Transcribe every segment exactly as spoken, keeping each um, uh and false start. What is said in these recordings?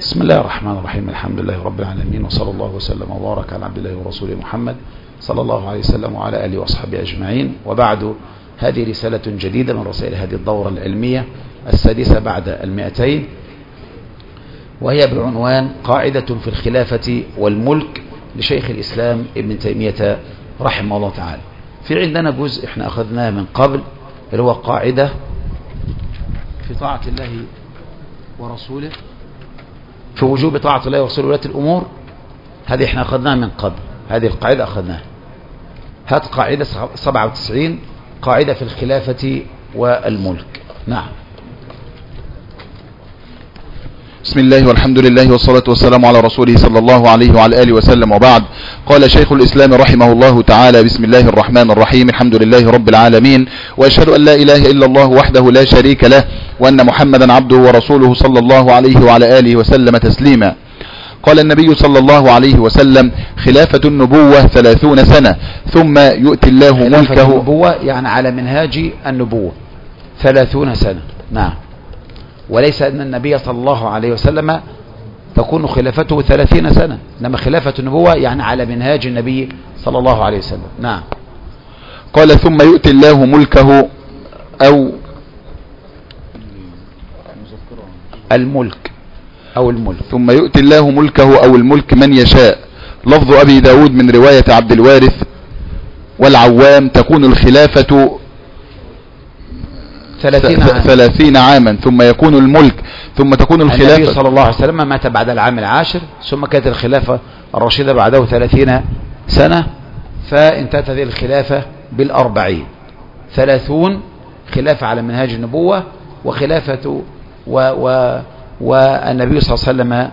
بسم الله الرحمن الرحيم. الحمد لله رب العالمين، وصلى الله وسلم وبارك على عبد الله ورسوله محمد صلى الله عليه وسلم وعلى آله وأصحابه أجمعين. وبعد، هذه رسالة جديدة من رسائل هذه الدورة العلمية السادسة بعد المئتين، وهي بعنوان قاعدة في الخلافة والملك لشيخ الإسلام ابن تيمية رحمه الله تعالى. في عندنا جزء احنا أخذناه من قبل، اللي هو قاعدة في طاعة الله ورسوله، في وجوب طاعة الله ورسوله ولاة الأمور. هذه احنا أخذناها من قبل، هذه القاعدة أخذناها. هات قاعدة سبعة وتسعين، قاعدة في الخلافة والملك. نعم. بسم الله والحمد لله والصلاة والسلام على رسوله صلى الله عليه وعلى آله وسلم، وبعد. قال شيخ الإسلام رحمه الله تعالى: بسم الله الرحمن الرحيم، الحمد لله رب العالمين، وأشهد أن لا إله إلا الله وحده لا شريك له، وأن محمدا عبده ورسوله صلى الله عليه وعلى آله وسلم تسليما. قال النبي صلى الله عليه وسلم: خلافة النبوة ثلاثون سنة ثم يؤتي الله ملكه. خلافة النبوة يعني على منهاج النبوة ثلاثون سنة. نعم. وليس أن النبي صلى الله عليه وسلم تكون خلافته ثلاثين سنة، إنما خلافة النبوة يعني على منهاج النبي صلى الله عليه وسلم. نعم. قال: ثم يؤتي الله ملكه أو الملك أو الملك ثم يؤتي الله ملكه أو الملك من يشاء. لفظ أبي داود من رواية عبد الوارث والعوام: تكون الخلافة ثلاثين, عام. ثلاثين عاما ثم يكون الملك ثم تكون الخلافة. النبي صلى الله عليه وسلم مات بعد العام العاشر، ثم كانت الخلافة الراشدة بعده ثلاثين سنة، فانتهت هذه الخلافة بالأربعين. ثلاثون خلافة على منهاج النبوة، وخلافة و و والنبي صلى الله عليه وسلم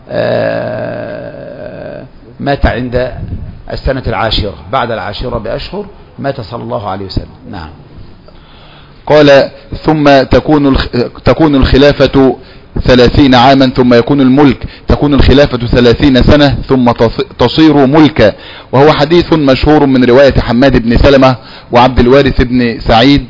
مات عند السنة العاشرة، بعد العاشرة بأشهر مات صلى الله عليه وسلم. نعم. قال: ثم تكون تكون الخلافة ثلاثين عاما ثم يكون الملك تكون الخلافة ثلاثين سنة ثم تصير ملكا. وهو حديث مشهور من رواية حماد بن سلمة وعبد الوارث بن سعيد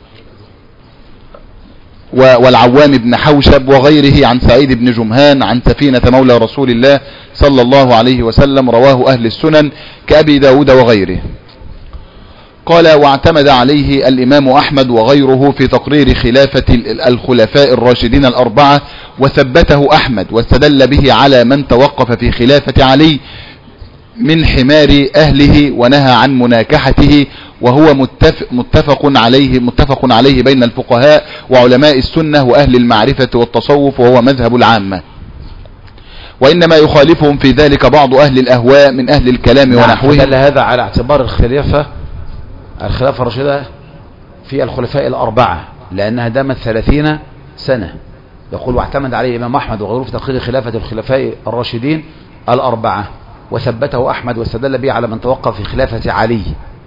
والعوام بن حوشب وغيره عن سعيد بن جمهان عن سفينة مولى رسول الله صلى الله عليه وسلم، رواه أهل السنن كأبي داود وغيره. قال: واعتمد عليه الإمام أحمد وغيره في تقرير خلافة الخلفاء الراشدين الأربعة، وثبته أحمد واستدل به على من توقف في خلافة علي من حمار أهله ونهى عن مناكحته، وهو متفق, متفق عليه متفق عليه بين الفقهاء وعلماء السنة وأهل المعرفة والتصوف، وهو مذهب العامة. وإنما يخالفهم في ذلك بعض أهل الأهواء من أهل الكلام نعم. ونحوه. دل هذا على اعتبار الخلافة الخلافة الراشدة في الخلفاء الأربعة، لأنها دامت ثلاثين سنة. يقول: واعتمد عليه الإمام أحمد وغيره في تقرير خلافة الخلفاء الراشدين الأربعة، وثبته أحمد واستدل به على من توقف في خلافة علي.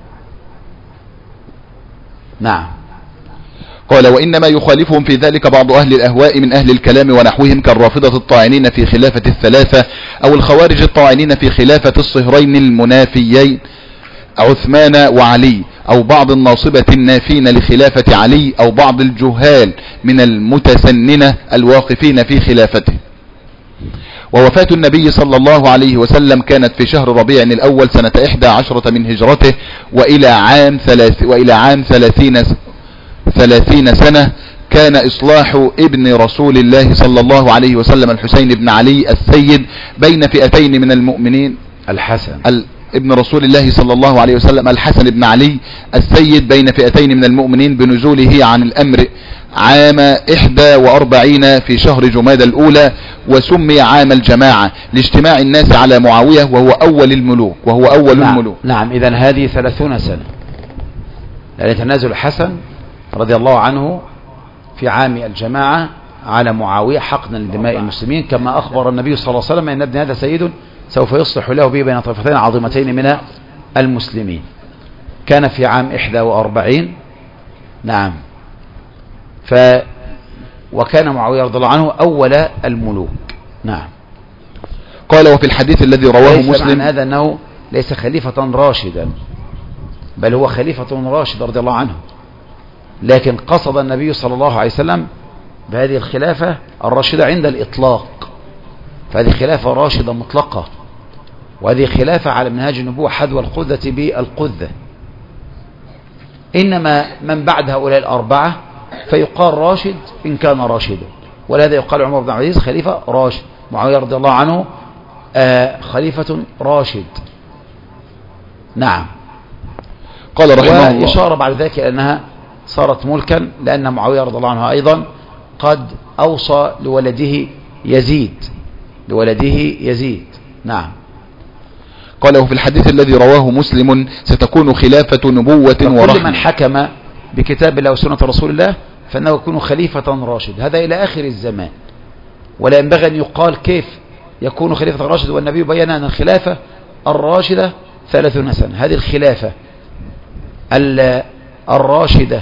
نعم. قال: وإنما يخالفهم في ذلك بعض أهل الأهواء من أهل الكلام ونحوهم كالرافضة الطاعنين في خلافة الثلاثة، أو الخوارج الطاعنين في خلافة الصهرين المنافيين عثمان وعلي، أو بعض الناصبة النافين لخلافة علي، أو بعض الجهال من المتسننة الواقفين في خلافته. ووفاة النبي صلى الله عليه وسلم كانت في شهر ربيع الأول سنة إحدى عشرة من هجرته، وإلى عام ثلاث وإلى عام ثلاثين ثلاثين سنة كان إصلاح ابن رسول الله صلى الله عليه وسلم الحسين بن علي السيد بين فئتين من المؤمنين. الحسن ال ابن رسول الله صلى الله عليه وسلم الحسن بن علي السيد بين فئتين من المؤمنين بنزوله عن الأمر عام إحدى وأربعين في شهر جمادى الأولى، وسمي عام الجماعة لاجتماع الناس على معاوية وهو أول الملوك وهو أول نعم. الملوك. نعم. إذن هذه ثلاثون سنة، لأن تنازل الحسن رضي الله عنه في عام الجماعة على معاوية حقنا لدماء المسلمين، كما أخبر النبي صلى الله عليه وسلم أن ابن هذا سيد سوف يصلح له به بين طائفتين عظيمتين من المسلمين. كان في عام إحدى وأربعين. نعم. ف وكان معاوية رضي الله عنه أول الملوك. نعم. قال: وفي الحديث الذي رواه مسلم هذا أنه ليس خليفة راشدا، بل هو خليفة راشد رضي الله عنه، لكن قصد النبي صلى الله عليه وسلم بهذه الخلافة الراشدة عند الإطلاق، فهذه خلافة راشدة مطلقة، وهذه خلافة على منهاج النبوة حذو القذة بالقذة. إنما من بعد هؤلاء الأربعة فيقال راشد إن كان راشدا، ولهذا يقال عمر بن عبد العزيز خليفة راشد، معاوية رضي الله عنه آه خليفة راشد. نعم. قال رحمه الله، وإشارة بعد ذلك أنها صارت ملكا لأن معاوية رضي الله عنه أيضا قد أوصى لولده يزيد لولده يزيد. نعم. قاله في الحديث الذي رواه مسلم ستكون خلافة نبوة ورحمة. كل من حكم بكتاب الله وسنة رسول الله فإنه يكون خليفة راشد، هذا إلى آخر الزمان. ولا ينبغي أن يقال كيف يكون خليفة راشد، والنبي بيّن أن الخلافة الراشدة ثلاثون سنة. هذه الخلافة الراشدة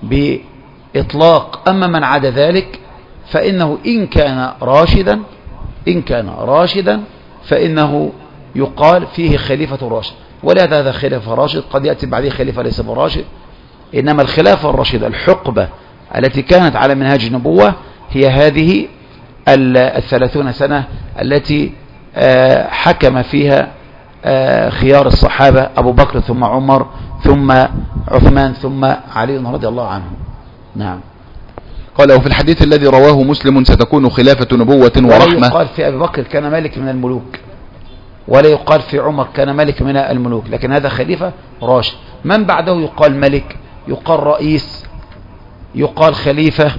بإطلاق. أما من عدا ذلك فإنه إن كان راشدا إن كان راشدا فإنه يقال فيه خليفة راشد، ولهذا هذا خليفة راشد قد يأتي بعده خليفة ليس براشد. إنما الخلافة الراشدة الحقبة التي كانت على منهاج النبوة هي هذه الثلاثون سنة التي حكم فيها خيار الصحابة أبو بكر ثم عمر ثم عثمان ثم علي رضي الله عنه. نعم. قاله في الحديث الذي رواه مسلم ستكون خلافة نبوة ورحمة. ولا يقال في أبي بكر كان ملك من الملوك، ولا يقال في عمر كان ملك من الملوك، لكن هذا خليفة راشد. من بعده يقال ملك، يقال رئيس، يقال خليفة،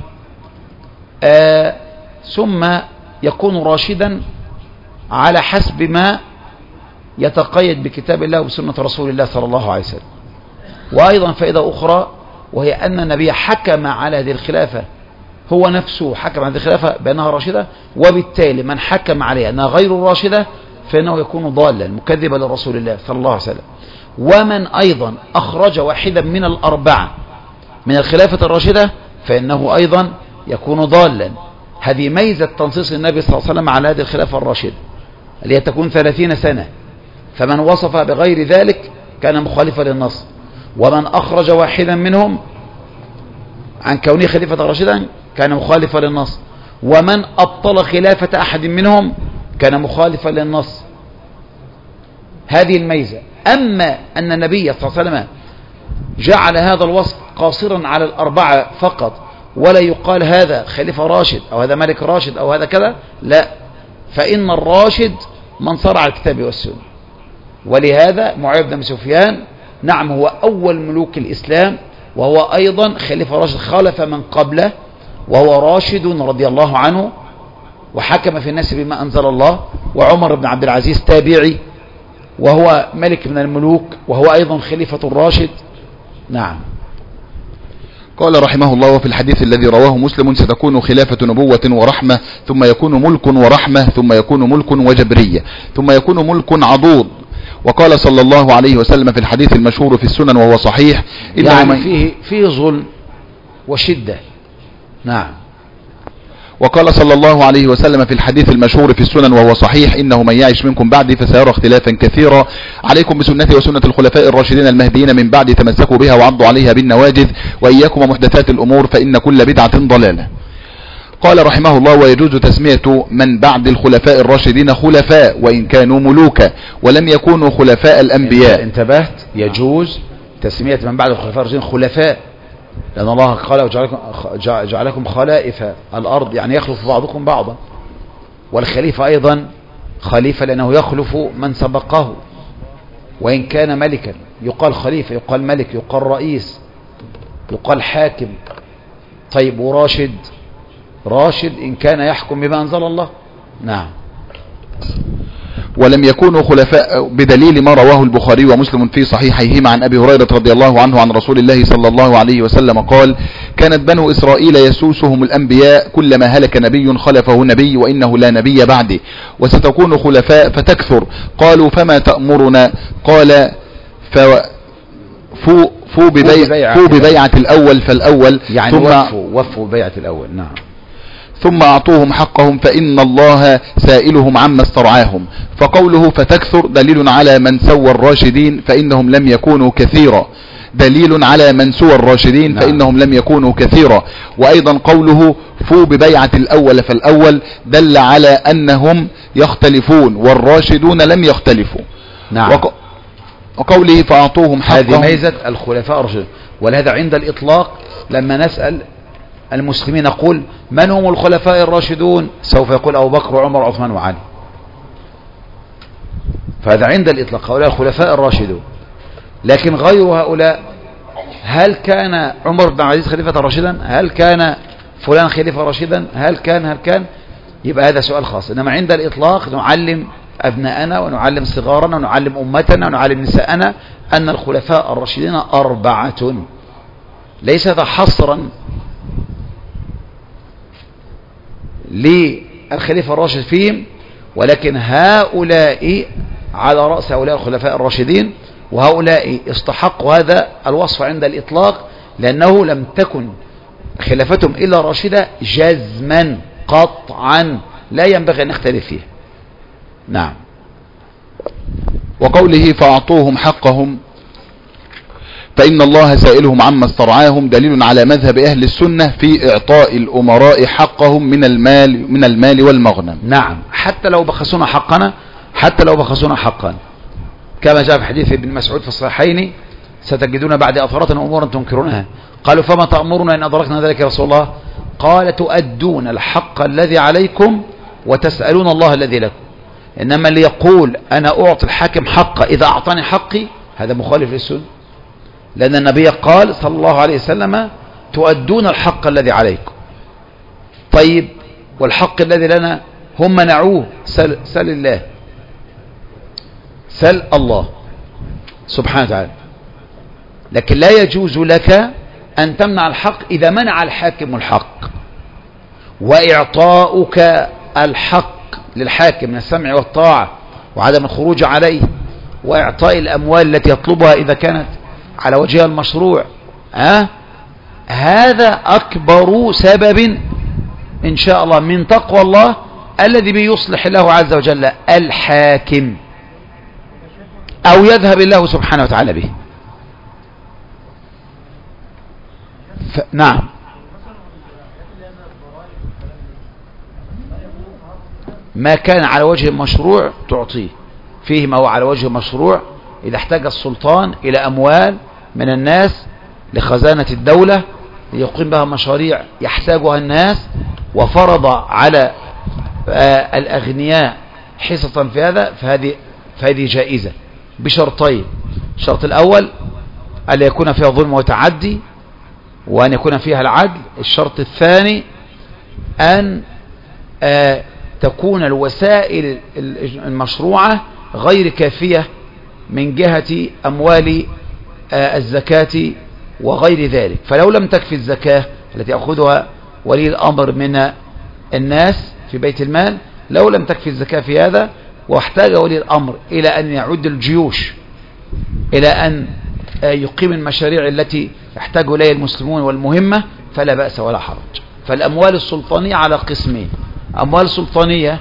آه ثم يكون راشدا على حسب ما يتقيد بكتاب الله وسنة رسول الله صلى الله عليه وسلم. وأيضا فائدة أخرى وهي أن النبي حكم على هذه الخلافة، هو نفسه حكم على هذه الخلافة بأنها راشدة، وبالتالي من حكم عليها أنها غير راشدة فإنه يكون ضالا مكذبا لرسول الله صلى الله عليه وسلم. ومن أيضا أخرج واحدا من الأربعة من الخلافة الراشدة فإنه أيضا يكون ضالا. هذه ميزة تنصيص النبي صلى الله عليه وسلم على هذه الخلافة الراشدة اللي تكون ثلاثين سنة، فمن وصف بغير ذلك كان مخالفا للنص، ومن أخرج واحدا منهم عن كونه خليفة راشدا كان مخالفا للنص، ومن أبطل خلافة أحد منهم كان مخالفا للنص. هذه الميزة. أما أن النبي صلى الله عليه وسلم جعل هذا الوصف قاصرا على الأربعة فقط، ولا يقال هذا خليفة راشد أو هذا ملك راشد أو هذا كذا، لا، فإن الراشد من صار على الكتاب والسنة. ولهذا معاوية بن سفيان نعم هو أول ملوك الإسلام، وهو أيضا خليفة راشد خالف من قبله، وهو راشد رضي الله عنه وحكم في الناس بما أنزل الله. وعمر بن عبد العزيز تابعي وهو ملك من الملوك وهو أيضا خليفة الراشد. نعم. قال رحمه الله وفي الحديث الذي رواه مسلم ستكون خلافة نبوة ورحمة ثم يكون ملك ورحمة ثم يكون ملك وجبرية ثم يكون ملك عضوض. وقال صلى الله عليه وسلم في الحديث المشهور في السنن وهو صحيح يعني فيه, فيه ظلم وشدة. نعم. وقال صلى الله عليه وسلم في الحديث المشهور في السنن وهو صحيح إنه من يعش منكم بعدي فسيرى اختلافا كثيرا، عليكم بسنتي وسنة الخلفاء الراشدين المهديين من بعد تمسكوا بها وعضوا عليها بالنواجذ، وإياكم ومحدثات الأمور فإن كل بدعة ضلالة. قال رحمه الله ويجوز تسمية من بعد الخلفاء الراشدين خلفاء وإن كانوا ملوكا ولم يكونوا خلفاء الأنبياء. انتبهت؟ يجوز تسمية من بعد الخلفاء الراشدين خلفاء، لأن الله قال وجعلكم جعلكم خلائف الأرض، يعني يخلف بعضكم بعضا. والخليفة أيضا خليفة لأنه يخلف من سبقه، وإن كان ملكا يقال خليفة، يقال ملك، يقال رئيس، يقال حاكم. طيب وراشد؟ راشد إن كان يحكم بما أنزل الله. نعم. ولم يكونوا خلفاء بدليل ما رواه البخاري ومسلم في صحيحيهما عن أبي هريرة رضي الله عنه عن رسول الله صلى الله عليه وسلم قال كانت بنو إسرائيل يسوسهم الأنبياء كلما هلك نبي خلفه نبي وإنه لا نبي بعده وستكون خلفاء فتكثر. قالوا فما تأمرنا؟ قال فو فو ببيع فو ببيعة الأول فالأول، يعني ثم وفوا وفوا بيعة الأول. نعم. ثم أعطوهم حقهم فإن الله سائلهم عما استرعاهم. فقوله فتكثر دليل على من سوى الراشدين فإنهم لم يكونوا كثيرا، دليل على من سوى الراشدين. نعم. فإنهم لم يكونوا كثيرا. وأيضا قوله فو ببيعة الأول فالأول دل على أنهم يختلفون والراشدون لم يختلفوا. نعم. وق... وقوله فأعطوهم حقهم. هذه ميزة الخلفاء الراشدين. ولهذا عند الإطلاق لما نسأل المسلمين نقول من هم الخلفاء الراشدون، سوف يقول أبو بكر وعمر وعثمان وعلي. فهذا عند الإطلاق هؤلاء الخلفاء الراشدون. لكن غير هؤلاء، هل كان عمر بن عبد العزيز خليفة راشدا؟ هل كان فلان خليفة راشدا؟ هل كان هل كان يبقى هذا سؤال خاص. إنما عند الإطلاق نعلم أبناءنا ونعلم صغارنا ونعلم أمتنا ونعلم نساءنا أن الخلفاء الراشدين أربعة، ليس هذا حصرا للخليفة الراشد فيهم، ولكن هؤلاء على رأس هؤلاء الخلفاء الراشدين، وهؤلاء استحقوا هذا الوصف عند الإطلاق لأنه لم تكن خلافتهم إلا راشدة جزما قطعا لا ينبغي أن نختلف فيه. نعم. وقوله فأعطوهم حقهم فإن الله سائلهم عما استرعاهم دليل على مذهب أهل السنة في إعطاء الأمراء حقهم من المال من المال والمغنم. نعم، حتى لو بخسونا حقنا، حتى لو بخسونا حقا، كما جاء في حديث ابن مسعود في الصحيحين ستجدون بعد أثرة أمورا تنكرونها. قالوا فما تأمرنا إن أدركنا ذلك يا رسول الله؟ قال تؤدون الحق الذي عليكم وتسألون الله الذي لكم. إنما اللي يقول أنا أعطي الحاكم حقه إذا أعطاني حقي هذا مخالف للسنة، لأن النبي قال صلى الله عليه وسلم تؤدون الحق الذي عليكم. طيب والحق الذي لنا هم منعوه، سل, سل الله سل الله سبحانه وتعالى. لكن لا يجوز لك أن تمنع الحق إذا منع الحاكم الحق. وإعطاؤك الحق للحاكم من السمع والطاعة وعدم الخروج عليه، وإعطاء الأموال التي يطلبها إذا كانت على وجهها المشروع، أه؟ هذا أكبر سبب إن شاء الله من تقوى الله الذي بيصلح الله عز وجل الحاكم أو يذهب الله سبحانه وتعالى به. ف... نعم. ما كان على وجه المشروع تعطيه، فيه ما هو على وجه المشروع. إذا احتاج السلطان إلى أموال من الناس لخزانة الدولة ليقيم بها مشاريع يحتاجها الناس، وفرض على آه الأغنياء حصة في هذا، فهذه فهذه جائزة بشرطين. الشرط الأول ألا يكون فيها ظلم وتعدي وأن يكون فيها العدل. الشرط الثاني أن آه تكون الوسائل المشروعة غير كافية من جهة أموال آه الزكاة وغير ذلك. فلو لم تكفي الزكاة التي يأخذها ولي الأمر من الناس في بيت المال، لو لم تكفي الزكاة في هذا واحتاج ولي الأمر إلى أن يعد الجيوش إلى أن يقيم المشاريع التي يحتاج إليها المسلمون والمهمة، فلا بأس ولا حرج. فالأموال السلطانية على قسمين: أموال سلطانية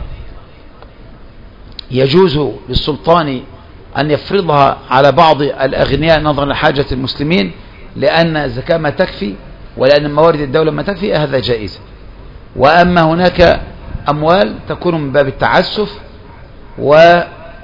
يجوز للسلطان أن يفرضها على بعض الأغنياء نظرا لحاجة المسلمين لأن الزكاة ما تكفي ولأن موارد الدولة ما تكفي، هذا جائز. وأما هناك أموال تكون من باب التعسف وظلم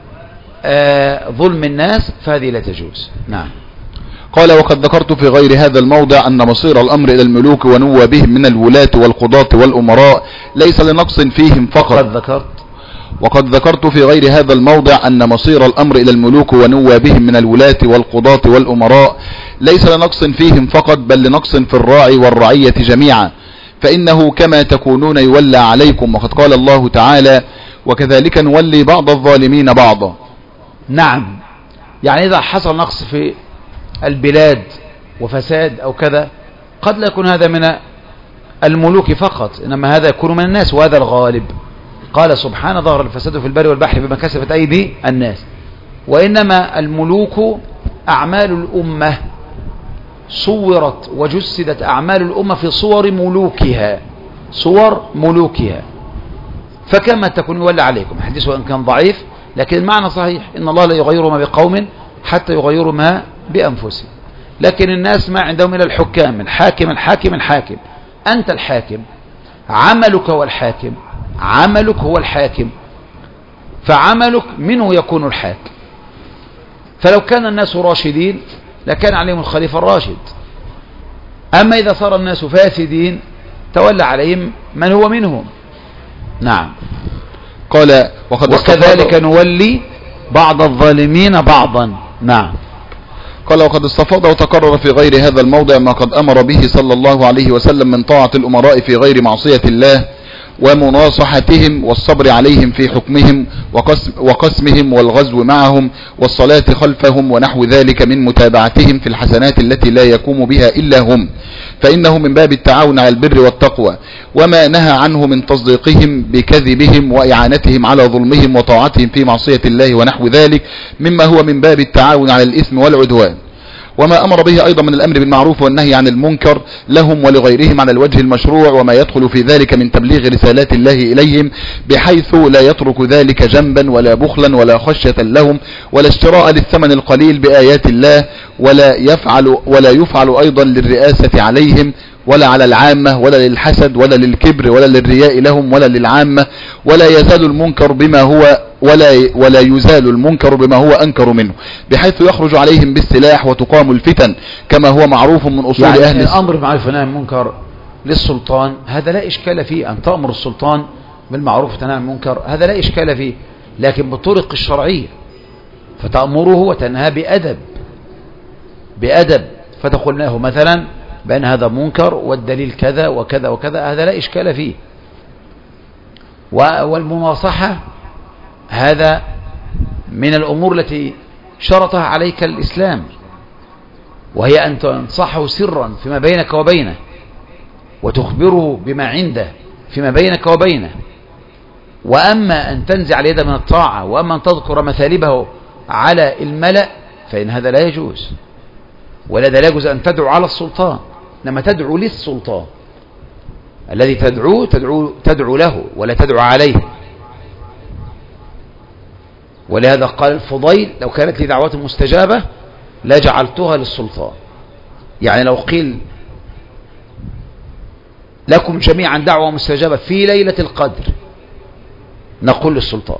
الناس فهذه لا تجوز. نعم. قال وقد ذكرت في غير هذا الموضع أن مصير الأمر إلى الملوك ونوابهم من الولاة والقضاة والأمراء ليس لنقص فيهم فقط. وقد ذكرت وقد ذكرت في غير هذا الموضع أن مصير الأمر إلى الملوك ونوابهم من الولاة والقضاة والأمراء ليس لنقص فيهم فقط، بل لنقص في الراعي والرعية جميعا، فإنه كما تكونون يولى عليكم، وقد قال الله تعالى وكذلك نولي بعض الظالمين بعضا. نعم، يعني إذا حصل نقص في البلاد وفساد أو كذا قد لا يكون هذا من الملوك فقط، إنما هذا يكون من الناس، وهذا الغالب. قال سبحانه ظهر الفساد في البر والبحر بما كسبت أيدي الناس. وإنما الملوك أعمال الأمة صورت وجسدت أعمال الأمة في صور ملوكها، صور ملوكها. فكما تكون يولى عليكم، الحديث وإن كان ضعيف لكن المعنى صحيح، إن الله لا يغير ما بقوم حتى يغيروا ما بأنفسهم. لكن الناس ما عندهم إلا الحكام، الحاكم الحاكم الحاكم. أنت الحاكم، عملك هو الحاكم، عملك هو الحاكم، فعملك منه يكون الحاكم. فلو كان الناس راشدين لكان عليهم الخليفة الراشد، أما إذا صار الناس فاسدين تولى عليهم من هو منهم. نعم. قال وقد وكذلك نولي بعض الظالمين بعضا. نعم. قال وقد استفاض وتكرر في غير هذا الموضع ما قد أمر به صلى الله عليه وسلم من طاعة الأمراء في غير معصية الله ومناصحتهم والصبر عليهم في حكمهم وقسم وقسمهم والغزو معهم والصلاة خلفهم ونحو ذلك من متابعتهم في الحسنات التي لا يقوم بها إلا هم، فإنه من باب التعاون على البر والتقوى، وما نهى عنه من تصديقهم بكذبهم وإعانتهم على ظلمهم وطاعتهم في معصية الله ونحو ذلك مما هو من باب التعاون على الإثم والعدوان، وما أمر به أيضا من الأمر بالمعروف والنهي عن المنكر لهم ولغيرهم على الوجه المشروع، وما يدخل في ذلك من تبليغ رسالات الله إليهم بحيث لا يترك ذلك جنبا ولا بخلا ولا خشية لهم ولا اشتراء للثمن القليل بآيات الله، ولا يفعل ولا يفعل أيضا للرئاسة عليهم ولا على العامة ولا للحسد ولا للكبر ولا للرياء لهم ولا للعامة، ولا يزال المنكر بما هو ولا ولا يزال المنكر بما هو أنكر منه، بحيث يخرج عليهم بالسلاح وتقام الفتن كما هو معروف من أصول يعني أهل الأمر بالمعروف والنهي عن المنكر للسلطان هذا لا إشكال فيه، أن تأمر السلطان بالمعروف وتنهى عن المنكر هذا لا إشكال فيه، لكن بالطرق الشرعية، فتأمره وتنهى بأدب بأدب فتقول له مثلا بأن هذا منكر والدليل كذا وكذا وكذا، هذا لا إشكال فيه. والمناصحة هذا من الأمور التي شرطها عليك الإسلام، وهي أن تنصحه سرا فيما بينك وبينه وتخبره بما عنده فيما بينك وبينه. وأما أن تنزع اليد من الطاعة وأما أن تذكر مثالبه على الملأ فإن هذا لا يجوز، ولذا لا يجوز أن تدعو على السلطان، لما تدعو للسلطان الذي تدعو تدعو, تدعو له ولا تدعو عليه. ولهذا قال الفضيل لو كانت لي دعوة مستجابة لجعلتها للسلطان، يعني لو قيل لكم جميعا دعوة مستجابة في ليلة القدر نقول للسلطان،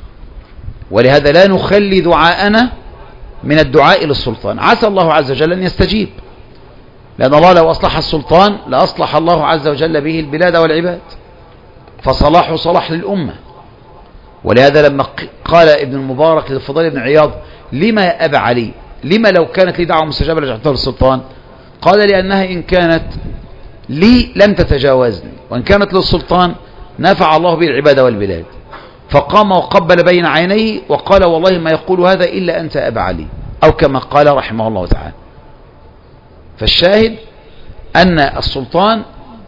ولهذا لا نخلي دعاءنا من الدعاء للسلطان، عسى الله عز وجل أن يستجيب، لأن الله لو أصلح السلطان لأصلح الله عز وجل به البلاد والعباد، فصلاح صلاح للأمة. ولهذا لما قال ابن المبارك للفضيل بن عياض لما يا أبا علي لما لو كانت لي دعوة مستجابة لجعلتها للسلطان، قال لأنها إن كانت لي لم تتجاوزني، وإن كانت للسلطان نفع الله به العباد والبلاد. فقام وقبل بين عينيه وقال والله ما يقول هذا إلا أنت أبا علي، أو كما قال رحمه الله تعالى. فالشاهد أن السلطان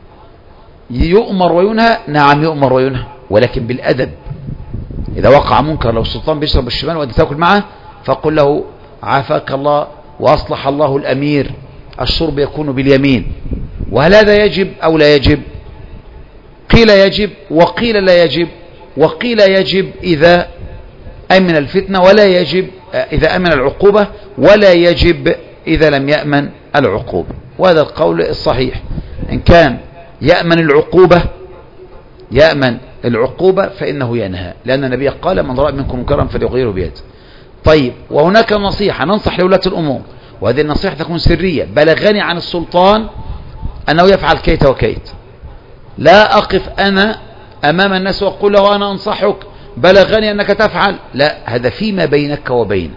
يؤمر وينهى، نعم يؤمر وينهى ولكن بالأدب. إذا وقع منكر، لو السلطان بيشرب الشمال وأنت تأكل معه فقل له عافاك الله وأصلح الله الأمير، الشرب يكون باليمين. وهل هذا يجب أو لا يجب؟ قيل يجب وقيل لا يجب، وقيل يجب إذا أمن الفتنة ولا يجب إذا أمن العقوبة، ولا يجب إذا لم يأمن العقوبة. وهذا القول الصحيح، إن كان يأمن العقوبة يأمن العقوبة فإنه ينهى، لأن النبي قال من رأى منكم منكرا فليغيره بيده. طيب، وهناك نصيحة ننصح لولاة الأمور، وهذه النصيحة تكون سرية، بلغني عن السلطان أنه يفعل كيت وكيت، لا أقف أنا أمام الناس وأقول له أنا أنصحك بلغني أنك تفعل، لا، هذا فيما بينك وبينه،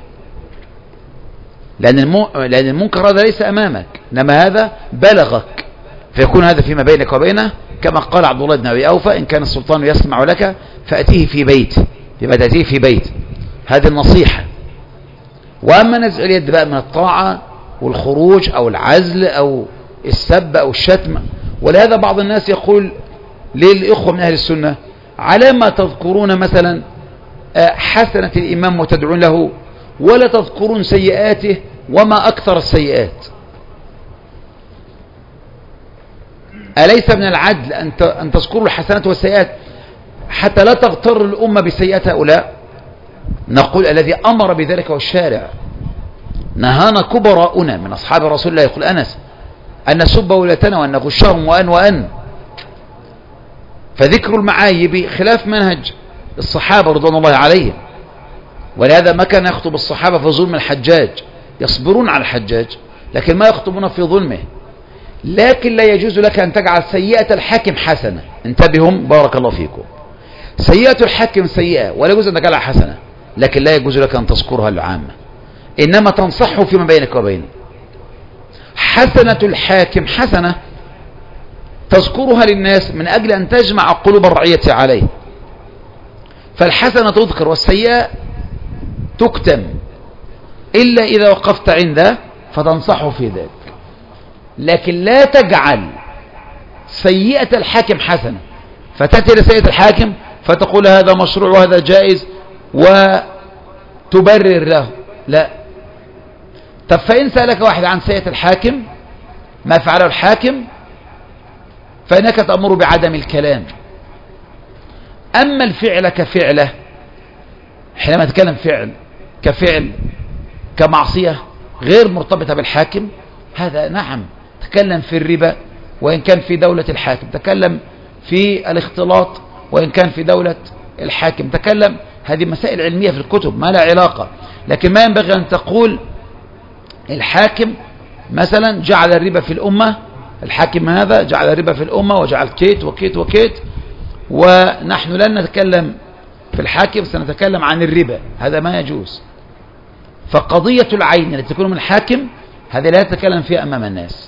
لأن, المو... لأن المنكر هذا ليس أمامك إنما هذا بلغك، فيكون هذا فيما بينك وبينه، كما قال عبد الله بن أبي أوفى إن كان السلطان يسمع لك فأتيه في بيت، يبقى تأتيه في بيت، هذه النصيحة. وأما نزع اليد بقى من الطاعة والخروج أو العزل أو السب أو الشتم، ولهذا بعض الناس يقول للإخوة من أهل السنة على ما تذكرون مثلا حسنة الإمام وتدعون له ولا تذكرون سيئاته، وما أكثر السيئات؟ أليس من العدل أن تذكروا الحسنات والسيئات حتى لا تغتر الأمة بسيئات هؤلاء؟ نقول الذي أمر بذلك هو الشارع، نهانا كبراؤنا من أصحاب رسول الله، يقول أنس، أن نسب ولاتنا وأن نغشهم وأن وأن. فذكر المعايب خلاف منهج الصحابة رضوان الله عليهم، ولهذا ما كان يخطب الصحابة في ظلم الحجاج، يصبرون على الحجاج لكن ما يخطبون في ظلمه. لكن لا يجوز لك أن تجعل سيئة الحاكم حسنة. انتبههم بارك الله فيكم، سيئة الحاكم سيئة ولا يجوز أن تجعلها حسنة، لكن لا يجوز لك أن تذكرها للعامة، إنما تنصحه فيما بينك وبينه. حسنة الحاكم حسنة تذكرها للناس من أجل أن تجمع قلوب الرعية عليه، فالحسنة تذكر والسيئة تكتم، إلا إذا وقفت عنده فتنصحه في ذلك. لكن لا تجعل سيئة الحاكم حسنة فتأتي لسيئة الحاكم فتقول هذا مشروع وهذا جائز وتبرر له، لا. طب فإن سألك واحد عن سيئة الحاكم ما فعله الحاكم فإنك تأمر بعدم الكلام. أما الفعل كفعله، حينما تكلم فعل كفعل كمعصية غير مرتبطة بالحاكم، هذا نعم تكلم في الربا وإن كان في دولة الحاكم، تكلم في الاختلاط وإن كان في دولة الحاكم، تكلم. هذه مسائل علمية في الكتب ما لا علاقة. لكن ما ينبغي أن تقول الحاكم مثلا جعل الربا في الأمة، الحاكم هذا جعل الربا في الأمة وجعل كيت وكيت وكيت، ونحن لن نتكلم في الحاكم سنتكلم عن الربا، هذا ما يجوز. فقضية العين التي تكون من الحاكم هذه لا تتكلم فيها أمام الناس،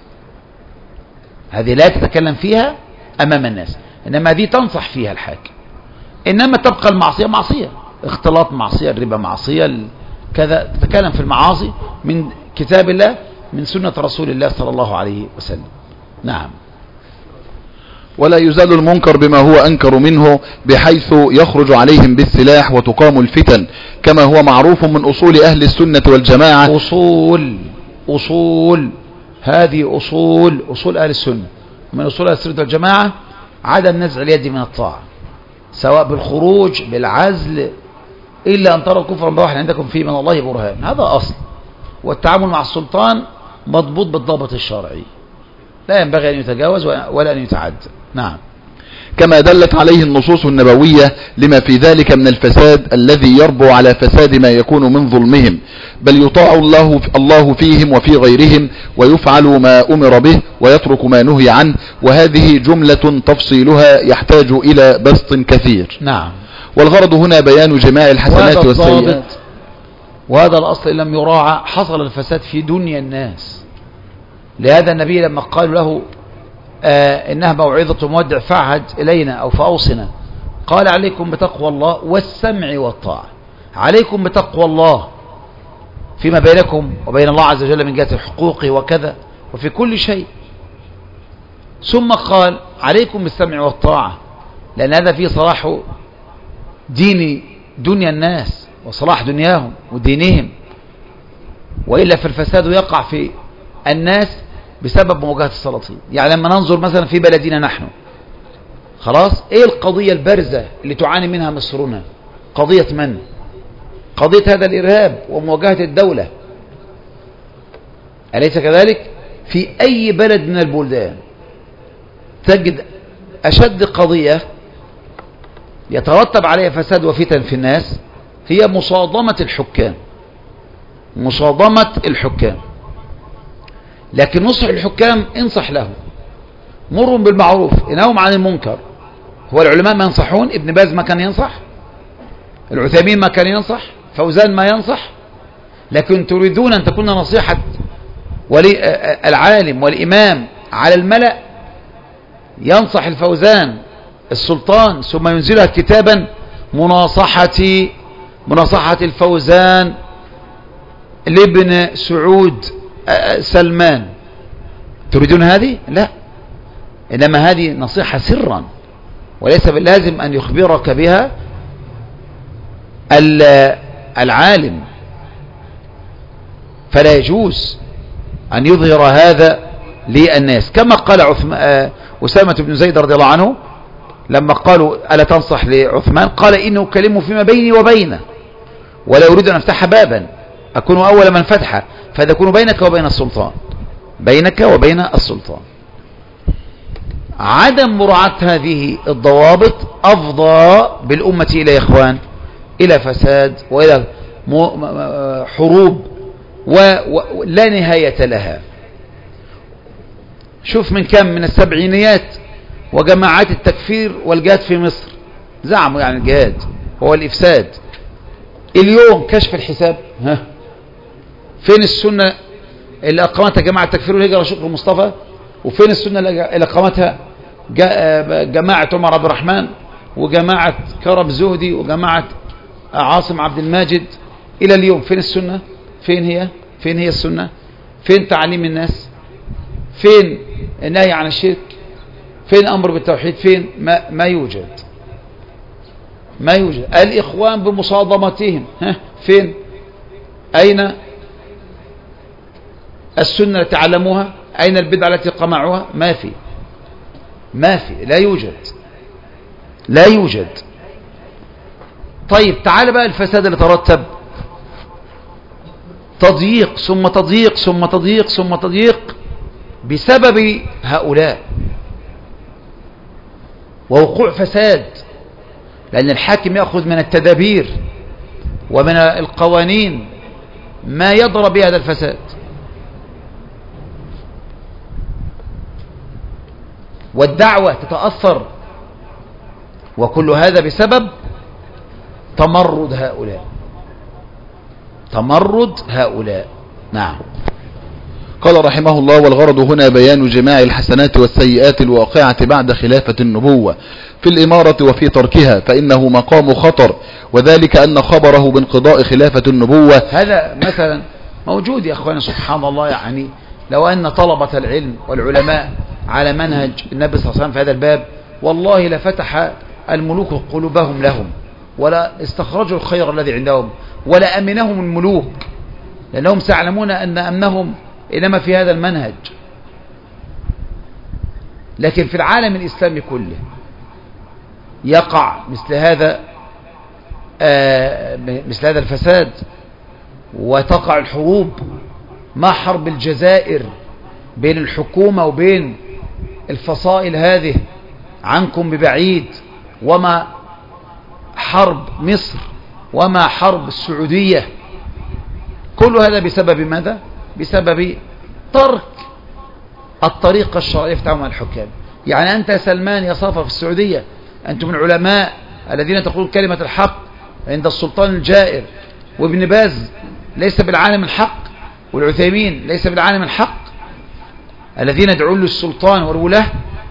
هذه لا تتكلم فيها أمام الناس، إنما هذه تنصح فيها الحاكم. إنما تبقى المعصية معصية، اختلاط معصية، الربا معصية، كذا، تتكلم في المعاصي من كتاب الله من سنة رسول الله صلى الله عليه وسلم. نعم. ولا يزال المنكر بما هو أنكر منه بحيث يخرج عليهم بالسلاح وتقام الفتن، كما هو معروف من أصول أهل السنة والجماعة. أصول أصول هذه أصول أصول أهل السنة، من أصول أهل السنة والجماعة عدم نزع اليد من الطاعة، سواء بالخروج بالعزل، إلا أن ترى كفرا بواحد عندكم فيه من الله برهان، هذا أصل. والتعامل مع السلطان مضبوط بالضابط الشرعي، لا ينبغي أن يتجاوز ولا أن يتعدى. نعم. كما دلت عليه النصوص النبوية لما في ذلك من الفساد الذي يربو على فساد ما يكون من ظلمهم، بل يطاع الله الله فيهم وفي غيرهم، ويفعل ما أمر به ويترك ما نهي عنه، وهذه جملة تفصيلها يحتاج إلى بسط كثير. نعم. والغرض هنا بيان جماع الحسنات والسيئات، وهذا الأصل إن لم يراعى حصل الفساد في دنيا الناس. لهذا النبي لما قالوا له آه إنها موعظة مودع فاعهد إلينا أو فأوصنا، قال عليكم بتقوى الله والسمع والطاعة. عليكم بتقوى الله فيما بينكم وبين الله عز وجل من جهة حقوقه وكذا وفي كل شيء، ثم قال عليكم بالسمع والطاعة، لأن هذا فيه صلاح دين دنيا الناس وصلاح دنياهم ودينهم، وإلا فالفساد يقع في الناس بسبب مواجهة السلاطين. يعني لما ننظر مثلا في بلدنا نحن، خلاص ايه القضية البارزة اللي تعاني منها مصرنا؟ قضية من؟ قضية هذا الإرهاب ومواجهة الدولة، أليس كذلك؟ في أي بلد من البلدان تجد أشد قضية يترتب عليها فساد وفتن في الناس هي مصادمة الحكام، مصادمة الحكام. لكن نصح الحكام انصح لهم، مرهم بالمعروف انهم عن المنكر. هو العلماء ما ينصحون؟ ابن باز ما كان ينصح، العثيمين ما كان ينصح، فوزان ما ينصح. لكن تريدون أن تكون نصيحة ولي العالم والإمام على الملأ، ينصح الفوزان السلطان ثم ينزلها كتابا مناصحة مناصحة الفوزان لابن سعود سلمان. تريدون هذه؟ لا، إنما هذه نصيحة سرا، وليس باللازم أن يخبرك بها العالم، فلا يجوز أن يظهر هذا للناس. كما قال أسامة بن زيد رضي الله عنه لما قالوا ألا تنصح لعثمان، قال إنه كلمه فيما بيني وبينه ولا أريد أن أفتح بابا، أكون أول من فتح، فهذا يكون بينك وبين السلطان، بينك وبين السلطان. عدم مراعاة هذه الضوابط أفضى بالأمة إلى إخوان إلى فساد وإلى حروب ولا نهاية لها. شوف من كم من السبعينيات وجماعات التكفير والجهاد في مصر زعموا يعني الجهاد هو الإفساد. اليوم كشف الحساب، ها فين السنة اللي أقامتها جماعة التكفير والهجرة شكر مصطفى؟ وفين السنة اللي أقامتها جماعة عمر عبد الرحمن وجماعة كرم زهدي وجماعة عاصم عبد الماجد؟ إلى اليوم فين السنة؟ فين هي؟ فين هي السنة؟ فين تعليم الناس؟ فين النهي عن الشرك؟ فين أمر بالتوحيد؟ فين؟ ما, ما يوجد ما يوجد. الإخوان بمصادمتهم، ها فين؟ أين السنة التي تعلموها؟ أين البدعة التي قمعوها؟ ما في ما في لا يوجد لا يوجد. طيب تعال بقى الفساد اللي ترتب، تضييق ثم تضييق ثم تضييق ثم تضييق بسبب هؤلاء ووقوع فساد، لأن الحاكم يأخذ من التدابير ومن القوانين ما يضرب بهذا الفساد. والدعوة تتأثر، وكل هذا بسبب تمرد هؤلاء تمرد هؤلاء نعم. قال رحمه الله: والغرض هنا بيان جماع الحسنات والسيئات الواقعة بعد خلافة النبوة في الإمارة وفي تركها، فإنه مقام خطر، وذلك أن خبره بانقضاء خلافة النبوة هذا مثلا موجود يا أخواني. سبحان الله، يعني لو أن طلبة العلم والعلماء على منهج النبي صلى الله عليه وسلم في هذا الباب، والله لفتح الملوك قلوبهم لهم، ولا استخرجوا الخير الذي عندهم، ولا أمنهم الملوك، لأنهم سيعلمون أن أمنهم إنما في هذا المنهج. لكن في العالم الإسلامي كله يقع مثل هذا آه مثل هذا الفساد، وتقع الحروب، ما حرب الجزائر بين الحكومة وبين الفصائل هذه عنكم ببعيد، وما حرب مصر، وما حرب السعودية. كل هذا بسبب ماذا؟ بسبب ترك الطريقة الشرعية في التعامل مع الحكام. يعني أنت يا سلمان يا صافر في السعودية، أنتم من العلماء الذين تقولون كلمة الحق عند السلطان الجائر، وابن باز ليس بالعالم الحق، والعثيمين ليس بالعالم الحق، الذين يدعون للسلطان والولاة.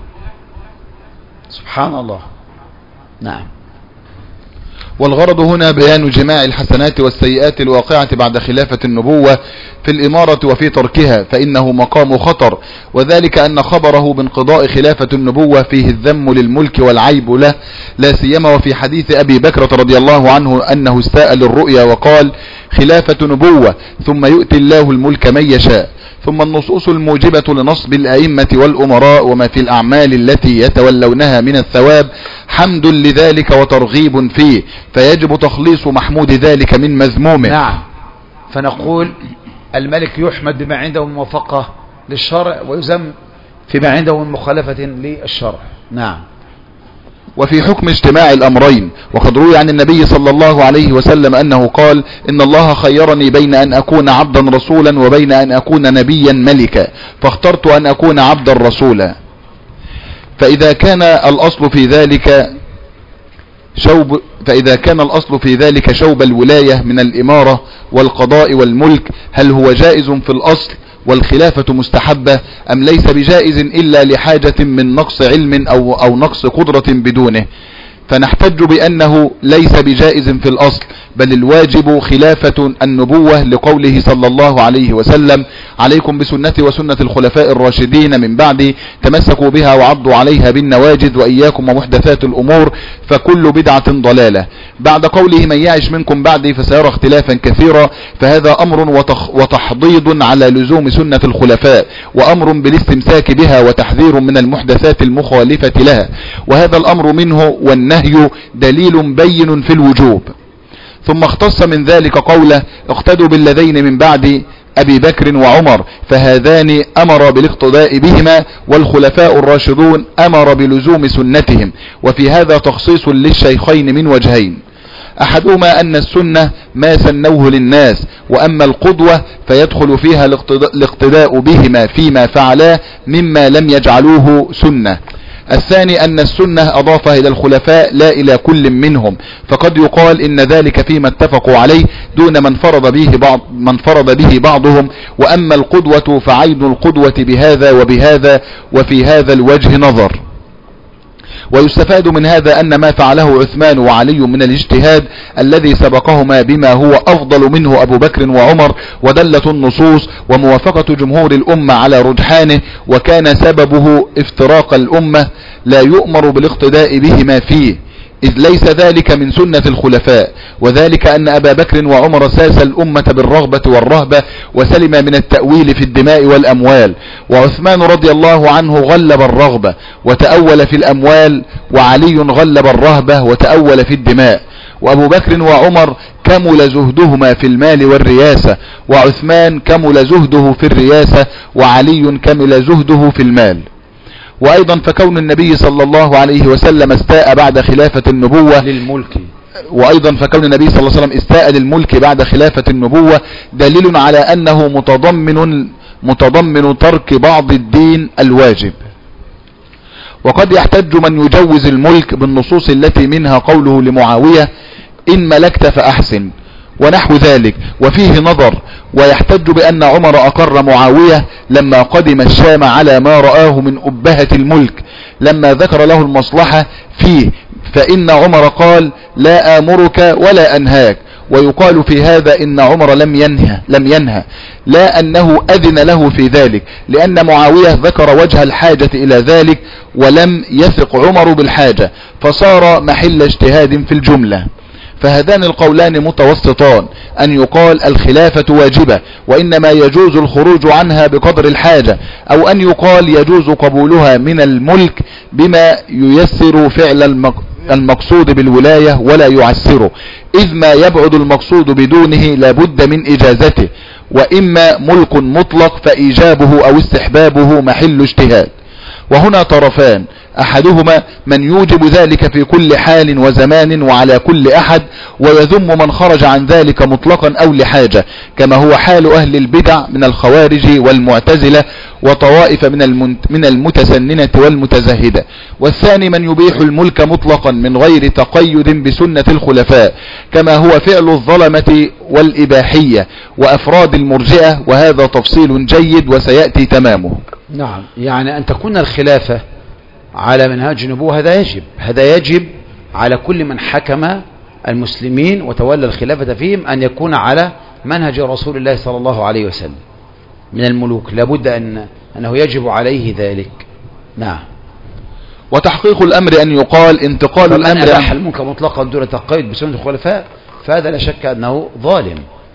سبحان الله. نعم. والغرض هنا بيان جماع الحسنات والسيئات الواقعة بعد خلافة النبوة في الإمارة وفي تركها، فإنه مقام خطر، وذلك أن خبره بانقضاء خلافة النبوة فيه الذم للملك والعيب له، لا سيما وفي حديث أبي بكرة رضي الله عنه أنه استاءل الرؤيا وقال: خلافة نبوة ثم يؤتي الله الملك من يشاء. ثم النصوص الموجبة لنصب الأئمة والأمراء وما في الأعمال التي يتولونها من الثواب حمد لذلك وترغيب فيه، فيجب تخليص محمود ذلك من مذمومه. نعم. فنقول الملك يحمد بما عنده من موافقة للشرع، ويذم فيما عنده من مخالفة للشرع. نعم. وفي حكم اجتماع الأمرين، وقد روي عن النبي صلى الله عليه وسلم أنه قال: إن الله خيرني بين أن أكون عبدا رسولا وبين أن أكون نبيا ملكا، فاخترت أن أكون عبدا رسولا. فإذا كان الأصل في ذلك شوب فإذا كان الأصل في ذلك شوب الولاية من الإمارة والقضاء والملك، هل هو جائز في الأصل والخلافة مستحبة، أم ليس بجائز إلا لحاجة من نقص علم أو, أو نقص قدرة بدونه؟ فنحتج بأنه ليس بجائز في الأصل، بل الواجب خلافة النبوة، لقوله صلى الله عليه وسلم: عليكم بسنتي وسنة الخلفاء الراشدين من بعدي، تمسكوا بها وعضوا عليها بالنواجذ، وإياكم ومحدثات الأمور، فكل بدعة ضلالة. بعد قوله: من يعش منكم بعدي فسيرى اختلافا كثيرا، فهذا أمر وتخ وتحضيض على لزوم سنة الخلفاء، وأمر بالاستمساك بها، وتحذير من المحدثات المخالفة لها، وهذا الأمر منه والنهي دليل بين في الوجوب. ثم اختص من ذلك قوله اقتدوا بالذين من بعد أبي بكر وعمر فهذان أمر بالاقتداء بهما والخلفاء الراشدون أمر بلزوم سنتهم. وفي هذا تخصيص للشيخين من وجهين: أحدهما أن السنة ما سنوه للناس، وأما القدوة فيدخل فيها الاقتداء بهما فيما فعلاه مما لم يجعلوه سنة. الثاني أن السنة أضافها إلى الخلفاء لا إلى كل منهم، فقد يقال إن ذلك فيما اتفقوا عليه دون من فرض به بعض من فرض به بعضهم. وأما القدوة فعين القدوة بهذا وبهذا، وفي هذا الوجه نظر. ويستفاد من هذا أن ما فعله عثمان وعلي من الاجتهاد الذي سبقهما بما هو أفضل منه أبو بكر وعمر، ودلت النصوص وموافقة جمهور الأمة على رجحانه، وكان سببه افتراق الأمة، لا يؤمر بالاقتداء بهما فيه، إذ ليس ذلك من سنة الخلفاء. وذلك أن أبا بكر وعمر ساس الأمة بالرغبة والرهبة وسلم من التأويل في الدماء والأموال، وعثمان رضي الله عنه غلب الرغبة وتأول في الأموال، وعلي غلب الرهبة وتأول في الدماء. وأبو بكر وعمر كمل زهدهما في المال والرياسة، وعثمان كمل زهده في الرياسة، وعلي كمل زهده في المال. وأيضا فكون النبي صلى الله عليه وسلم استاء بعد خلافة النبوة للملك وأيضا فكون النبي صلى الله عليه وسلم استاء للملك بعد خلافة النبوة دليل على أنه متضمن متضمن ترك بعض الدين الواجب. وقد يحتج من يجوز الملك بالنصوص التي منها قوله لمعاوية إن ملكت فأحسن ونحو ذلك، وفيه نظر. ويحتج بأن عمر أقر معاوية لما قدم الشام على ما رآه من أبهة الملك لما ذكر له المصلحة فيه، فإن عمر قال لا آمرك ولا أنهاك. ويقال في هذا إن عمر لم ينهى لم ينهى لا أنه أذن له في ذلك، لأن معاوية ذكر وجه الحاجة إلى ذلك ولم يثق عمر بالحاجة، فصار محل اجتهاد في الجملة. فهذان القولان متوسطان، أن يقال الخلافة واجبة وإنما يجوز الخروج عنها بقدر الحاجة، أو أن يقال يجوز قبولها من الملك بما ييسر فعل المقصود بالولاية ولا يعسره، إذ ما يبعد المقصود بدونه لابد من إجازته. وإما ملك مطلق فإيجابه أو استحبابه محل اجتهاد. وهنا طرفان، أحدهما من يوجب ذلك في كل حال وزمان وعلى كل أحد، ويذم من خرج عن ذلك مطلقا أو لحاجة، كما هو حال أهل البدع من الخوارج والمعتزلة وطوائف من من المتسننة والمتزهدة. والثاني من يبيح الملك مطلقا من غير تقيد بسنة الخلفاء، كما هو فعل الظلمة والإباحية وأفراد المرجئة، وهذا تفصيل جيد وسيأتي تمامه. نعم، يعني أن تكون الخلافة على منهاج النبوة هذا يجب هذا يجب على كل من حكم المسلمين وتولى الخلافة فيهم أن يكون على منهج رسول الله صلى الله عليه وسلم من الملوك، لابد أن أنه يجب عليه ذلك. نعم. وتحقيق الأمر أن يقال انتقال الأمر من أباح الملك مطلقا دون تقيد بسنة الخلفاء فهذا لا شك أنه ظالم.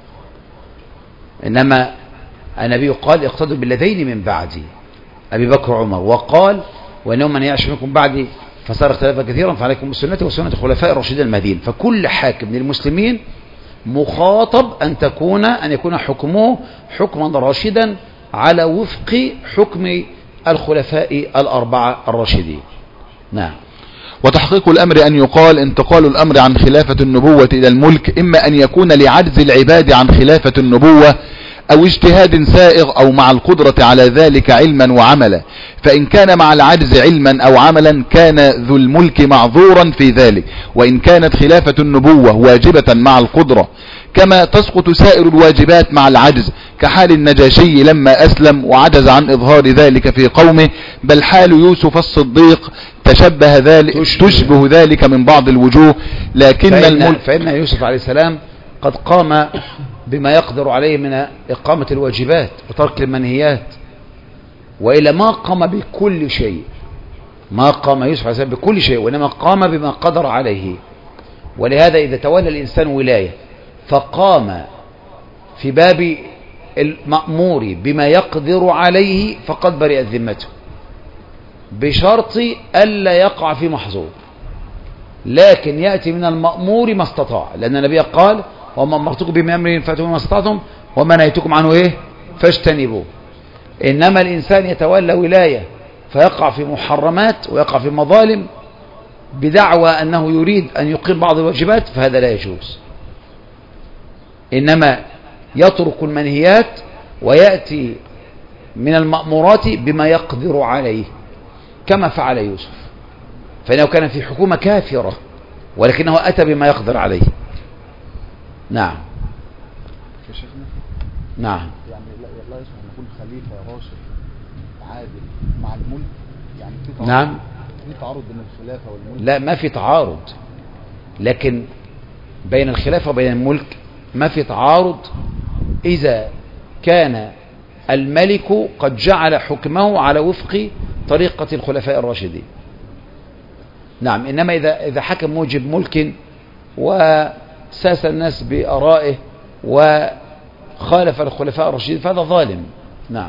إنما النبي قال اقتدوا بالذين من بعدي أبي بكر وعمر، وقال وإنهم من يعش منكم بعدي فصار اختلافا كثيرا فعليكم بسنتي وسنة الخلفاء الراشدين المهديين. فكل حاكم من المسلمين مخاطب أن تكون أن يكون حكمه حكما راشدا على وفق حكم الخلفاء الأربعة الراشدين. نعم. وتحقيق الأمر أن يقال انتقال الأمر عن خلافة النبوة إلى الملك إما أن يكون لعجز العباد عن خلافة النبوة أو اجتهاد سائغ أو مع القدرة على ذلك علما وعملا، فإن كان مع العجز علما أو عملا كان ذو الملك معذورا في ذلك، وإن كانت خلافة النبوة واجبة مع القدرة، كما تسقط سائر الواجبات مع العجز، كحال النجاشي لما أسلم وعجز عن إظهار ذلك في قومه، بل حال يوسف الصديق تشبه ذلك تشبه, تشبه ذلك من بعض الوجوه. لكن فإن, الملك فإن يوسف عليه السلام قد قام بما يقدر عليه من إقامة الواجبات وترك المنهيات، وإلا ما قام بكل شيء ما قام يوسف عليه السلام بكل شيء، وإنما قام بما قدر عليه. ولهذا إذا تولى الإنسان ولاية فقام في باب المأمور بما يقدر عليه فقد برئت ذمته، بشرط ألا يقع في محظور. لكن يأتي من المأمور ما استطاع، لأن النبي قال وما أمرتكم بما أمر فأتوا ما استطعتم وما نهيتكم عنه إيه فاجتنبوه. إنما الإنسان يتولى ولاية فيقع في محرمات ويقع في مظالم بدعوى أنه يريد أن يقيم بعض الواجبات، فهذا لا يجوز. إنما يترك المنهيات ويأتي من المأمورات بما يقدر عليه كما فعل يوسف، فإنه كان في حكومة كافرة ولكنه أتى بما يقدر عليه. نعم يا شيخنا. نعم يعني لا يصح أن يكون خليفة راشد عادل مع الملك، يعني في تعارض. نعم في تعارض بين الخلافة والملك. لا ما في تعارض، لكن بين الخلافة وبين الملك ما في تعارض إذا كان الملك قد جعل حكمه على وفق طريقة الخلفاء الراشدين. نعم. إنما إذا إذا حكم موجب ملك وساس الناس بآرائه وخالف الخلفاء الراشدين فهذا ظالم. نعم.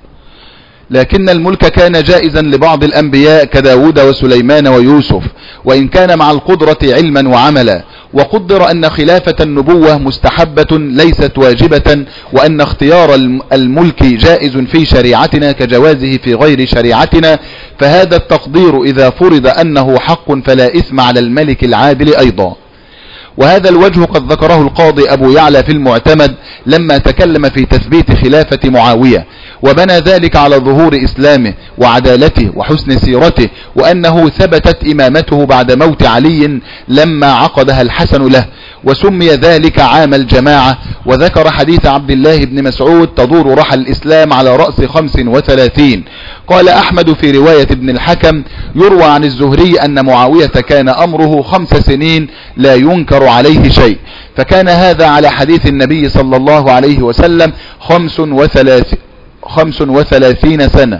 لكن الملك كان جائزا لبعض الأنبياء كداود وسليمان ويوسف، وإن كان مع القدرة علما وعملا، وقدر أن خلافة النبوة مستحبة ليست واجبة، وأن اختيار الملك جائز في شريعتنا كجوازه في غير شريعتنا، فهذا التقدير إذا فرض أنه حق فلا إثم على الملك العادل أيضا. وهذا الوجه قد ذكره القاضي أبو يعلى في المعتمد لما تكلم في تثبيت خلافة معاوية، وبنى ذلك على ظهور إسلامه وعدالته وحسن سيرته، وأنه ثبتت إمامته بعد موت علي لما عقدها الحسن له، وسمي ذلك عام الجماعة. وذكر حديث عبد الله بن مسعود تدور رحى الإسلام على رأس خمس وثلاثين. قال أحمد في رواية ابن الحكم يروى عن الزهري أن معاوية كان أمره خمس سنين لا ينكر عليه شيء، فكان هذا على حديث النبي صلى الله عليه وسلم خمس وثلاثين خمس وثلاثين سنة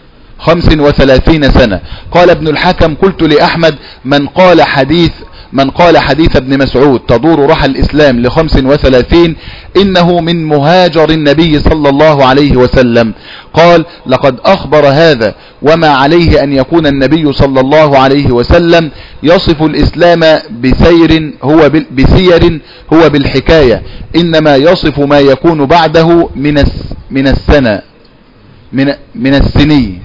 خمس وثلاثين سنة. قال ابن الحكم قلت لأحمد من قال حديث من قال حديث ابن مسعود تدور رحى الإسلام لخمس وثلاثين إنه من مهاجر النبي صلى الله عليه وسلم. قال لقد أخبر هذا، وما عليه أن يكون النبي صلى الله عليه وسلم يصف الإسلام بسير هو بسير هو بالحكاية، إنما يصف ما يكون بعده من من السنة من من السنين.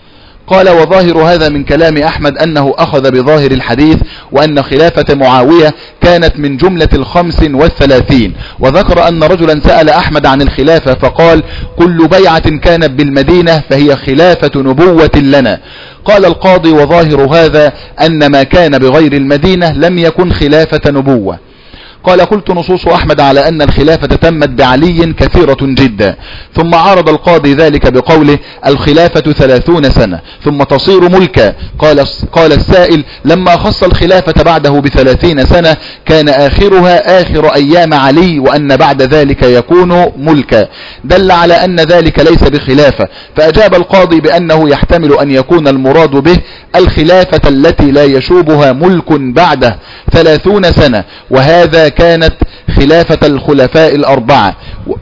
قال وظاهر هذا من كلام أحمد أنه أخذ بظاهر الحديث، وأن خلافة معاوية كانت من جملة الخمس والثلاثين. وذكر أن رجلا سأل أحمد عن الخلافة فقال كل بيعة كانت بالمدينة فهي خلافة نبوة لنا. قال القاضي وظاهر هذا أن ما كان بغير المدينة لم يكن خلافة نبوة. قال قلت نصوص أحمد على أن الخلافة تمت بعلي كثيرة جدا، ثم عارض القاضي ذلك بقوله الخلافة ثلاثون سنة ثم تصير ملكا. قال, قال السائل لما خص الخلافة بعده بثلاثين سنة كان آخرها آخر أيام علي، وأن بعد ذلك يكون ملكا، دل على أن ذلك ليس بخلافة. فأجاب القاضي بأنه يحتمل أن يكون المراد به الخلافة التي لا يشوبها ملك بعده ثلاثون سنة، وهذا كانت خلافة الخلفاء الأربعة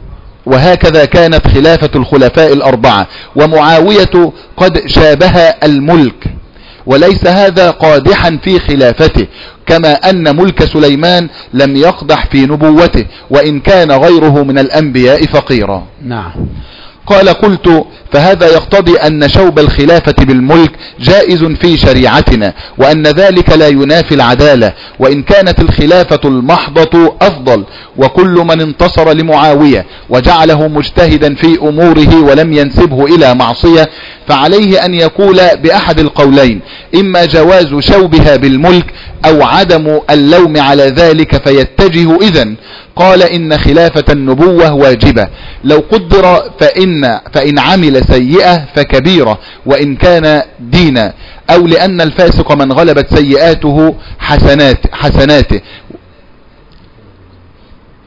وهكذا كانت خلافة الخلفاء الأربعة ومعاوية قد شابه الملك، وليس هذا قادحا في خلافته، كما أن ملك سليمان لم يقدح في نبوته وإن كان غيره من الأنبياء فقيرا. نعم. قال قلت فهذا يقتضي أن شوب الخلافة بالملك جائز في شريعتنا، وأن ذلك لا ينافي العدالة، وإن كانت الخلافة المحضة أفضل. وكل من انتصر لمعاوية وجعله مجتهدا في أموره ولم ينسبه إلى معصية فعليه أن يقول بأحد القولين، إما جواز شوبها بالملك أو عدم اللوم على ذلك، فيتجه إذن. قال إن خلافة النبوة واجبة لو قدر، فإن, فإن عمل سيئة فكبيرة وإن كان دينا، أو لأن الفاسق من غلبت سيئاته حسنات حسناته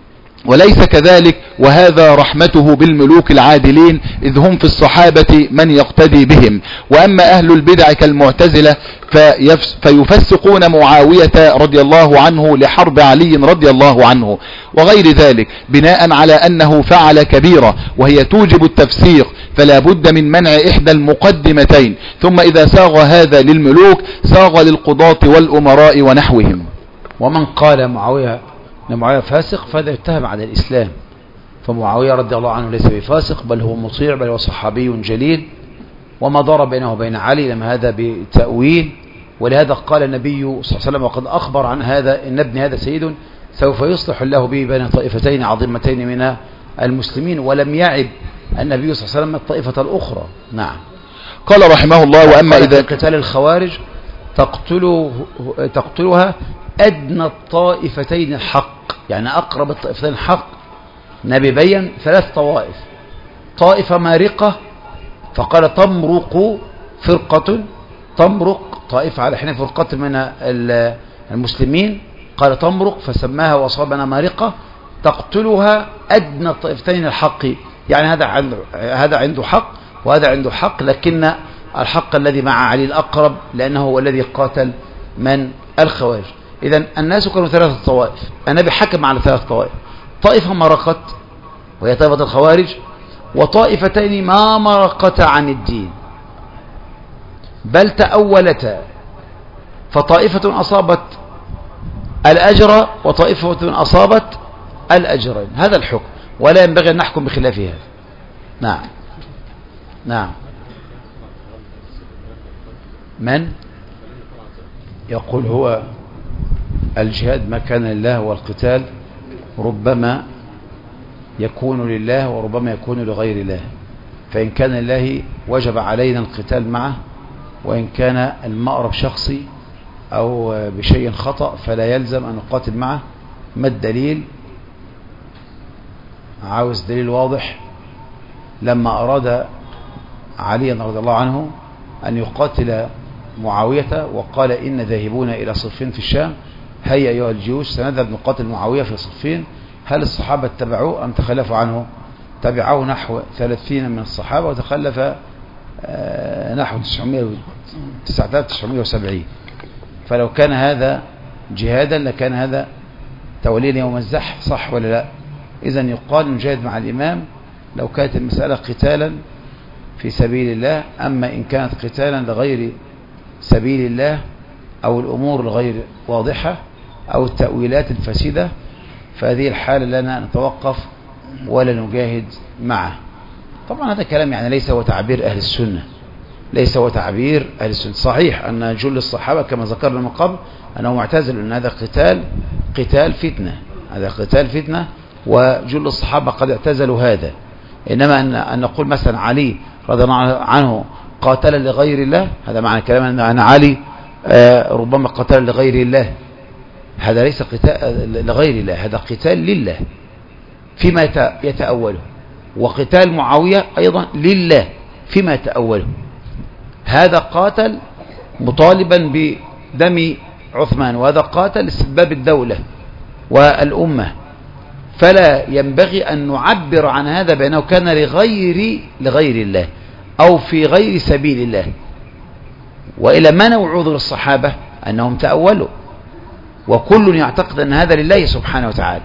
وليس كذلك، وهذا رحمته بالملوك العادلين، إذ هم في الصحابة من يقتدي بهم. وأما أهل البدع كالمعتزلة فيفسقون معاوية رضي الله عنه لحرب علي رضي الله عنه وغير ذلك، بناء على أنه فعل كبيرة وهي توجب التفسيق، فلا بد من منع إحدى المقدمتين. ثم إذا ساغ هذا للملوك ساغ للقضاة والأمراء ونحوهم. ومن قال معاوية معاوية فاسق فهذا يتهم على الإسلام، فمعاوية رضي الله عنه ليس بفاسق، بل هو مطيع، بل هو صحابي جليل، وما ضرب بينه وبين علي لم هذا بتأويل. ولهذا قال النبي صلى الله عليه وسلم وقد أخبر عن هذا إن ابن هذا سيد سوف يصلح الله به بين طائفتين عظيمتين من المسلمين، ولم يعب النبي صلى الله عليه وسلم الطائفة الأخرى. نعم. قال رحمه الله: وأما إذا قتال الخوارج تقتله تقتلها أدنى الطائفتين الحق، يعني أقرب الطائفتين الحق. النبي بين ثلاث طوائف: طائفة مارقة فقال تمرق فرقة، تمرق طائفة على حين فرقة من المسلمين، قال تمرق فسماها وصابنا مارقة، تقتلها أدنى الطائفتين الحق، يعني هذا عنده هذا عنده حق وهذا عنده حق، لكن الحق الذي مع علي الأقرب لأنه هو الذي قاتل من الخوارج. إذن الناس كانوا ثلاثة طوائف، النبي حكم على ثلاث طوائف: طائفة مرقت وهي طائفة الخوارج، وطائفتين ما مرقتا عن الدين بل تأولتا، فطائفة أصابت الأجر وطائفة أصابت الأجرين. هذا الحكم، ولا ينبغي أن نحكم بخلاف هذا. نعم نعم. من يقول هو الجهاد ما كان لله، والقتال ربما يكون لله وربما يكون لغير الله، فإن كان لله وجب علينا القتال معه، وإن كان المأرب شخصي أو بشيء خطأ فلا يلزم أن نقاتل معه. ما الدليل؟ عاوز دليل واضح. لما أراد علي رضي الله عنه أن يقاتل معاوية وقال إن ذاهبون إلى صفين في الشام، هيا أيها الجيوش سنذهب نقاتل معاوية في صفين، هل الصحابة اتبعوه أم تخلفوا عنه؟ تبعه نحو ثلاثين من الصحابة، وتخلف نحو تسعة آلاف وتسعمائة وسبعين. فلو كان هذا جهادا لكان هذا تولين يوم الزحف، صح ولا لا؟ إذن يقال نجاهد مع الإمام لو كانت المسألة قتالا في سبيل الله. أما إن كانت قتالا لغير سبيل الله أو الأمور الغير واضحة أو التأويلات الفاسدة، فهذه الحالة لنا نتوقف ولا نجاهد معه. طبعا هذا كلام يعني ليس هو تعبير أهل السنة، ليس هو تعبير أهل السنة. صحيح أن جل الصحابة كما ذكرنا من قبل أنه معتزل أن هذا قتال قتال فتنة، هذا قتال فتنة، وجل الصحابة قد اعتزلوا هذا. إنما أن, أن نقول مثلا علي رضي الله عنه قاتل لغير الله، هذا معنى كلام أن علي آه ربما قاتل لغير الله، هذا ليس قتال لغير الله، هذا قتال لله فيما يتأوله. وقتال معاوية أيضا لله فيما يتأوله. هذا قاتل مطالبا بدم عثمان، وهذا قاتل لاستتباب الدولة والأمة، فلا ينبغي أن نعبر عن هذا بأنه كان لغير لغير الله أو في غير سبيل الله. وإلى ما نوعوذ للصحابة أنهم تأولوا، وكل يعتقد أن هذا لله سبحانه وتعالى،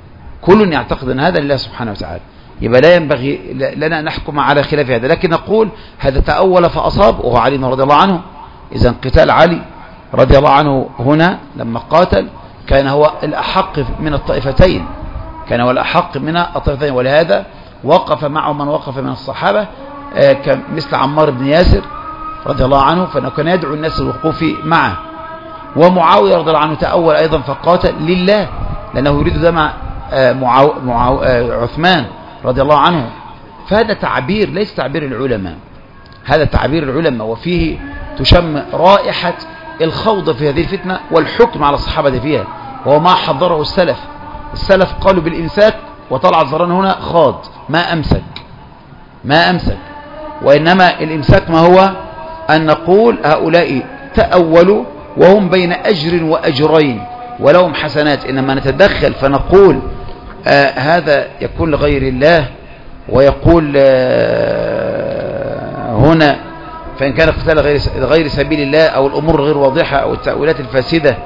كل يعتقد أن هذا لله سبحانه وتعالى. يبقى لا ينبغي لنا أن نحكم على خلاف هذا، لكن نقول هذا تأول فأصاب وهو علي رضي الله عنه. إذن قتال علي رضي الله عنه هنا لما قاتل كان هو الأحق من الطائفتين، كان هو الأحق من الطائفتين، ولهذا وقف معه من وقف من الصحابة مثل عمار بن ياسر رضي الله عنه، فإنه كان يدعو الناس للوقوف معه. ومعاوية رضي الله عنه تأول أيضا فقاتل لله، لأنه يريد دمع معاو... معاو... عثمان رضي الله عنه. فهذا تعبير ليس تعبير العلماء، هذا تعبير العلماء، وفيه تشم رائحة الخوض في هذه الفتنة والحكم على الصحابة فيها، وهو ما حضره السلف. السلف قالوا بالإمساك، وطلع الزران هنا خاض ما أمسك ما أمسك وإنما الإمساك ما هو أن نقول هؤلاء تأولوا وهم بين أجر وأجرين ولهم حسنات، إنما نتدخل فنقول آه هذا يكون لغير الله، ويقول آه هنا فإن كان اقتتال غير غير سبيل الله أو الأمور غير واضحة أو التأويلات الفاسدة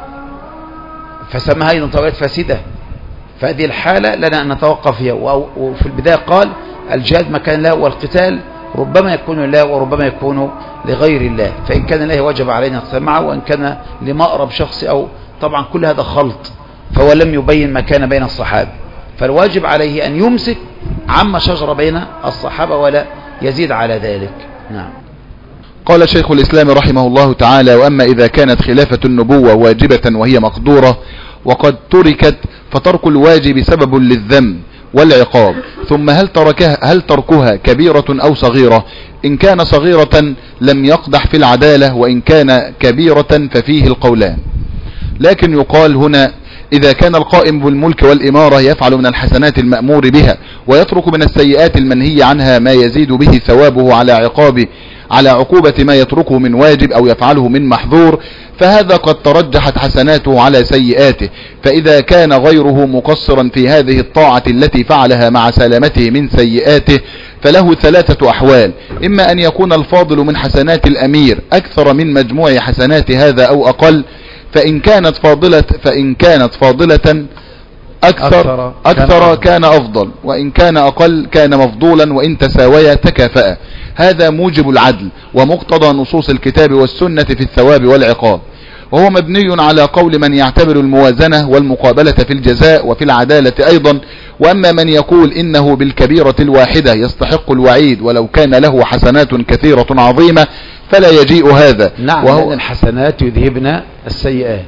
فسماها أيضا تأويلات فاسدة، فهذه الحالة لنا أن نتوقف فيها. وفي البداية قال الجهاد مكان الله، والقتال ربما يكون لله وربما يكون لغير الله، فإن كان الله وجب علينا السمع، وإن كان لمأرب شخص أو طبعا كل هذا خلط، فهو لم يبين ما كان بين الصحابة، فالواجب عليه أن يمسك عما شجر بين الصحابة ولا يزيد على ذلك. نعم. قال شيخ الإسلام رحمه الله تعالى: وأما إذا كانت خلافة النبوة واجبة وهي مقدورة وقد تركت فترك الواجب سبب للذم والعقاب، ثم هل تركها هل تركها كبيرة أو صغيرة؟ إن كان صغيرة لم يقدح في العدالة، وإن كان كبيرة ففيه القولان. لكن يقال هنا: إذا كان القائم بالملك والإمارة يفعل من الحسنات المأمور بها ويترك من السيئات المنهي عنها ما يزيد به ثوابه على عقابه على عقوبة ما يتركه من واجب أو يفعله من محظور، فهذا قد ترجحت حسناته على سيئاته. فإذا كان غيره مقصرا في هذه الطاعة التي فعلها مع سلامته من سيئاته فله ثلاثة أحوال: إما أن يكون الفاضل من حسنات الأمير أكثر من مجموع حسنات هذا أو أقل، فإن كانت فاضلة فإن كانت فاضلة أكثر, أكثر كان أفضل، وإن كان أقل كان مفضولا، وإن تساويا تكافأ. هذا موجب العدل ومقتضى نصوص الكتاب والسنة في الثواب والعقاب، وهو مبني على قول من يعتبر الموازنة والمقابلة في الجزاء وفي العدالة أيضا. وأما من يقول إنه بالكبيرة الواحدة يستحق الوعيد ولو كان له حسنات كثيرة عظيمة فلا يجيء هذا. نعم، وهو الحسنات يذهبن السيئات.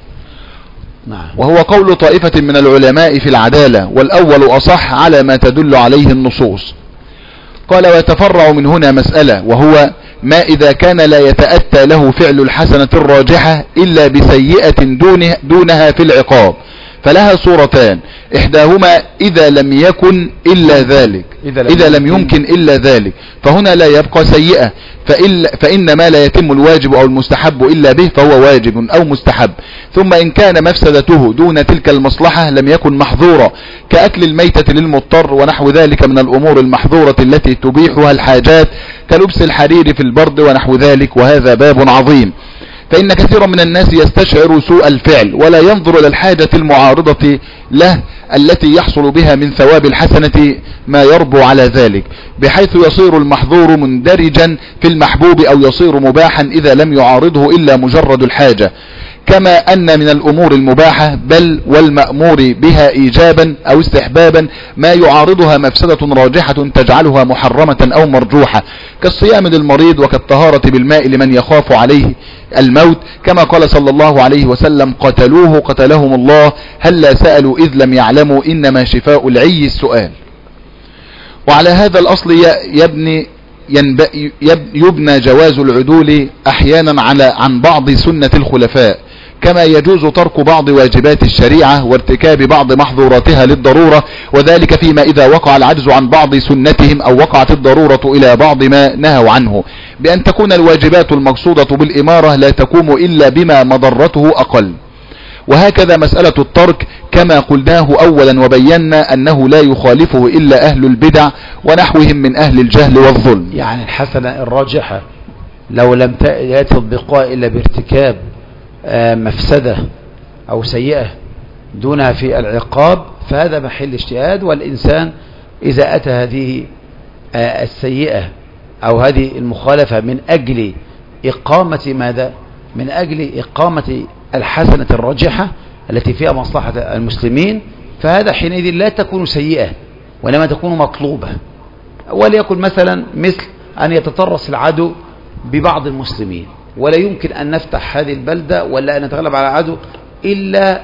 نعم. وهو قول طائفة من العلماء في العدالة، والأول أصح على ما تدل عليه النصوص. قال: ويتفرع من هنا مسألة، وهو ما إذا كان لا يتأتى له فعل الحسنة الراجحة إلا بسيئة دونه دونها في العقاب، فلها صورتان: إحداهما إذا لم يكن إلا ذلك إذا لم, إذا لم يمكن إلا ذلك، فهنا لا يبقى سيئة، فإن ما لا يتم الواجب أو المستحب إلا به فهو واجب أو مستحب. ثم إن كان مفسدته دون تلك المصلحة لم يكن محظورا، كأكل الميتة للمضطر ونحو ذلك من الأمور المحظورة التي تبيحها الحاجات، كلبس الحرير في البرد ونحو ذلك، وهذا باب عظيم. فإن كثيرا من الناس يستشعر سوء الفعل ولا ينظر إلى الحاجة المعارضة له التي يحصل بها من ثواب الحسنة ما يربو على ذلك، بحيث يصير المحظور مندرجا في المحبوب أو يصير مباحا إذا لم يعارضه إلا مجرد الحاجة، كما أن من الأمور المباحة بل والمأمور بها إيجابا أو استحبابا ما يعارضها مفسدة راجحة تجعلها محرمة أو مرجوحة، كالصيام للمريض وكالطهارة بالماء لمن يخاف عليه الموت، كما قال صلى الله عليه وسلم: قتلوه قتلهم الله هلا سألوا إذ لم يعلموا إنما شفاء العي السؤال. وعلى هذا الأصل يبني يبنى جواز العدول أحيانا على عن بعض سنة الخلفاء، كما يجوز ترك بعض واجبات الشريعة وارتكاب بعض محظوراتها للضرورة، وذلك فيما إذا وقع العجز عن بعض سنتهم أو وقعت الضرورة إلى بعض ما نهوا عنه، بأن تكون الواجبات المقصودة بالإمارة لا تقوم إلا بما مضرته أقل. وهكذا مسألة الترك كما قلناه أولا وبينا أنه لا يخالفه إلا أهل البدع ونحوهم من أهل الجهل والظلم. يعني الحسنة الراجحة لو لم يأتي البقاء إلا بارتكاب مفسدة أو سيئة دونها في العقاب فهذا محل اجتهاد، والإنسان إذا أتى هذه السيئة أو هذه المخالفة من أجل إقامة ماذا؟ من أجل إقامة الحسنة الراجحة التي فيها مصلحة المسلمين، فهذا حينئذ لا تكون سيئة وإنما تكون مطلوبة. وليكن مثلا مثل أن يتطرس العدو ببعض المسلمين، ولا يمكن أن نفتح هذه البلدة ولا أن نتغلب على العدو إلا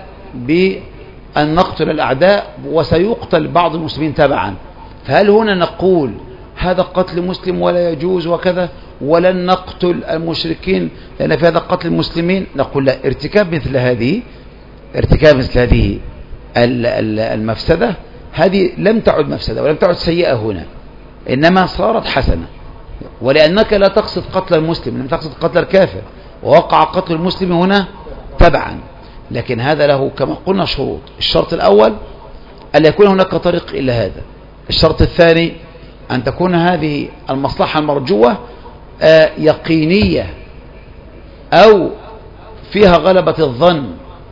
بأن نقتل الأعداء، وسيقتل بعض المسلمين تبعا. فهل هنا نقول هذا قتل مسلم ولا يجوز وكذا، ولن نقتل المشركين لأن في هذا قتل المسلمين؟ نقول لا، ارتكاب مثل هذه ارتكاب مثل هذه المفسدة هذه لم تعد مفسدة ولم تعد سيئة هنا، إنما صارت حسنة، ولأنك لا تقصد قتل المسلم، لم تقصد قتل الكافر، ووقع قتل المسلم هنا تبعا. لكن هذا له كما قلنا شروط. الشرط الأول ألا يكون هناك طريق إلا هذا. الشرط الثاني أن تكون هذه المصلحة المرجوة يقينية أو فيها غلبة الظن،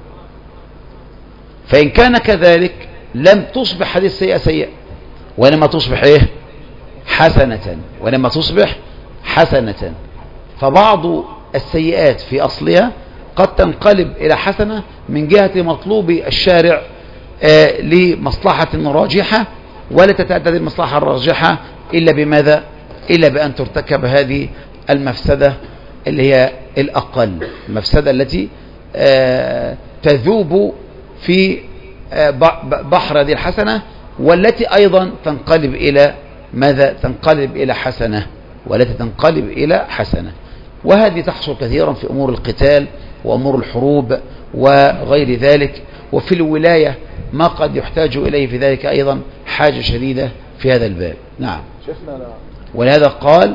فإن كان كذلك لم تصبح هذه السيئة سيئة، وإنما تصبح إيه؟ حسنة، وإنما تصبح حسنة. فبعض السيئات في أصلها قد تنقلب إلى حسنة من جهة مطلوب الشارع آه لمصلحة راجحة، ولا تتعدد المصلحة الراجحة إلا بماذا؟ إلا بأن ترتكب هذه المفسدة اللي هي الأقل، المفسدة التي آه تذوب في آه بحر هذه الحسنة، والتي أيضا تنقلب إلى ماذا؟ تنقلب إلى حسنة، والتي تنقلب إلى حسنة. وهذه تحصل كثيرا في أمور القتال وأمور الحروب وغير ذلك، وفي الولاية ما قد يحتاج إليه في ذلك أيضا حاجة شديدة في هذا الباب. نعم. ولهذا قال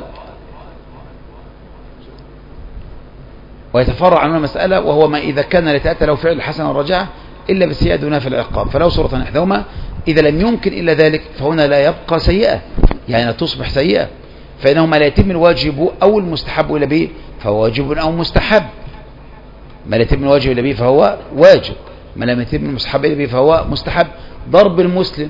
ويتفرع عنه مسألة، وهو ما إذا كان لتأتى له فعل الحسنة الرجعة إلا بسيئة دون في العقاب، فلو صورة إحداهما إذا لم يمكن إلا ذلك فهنا لا يبقى سيئة، يعني لا تصبح سيئة، فإنه ما لا يتم الواجب أو المستحب إلا به فهو واجب أو مستحب. ما لا يتم الواجب إلا به فهو واجب، ما لم يتم المستحب إلا به فهو مستحب. ضرب المسلم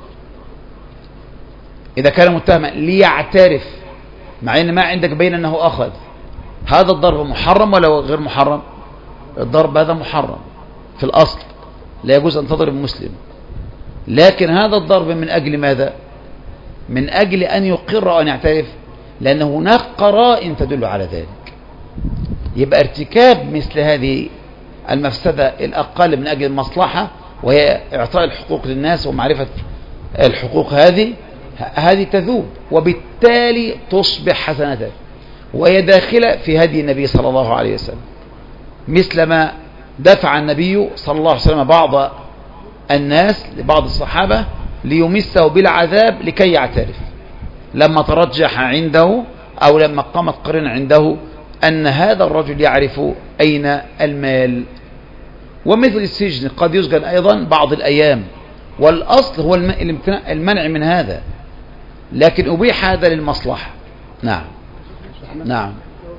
إذا كان متهما ليعترف، مع أن ما عندك بين أنه أخذ، هذا الضرب محرم ولا غير محرم؟ الضرب هذا محرم في الأصل، لا يجوز أن تضرب مسلم، لكن هذا الضرب من أجل ماذا؟ من أجل أن يقر وأن يعترف، لأن هناك قرائن تدل على ذلك. يبقى ارتكاب مثل هذه المفسدة الأقل من أجل المصلحة، وهي إعطاء الحقوق للناس ومعرفة الحقوق هذه هذه تذوب، وبالتالي تصبح حسنة، وهي داخلة في هدي النبي صلى الله عليه وسلم، مثل ما دفع النبي صلى الله عليه وسلم بعض الناس لبعض الصحابة ليمسه بالعذاب لكي يعترف، لما ترجح عنده أو لما قامت قرين عنده أن هذا الرجل يعرف أين المال. ومثل السجن قد يسجن أيضا بعض الأيام، والأصل هو المنع من هذا، لكن أبيح هذا للمصلحة. نعم. نعم.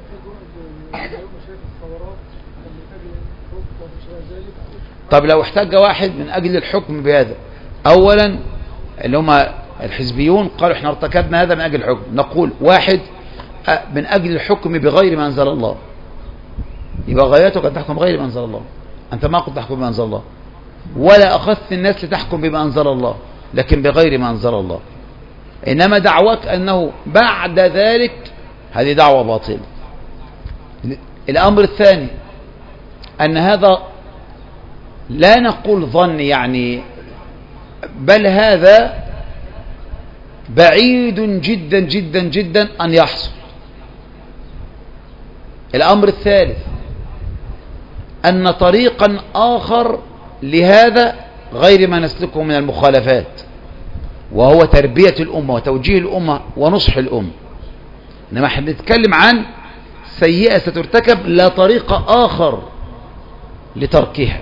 طب لو احتاج واحد من أجل الحكم بهذا، أولا اللي هم الحزبيون قالوا احنا ارتكبنا هذا من أجل الحكم، نقول واحد من أجل الحكم بغير ما أنزل الله، يبقى غايتك أن تحكم بغير ما أنزل الله، أنت ما قلت تحكم بما أنزل الله، ولا أخذت الناس لتحكم بما أنزل الله، لكن بغير ما أنزل الله. إنما دعوك أنه بعد ذلك هذه دعوة باطلة. الأمر الثاني أن هذا لا نقول ظن يعني، بل هذا بعيد جدا جدا جدا أن يحصل. الأمر الثالث أن طريقا آخر لهذا غير ما نسلكه من المخالفات، وهو تربية الأمة وتوجيه الأمة ونصح الأمة. إنما احنا نتكلم عن سيئة سترتكب لا طريق آخر لتركها.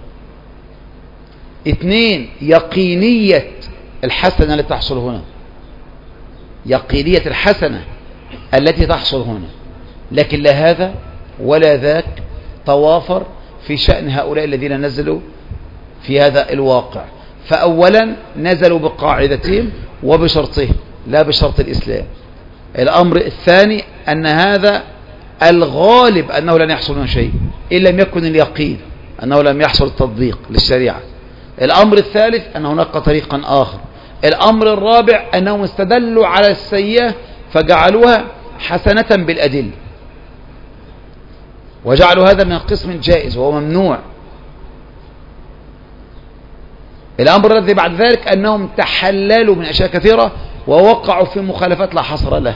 اثنين، يقينية الحسنة التي تحصل هنا، يقينية الحسنة التي تحصل هنا، لكن لا هذا ولا ذاك توافر في شأن هؤلاء الذين نزلوا في هذا الواقع. فأولا نزلوا بقاعدتهم وبشرطهم لا بشرط الإسلام. الأمر الثاني أن هذا الغالب أنه لن يحصل منه شيء إن لم يكن اليقين أنه لم يحصل التطبيق للشريعة. الأمر الثالث أن هناك طريقا آخر. الأمر الرابع أنهم استدلوا على السيئة فجعلوها حسنة بالأدلة، وجعلوا هذا من قسم جائز وهو ممنوع. الأمر الذي بعد ذلك أنهم تحللوا من أشياء كثيرة ووقعوا في مخالفات لا حصر له.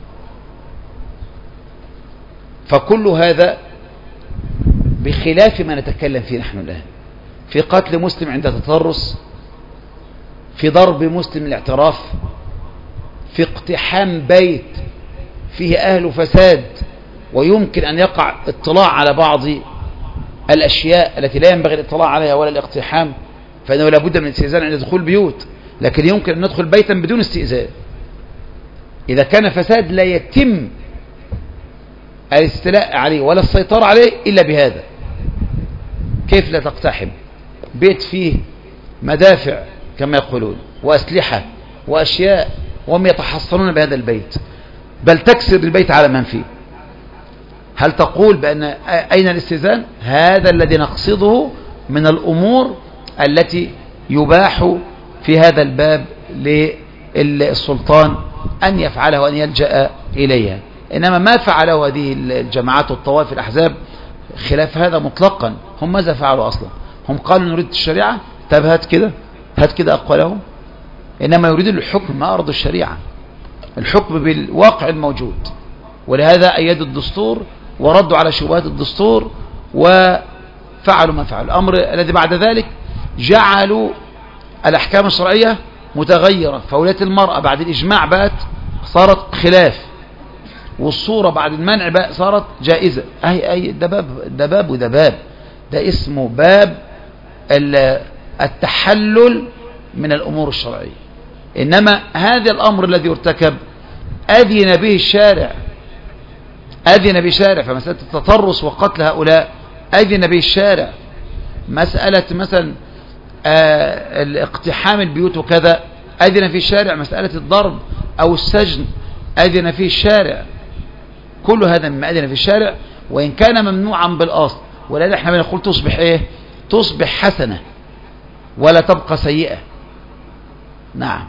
فكل هذا بخلاف ما نتكلم فيه نحن الآن، في قتل مسلم عند تطرس، في ضرب مسلم الاعتراف، في اقتحام بيت فيه أهل فساد ويمكن أن يقع اطلاع على بعض الأشياء التي لا ينبغي الاطلاع عليها ولا الاقتحام، فإنه لابد من الاستئذان عند دخول البيوت، لكن يمكن أن ندخل بيتا بدون استئذان إذا كان فساد لا يتم الاستيلاء عليه ولا السيطرة عليه إلا بهذا. كيف لا تقتحم بيت فيه مدافع كما يقولون وأسلحة وأشياء وهم يتحصنون بهذا البيت، بل تكسر البيت على من فيه؟ هل تقول بأن أين الاستئذان؟ هذا الذي نقصده من الأمور التي يباح في هذا الباب للسلطان أن يفعله وأن يلجأ إليها. إنما ما فعله هذه الجماعات والطوائف الأحزاب خلاف هذا مطلقا. هم ماذا فعلوا أصلا؟ هم قالوا نريد الشريعة، طب هات كده هات كده أقوالهم. إنما يريد الحكم ما أرض الشريعة، الحكم بالواقع الموجود، ولهذا أيدوا الدستور وردوا على شبهات الدستور وفعلوا ما فعلوا. الأمر الذي بعد ذلك جعلوا الأحكام الشرعية متغيرة، فولاية المرأة بعد الإجماع بقت صارت خلاف، والصورة بعد المنع بقى صارت جائزة. أي أي ده باب ده باب وده باب، ده اسمه باب التحلل من الأمور الشرعية. إنما هذا الأمر الذي ارتكب أذن به الشارع، أذن به الشارع. فمسألة التطرس وقتل هؤلاء أذن به الشارع. مسألة مثلا آه الاقتحام البيوت وكذا أذن في الشارع. مسألة الضرب أو السجن أذن في الشارع. كل هذا مما أذن في الشارع وإن كان ممنوعا بالأصل، ولذلك احنا بنقول تصبح إيه؟ تصبح حسنة ولا تبقى سيئة. نعم.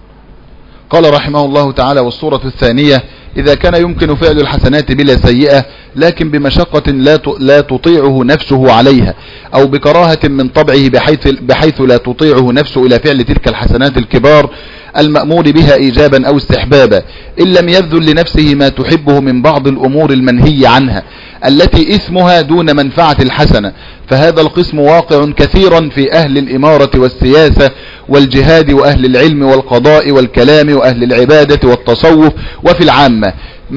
قال رحمه الله تعالى: والصورة الثانية إذا كان يمكن فعل الحسنات بلا سيئة لكن بمشقة لا لا تطيعه نفسه عليها، أو بكراهة من طبعه بحيث, بحيث لا تطيعه نفسه إلى فعل تلك الحسنات الكبار المأمور بها إيجابا أو استحبابا، إن لم يبذل لنفسه ما تحبه من بعض الأمور المنهي عنها التي إثمها دون منفعة الحسنة، فهذا القسم واقع كثيرا في أهل الإمارة والسياسة والجهاد وأهل العلم والقضاء والكلام وأهل العبادة والتصوف وفي العامة،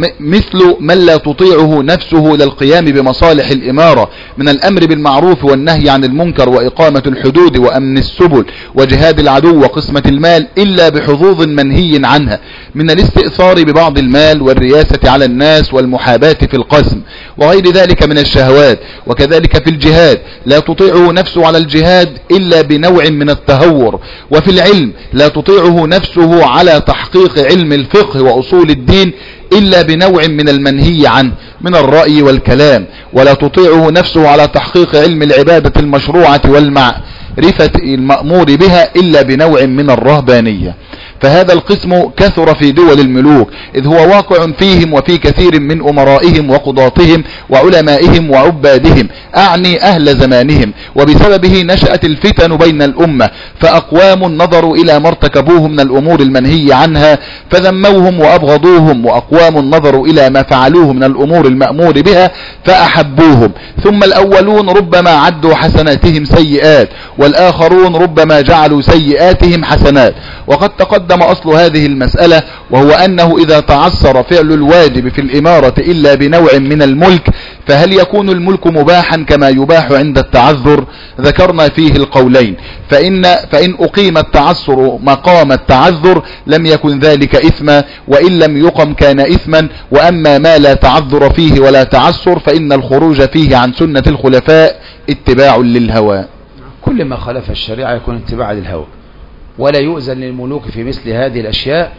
مثل من لا تطيعه نفسه للقيام بمصالح الإمارة من الأمر بالمعروف والنهي عن المنكر وإقامة الحدود وأمن السبل وجهاد العدو وقسمة المال إلا بحظوظ منهي عنها من الاستئثار ببعض المال والرياسة على الناس والمحاباة في القسم وغير ذلك من الشهوات. وكذلك في الجهاد لا تطيعه نفسه على الجهاد إلا بنوع من التهور. وفي العلم لا تطيعه نفسه على تحقيق علم الفقه وأصول الدين إلا بنوع من المنهي عنه من الرأي والكلام. ولا تطيعه نفسه على تحقيق علم العبادة المشروعة والمعرفة المأمور بها إلا بنوع من الرهبانية. فهذا القسم كثر في دول الملوك إذ هو واقع فيهم وفي كثير من أمرائهم وقضاتهم وعلمائهم وعبادهم، أعني أهل زمانهم، وبسببه نشأت الفتن بين الأمة، فأقوام نظروا إلى ما ارتكبوه من الأمور المنهي عنها فذموهم وأبغضوهم، وأقوام نظروا إلى ما فعلوه من الأمور المأمور بها فأحبوهم. ثم الأولون ربما عدوا حسناتهم سيئات، والآخرون ربما جعلوا سيئاتهم حسنات. وقد تقدم أصل هذه المسألة، وهو أنه إذا تعثر فعل الواجب في الإمارة إلا بنوع من الملك فهل يكون الملك مباحا كما يباح عند التعذر؟ ذكرنا فيه القولين، فإن, فإن أقيم التعثر مقام التعذر لم يكن ذلك إثما، وإن لم يقم كان إثما. وأما ما لا تعذر فيه ولا تعثر فإن الخروج فيه عن سنة الخلفاء اتباع للهوى. كل ما خالف الشريعة يكون اتباع للهوى، ولا يؤذن للملوك في مثل هذه الأشياء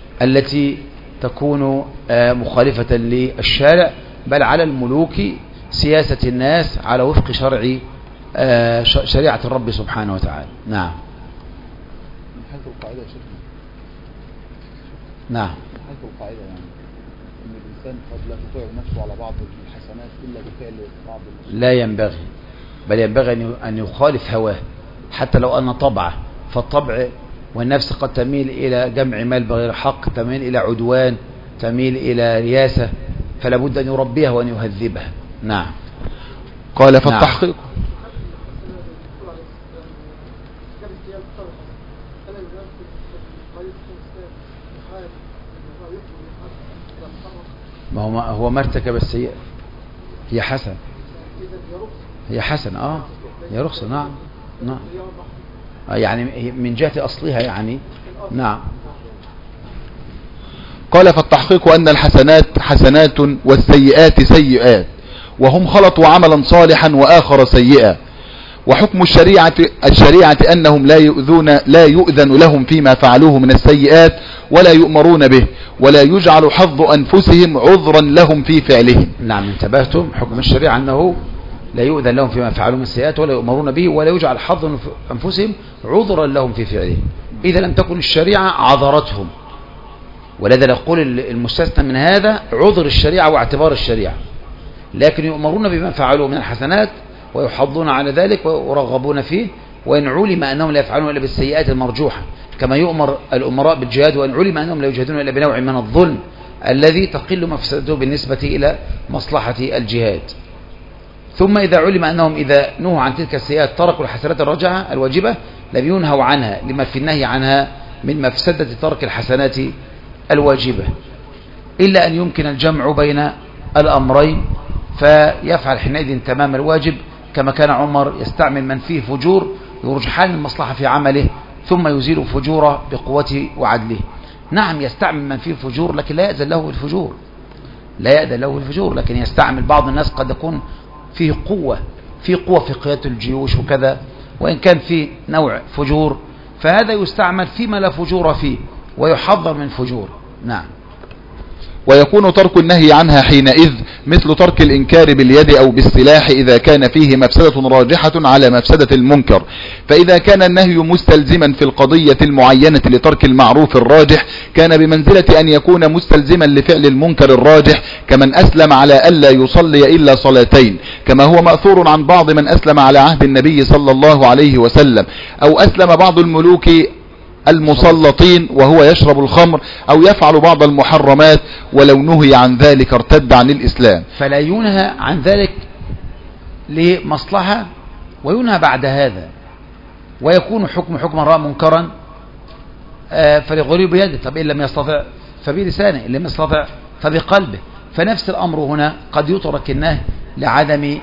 التي تكون مخالفة للشارع، بل على الملوك سياسة الناس على وفق شرع شريعة الرب سبحانه وتعالى. نعم. من حيث القاعدة يا شيخنا، نعم، من حيث القاعدة يعني ان الانسان قد لا تطيع نفسه على بعض الحسنات الا بفعل بعض الحسنات. لا ينبغي، بل ينبغي ان يخالف هواه حتى لو ان طبعه، فالطبع والنفس قد تميل الى جمع مال بغير حق، تميل الى عدوان، تميل الى رياسة، فلا بد ان يربيها وان يهذبها. نعم. قال فالتحقيق ما هو هو ما ارتكب السيئة، هي حسن، هي حسن اه هي رخصة. نعم نعم يعني من جهة أصلها يعني. نعم. قال فالتحقيق أن الحسنات حسنات والسيئات سيئات، وهم خلطوا عملا صالحا وآخر سيئا. وحكم الشريعة الشريعة أنهم لا يؤذون لا يؤذن لهم فيما فعلوه من السيئات ولا يؤمرون به، ولا يجعل حظ أنفسهم عذرا لهم في فعلهم. نعم، انتبهتم. حكم الشريعة أنه لا يؤذن لهم فيما فعلوه من السيئات ولا يؤمرون به ولا يجعل حظ أنفسهم عذرا لهم في فعلهم. إذا لم تكن الشريعة عذرتهم، ولذا نقول المستثنى من هذا عذر الشريعة واعتبار الشريعة، لكن يؤمرون بما فعلوه من الحسنات ويحضون على ذلك ويرغبون فيه، وإن علم أنهم لا يفعلون إلا بالسيئات المرجوحة، كما يؤمر الأمراء بالجهاد وإن علم أنهم لا يجهدون إلا بنوع من الظلم الذي تقل مفسدته بالنسبة إلى مصلحة الجهاد. ثم إذا علم أنهم إذا نهوا عن تلك السيئات تركوا الحسنات الراجعة الواجبة لم ينهوا عنها لما في النهي عنها من مفسدة ترك الحسنات الواجبة، إلا أن يمكن الجمع بين الأمرين فيفعل حينئذ تمام الواجب، كما كان عمر يستعمل من فيه فجور يرجحان المصلحة في عمله ثم يزيل فجوره بقوته وعدله. نعم، يستعمل من فيه فجور لكن لا يأذن له الفجور، لا يأذن له الفجور، لكن يستعمل بعض الناس قد يكون فيه قوة في قوة في قيادة الجيوش وكذا، وإن كان فيه نوع فجور فهذا يستعمل فيما لا فجور فيه ويحذر من فجور. نعم. ويكون ترك النهي عنها حينئذ مثل ترك الإنكار باليد أو بالسلاح إذا كان فيه مفسدة راجحة على مفسدة المنكر. فإذا كان النهي مستلزما في القضية المعينة لترك المعروف الراجح كان بمنزلة أن يكون مستلزما لفعل المنكر الراجح، كمن أسلم على ألا يصلي إلا صلاتين، كما هو مأثور عن بعض من أسلم على عهد النبي صلى الله عليه وسلم، أو أسلم بعض الملوك المسلطين وهو يشرب الخمر أو يفعل بعض المحرمات، ولو نهي عن ذلك ارتد عن الإسلام. فلا ينهى عن ذلك لمصلحة وينهى بعد هذا، ويكون حكم حكم رأى منكرا فلغيره بيده، طب إن لم يستطع فبلسانه، إن لم يستطع فبقلبه. فنفس الأمر هنا قد يترك النهي لعدم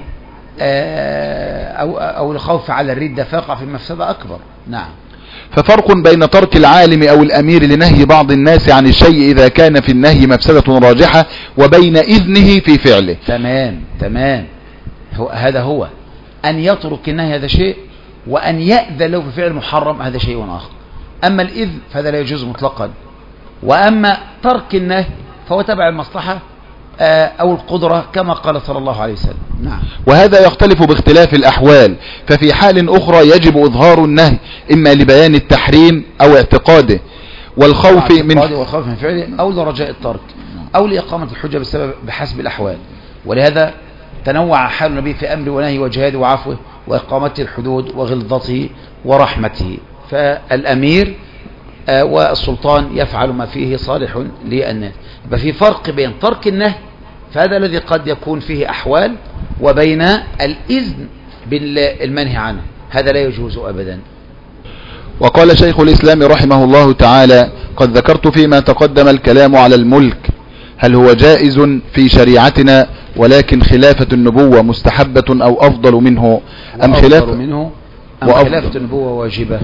أو, أو الخوف على الردة فيقع في مفسدة أكبر. نعم. ففرق بين ترك العالم أو الأمير لنهي بعض الناس عن الشيء إذا كان في النهي مفسدة راجحة وبين إذنه في فعله. تمام تمام، هو هذا هو أن يترك النهي هذا شيء، وأن يأذن له في فعل محرم هذا شيء آخر. أما الإذن فهذا لا يجوز مطلقا، وأما ترك النهي فهو تبع المصلحة أو القدرة كما قال صلى الله عليه وسلم. نعم. وهذا يختلف باختلاف الأحوال، ففي حال أخرى يجب إظهار النهي إما لبيان التحريم أو اعتقاده والخوف من والخوف من فعله، أو لرجاء الترك، أو لإقامة الحجة بالسبب بحسب الأحوال. ولهذا تنوع حال النبي في أمر ونهي وجهاده وعفوه وإقامة الحدود وغلظته ورحمته. فالأمير والسلطان يفعل ما فيه صالح للناس. يبقى في فرق بين ترك النهي فهذا الذي قد يكون فيه أحوال، وبين الإذن بالمنهي عنه، هذا لا يجوز أبدا. وقال شيخ الإسلام رحمه الله تعالى: قد ذكرت فيما تقدم الكلام على الملك، هل هو جائز في شريعتنا ولكن خلافة النبوة مستحبة أو أفضل منه أم خلافة منه أم خلافة النبوة واجبة؟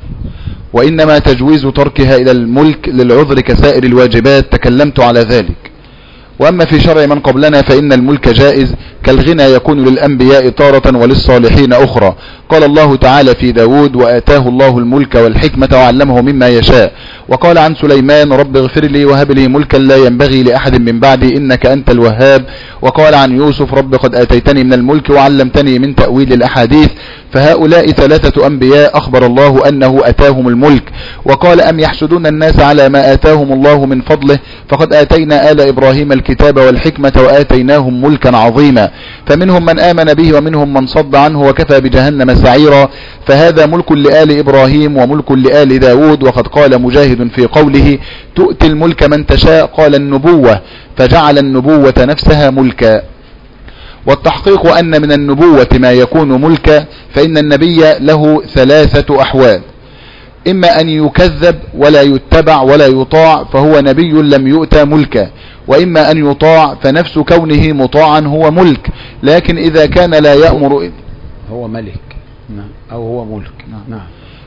وإنما تجويز تركها إلى الملك للعذر كسائر الواجبات، تكلمت على ذلك. وأما في شرع من قبلنا فإن الملك جائز، كالغنى يكون للأنبياء تارة وللصالحين أخرى. قال الله تعالى في داود: وآتاه الله الملك والحكمة وعلمه مما يشاء. وقال عن سليمان: رب اغفر لي وهب لي ملكا لا ينبغي لأحد من بعدي إنك أنت الوهاب. وقال عن يوسف: رب قد آتيتني من الملك وعلمتني من تأويل الأحاديث. فهؤلاء ثلاثة أنبياء أخبر الله أنه أتاهم الملك. وقال: أم يحسدون الناس على ما آتاهم الله من فضله، فقد آتينا آل إبراهيم الكتاب والحكمة وآتيناهم ملكا عظيما. فمنهم من آمن به ومنهم من صد عنه وكفى بجهنم سعيرا. فهذا ملك لآل إبراهيم وملك لآل داود. وقد قال مجاهد في قوله: تؤتي الملك من تشاء، قال النبوة، فجعل النبوة نفسها ملكا. والتحقيق أن من النبوة ما يكون ملكا، فإن النبي له ثلاثة أحوال: إما أن يكذب ولا يتبع ولا يطاع فهو نبي لم يؤتى ملكا، وإما أن يطاع فنفس كونه مطاعا هو ملك، لكن إذا كان لا يأمر هو ملك، نعم، أو هو ملك، نعم.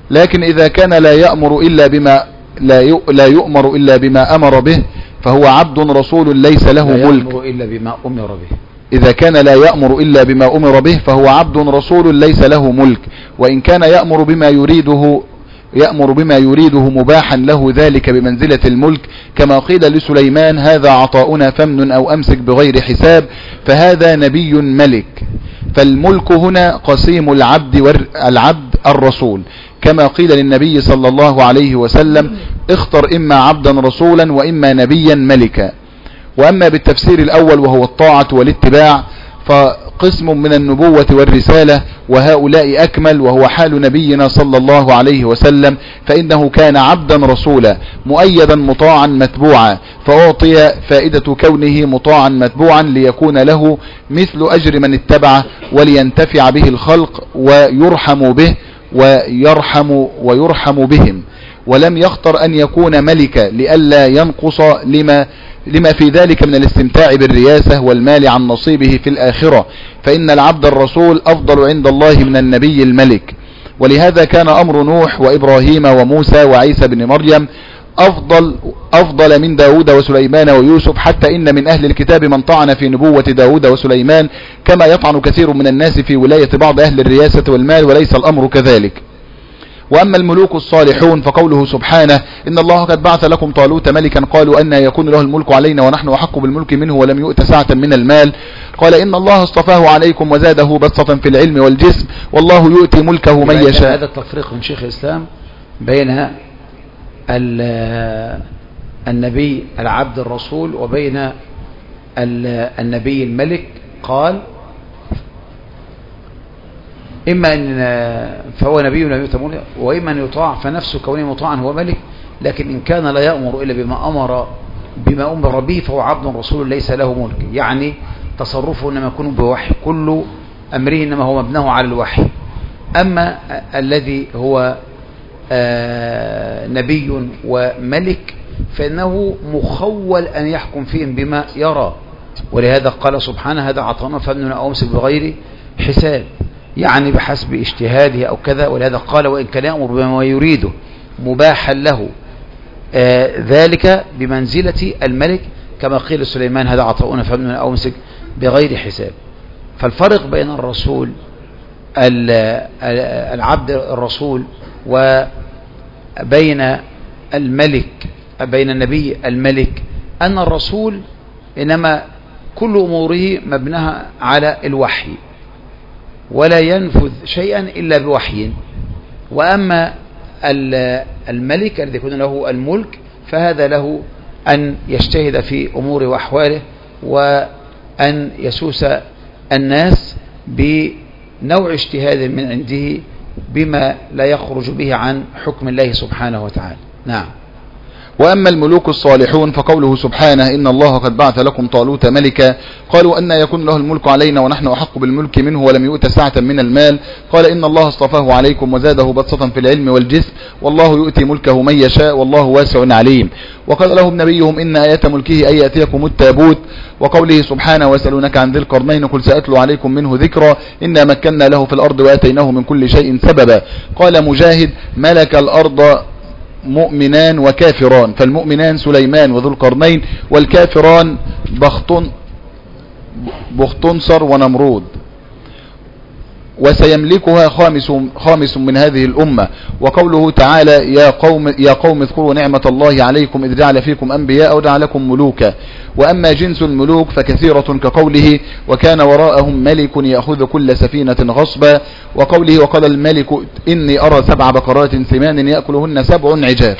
لكن إذا كان لا يأمر إلا بما لا لا يؤمر إلا بما أمر به فهو عبد رسول ليس له لا ملك. يأمر إلا بما أمر به. إذا كان لا يأمر إلا بما أمر به فهو عبد رسول ليس له ملك، وإن كان يأمر بما يريده يأمر بما يريده مباحا له ذلك بمنزلة الملك، كما قيل لسليمان هذا عطاؤنا فامنن أو أمسك بغير حساب، فهذا نبي ملك. فالملك هنا قسيم العبد والعبد الرسول، كما قيل للنبي صلى الله عليه وسلم اختر إما عبدا رسولا وإما نبيا ملكا. وأما بالتفسير الأول وهو الطاعة والاتباع فقسم من النبوة والرسالة، وهؤلاء أكمل، وهو حال نبينا صلى الله عليه وسلم، فإنه كان عبدا رسولا مؤيدا مطاعا متبوعا، فأعطي فائدة كونه مطاعا متبوعا ليكون له مثل أجر من اتبعه ولينتفع به الخلق ويرحم به ويرحم ويرحم بهم. ولم يختر أن يكون ملكا لئلا ينقص لما لما في ذلك من الاستمتاع بالرياسة والمال عن نصيبه في الآخرة، فإن العبد الرسول أفضل عند الله من النبي الملك. ولهذا كان أمر نوح وإبراهيم وموسى وعيسى بن مريم أفضل أفضل من داود وسليمان ويوسف، حتى إن من أهل الكتاب من طعن في نبوة داود وسليمان، كما يطعن كثير من الناس في ولاية بعض أهل الرياسة والمال، وليس الأمر كذلك. وأما الملوك الصالحون فقوله سبحانه إن الله قد بعث لكم طالوت ملكا قالوا أن يكون له الملك علينا ونحن أحق بالملك منه ولم يؤت سعة من المال، قال إن الله اصطفاه عليكم وزاده بسطة في العلم والجسم والله يؤتي ملكه من يشاء. هذا التفريق من شيخ الإسلام بين النبي العبد الرسول وبين النبي الملك. قال إما أن فهو نبي لا يؤتى ملكا، وإما أن يطاع فنفسه كونه مطاعا هو ملك، لكن إن كان لا يأمر إلا بما أمر بما أمر به فهو عبد رسول ليس له ملك، يعني تصرفه إنما يكون بوحي، كل أمره إنما هو مبناه على الوحي. أما الذي هو نبي وملك فإنه مخول أن يحكم فيهم بما يرى، ولهذا قال سبحانه هذا عطانا فامنن أو أمسك بغير حساب، يعني بحسب اجتهاده أو كذا. ولهذا قال وإن كان يأمر بما يريده مباحا له آه ذلك بمنزلة الملك، كما قيل سليمان هذا عطاؤنا فامنن أو أمسك بغير حساب. فالفرق بين الرسول العبد الرسول وبين الملك بين النبي الملك أن الرسول إنما كل أموره مبناها على الوحي ولا ينفذ شيئا إلا بوحي. وأما الملك الذي يكون له الملك فهذا له أن يجتهد في أموره وأحواله وأن يسوس الناس بنوع اجتهاد من عنده بما لا يخرج به عن حكم الله سبحانه وتعالى. نعم. وأما الملوك الصالحون فقوله سبحانه إن الله قد بعث لكم طالوت ملكا قالوا أن يكون له الملك علينا ونحن أحق بالملك منه ولم يؤت سعة من المال، قال إن الله اصطفاه عليكم وزاده بسطة في العلم والجسم والله يؤتي ملكه من يشاء والله واسع عليم. وقال لهم نبيهم إن آيات ملكه أن يأتيكم التابوت. وقوله سبحانه ويسألونك عن ذي القرنين قل سأتلو عليكم منه ذكرا إنا مكنا له في الأرض وآتيناه من كل شيء سببا. قال مجاهد ملك الأرض مؤمنان وكافران، فالمؤمنان سليمان وذو القرنين، والكافران بختن بختنصر ونمرود، وسيملكها خامس خامس من هذه الأمة. وقوله تعالى يا قوم يا قوم اذكروا نعمة الله عليكم إذ جعل فيكم أنبياء وجعلكم ملوكا. وأما جنس الملوك فكثيرة كقوله وكان وراءهم ملك يأخذ كل سفينة غصبا، وقوله وقال الملك إني أرى سبع بقرات ثمان يأكلهن سبع عجاف.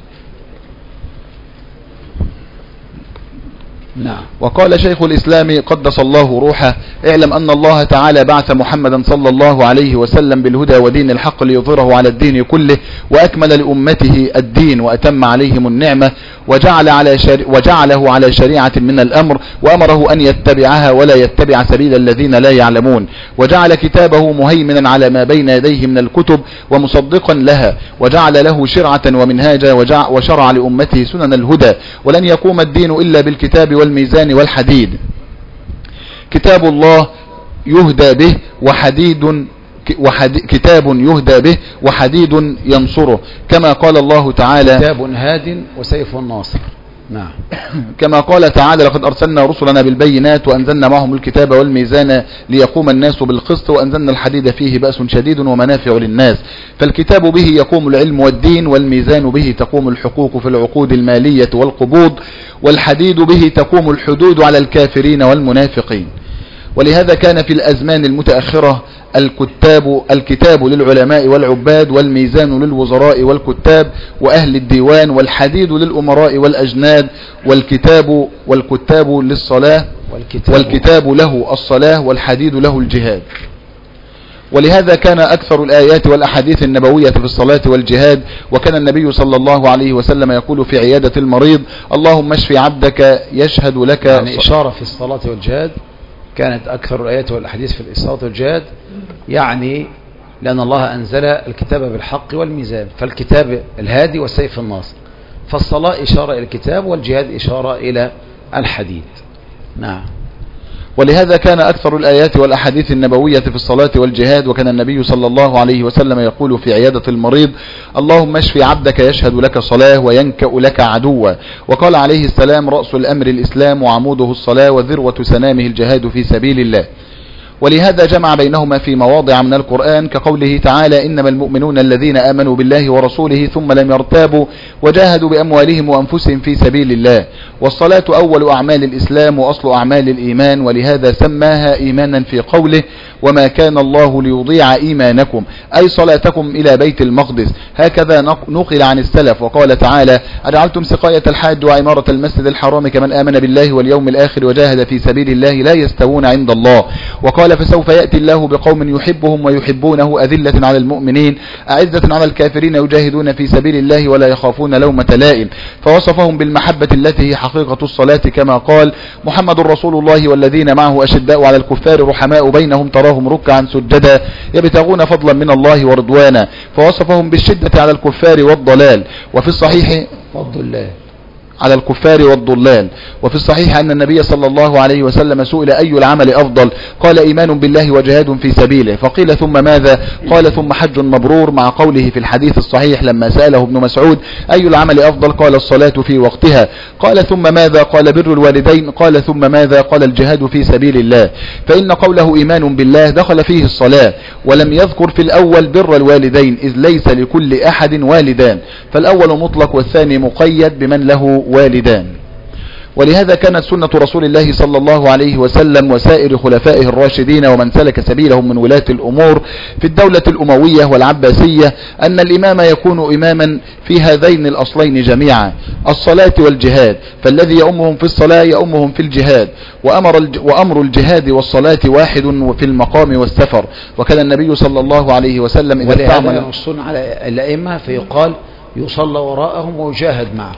نعم. وقال شيخ الإسلام قدس الله روحه اعلم أن الله تعالى بعث محمدا صلى الله عليه وسلم بالهدى ودين الحق ليظهره على الدين كله وأكمل لأمته الدين وأتم عليهم النعمة وجعل على شر... وجعله على شريعة من الأمر وأمره أن يتبعها ولا يتبع سبيل الذين لا يعلمون، وجعل كتابه مهيمنا على ما بين يديه من الكتب ومصدقا لها، وجعل له شرعة ومنهاجا وجع... وشرع لأمته سنن الهدى. ولن يقوم الدين إلا بالكتاب والميزان والحديد. كتاب الله يهدى به وحديد كتاب يهدى به وحديد ينصره، كما قال الله تعالى كتاب هاد وسيف ناصر. نعم. كما قال تعالى لقد أرسلنا رسلنا بالبينات وأنزلنا معهم الكتاب والميزان ليقوم الناس بالقسط وأنزلنا الحديد فيه بأس شديد ومنافع للناس. فالكتاب به يقوم العلم والدين، والميزان به تقوم الحقوق في العقود المالية والقبوض، والحديد به تقوم الحدود على الكافرين والمنافقين. ولهذا كان في الأزمان المتأخرة الكتاب الكتاب للعلماء والعباد، والميزان للوزراء والكتاب وأهل الديوان، والحديد للأمراء والأجناد، والكتاب والكتاب للصلاة والكتاب, والكتاب له الصلاة، والحديد له الجهاد. ولهذا كان أكثر الآيات والأحاديث النبوية في الصلاة والجهاد. وكان النبي صلى الله عليه وسلم يقول في عيادة المريض: اللهم اشف عبدك يشهد لك. يعني إشارة في الصلاة والجهاد كانت أكثر الآيات والأحاديث في الصلاة والجهاد، يعني لأن الله أنزل الكتاب بالحق والميزان، فالكتاب الهادي والسيف الناصر، فالصلاة إشارة إلى الكتاب والجهاد إشارة إلى الحديد. نعم. ولهذا كان أكثر الآيات والأحاديث النبوية في الصلاة والجهاد. وكان النبي صلى الله عليه وسلم يقول في عيادة المريض: اللهم اشف عبدك يشهد لك صلاة وينكأ لك عدوا. وقال عليه السلام: رأس الأمر الإسلام وعموده الصلاة وذروة سنامه الجهاد في سبيل الله. ولهذا جمع بينهما في مواضع من القرآن، كقوله تعالى: إنما المؤمنون الذين آمنوا بالله ورسوله ثم لم يرتابوا وجاهدوا بأموالهم وأنفسهم في سبيل الله. والصلاة أول أعمال الإسلام وأصل أعمال الإيمان، ولهذا سماها إيمانا في قوله: وما كان الله ليضيع إيمانكم، أي صلاتكم إلى بيت المقدس. هكذا نقل عن السلف. وقال تعالى: أجعلتم سقاية الحاج وعمارة المسجد الحرام كمن آمن بالله واليوم الآخر وجاهد في سبيل الله لا يستوون عند الله. وقال: فسوف يأتي الله بقوم يحبهم ويحبونه أذلة على المؤمنين أعزة على الكافرين يجاهدون في سبيل الله ولا يخافون لومة لائم. فوصفهم بالمحبة التي هي حقيقة الصلاة، كما قال: محمد رسول الله والذين معه أشداء على الكفار رحماء بينهم تراهم ركعا سجدا يبتغون فضلا من الله ورضوانا. فوصفهم بالشدة على الكفار والضلال. وفي الصحيح والضلال على الكفار والضلال. وفي الصحيح أن النبي صلى الله عليه وسلم سئل: أي العمل أفضل؟ قال: إيمان بالله وجهاد في سبيله. فقيل: ثم ماذا؟ قال: ثم حج مبرور، مع قوله في الحديث الصحيح لما سأله ابن مسعود: أي العمل أفضل؟ قال: الصلاة في وقتها. قال: ثم ماذا؟ قال: بر الوالدين. قال: ثم ماذا؟ قال: الجهاد في سبيل الله. فإن قوله إيمان بالله دخل فيه الصلاة، ولم يذكر في الأول بر الوالدين، إذ ليس لكل أحد والدان، فالأول مطلق والثاني مقيد بمن له والدان. ولهذا كانت سنة رسول الله صلى الله عليه وسلم وسائر خلفائه الراشدين ومن سلك سبيلهم من ولاة الأمور في الدولة الأموية والعباسية أن الإمام يكون إماما في هذين الأصلين جميعا، الصلاة والجهاد، فالذي يؤمهم في الصلاة يؤمهم في الجهاد. وأمر, وأمر الجهاد والصلاة واحد في المقام والسفر. وكان النبي صلى الله عليه وسلم إذا استعمل ينصون على الأئمة فيقال يصلى وراءهم ويجاهد معهم.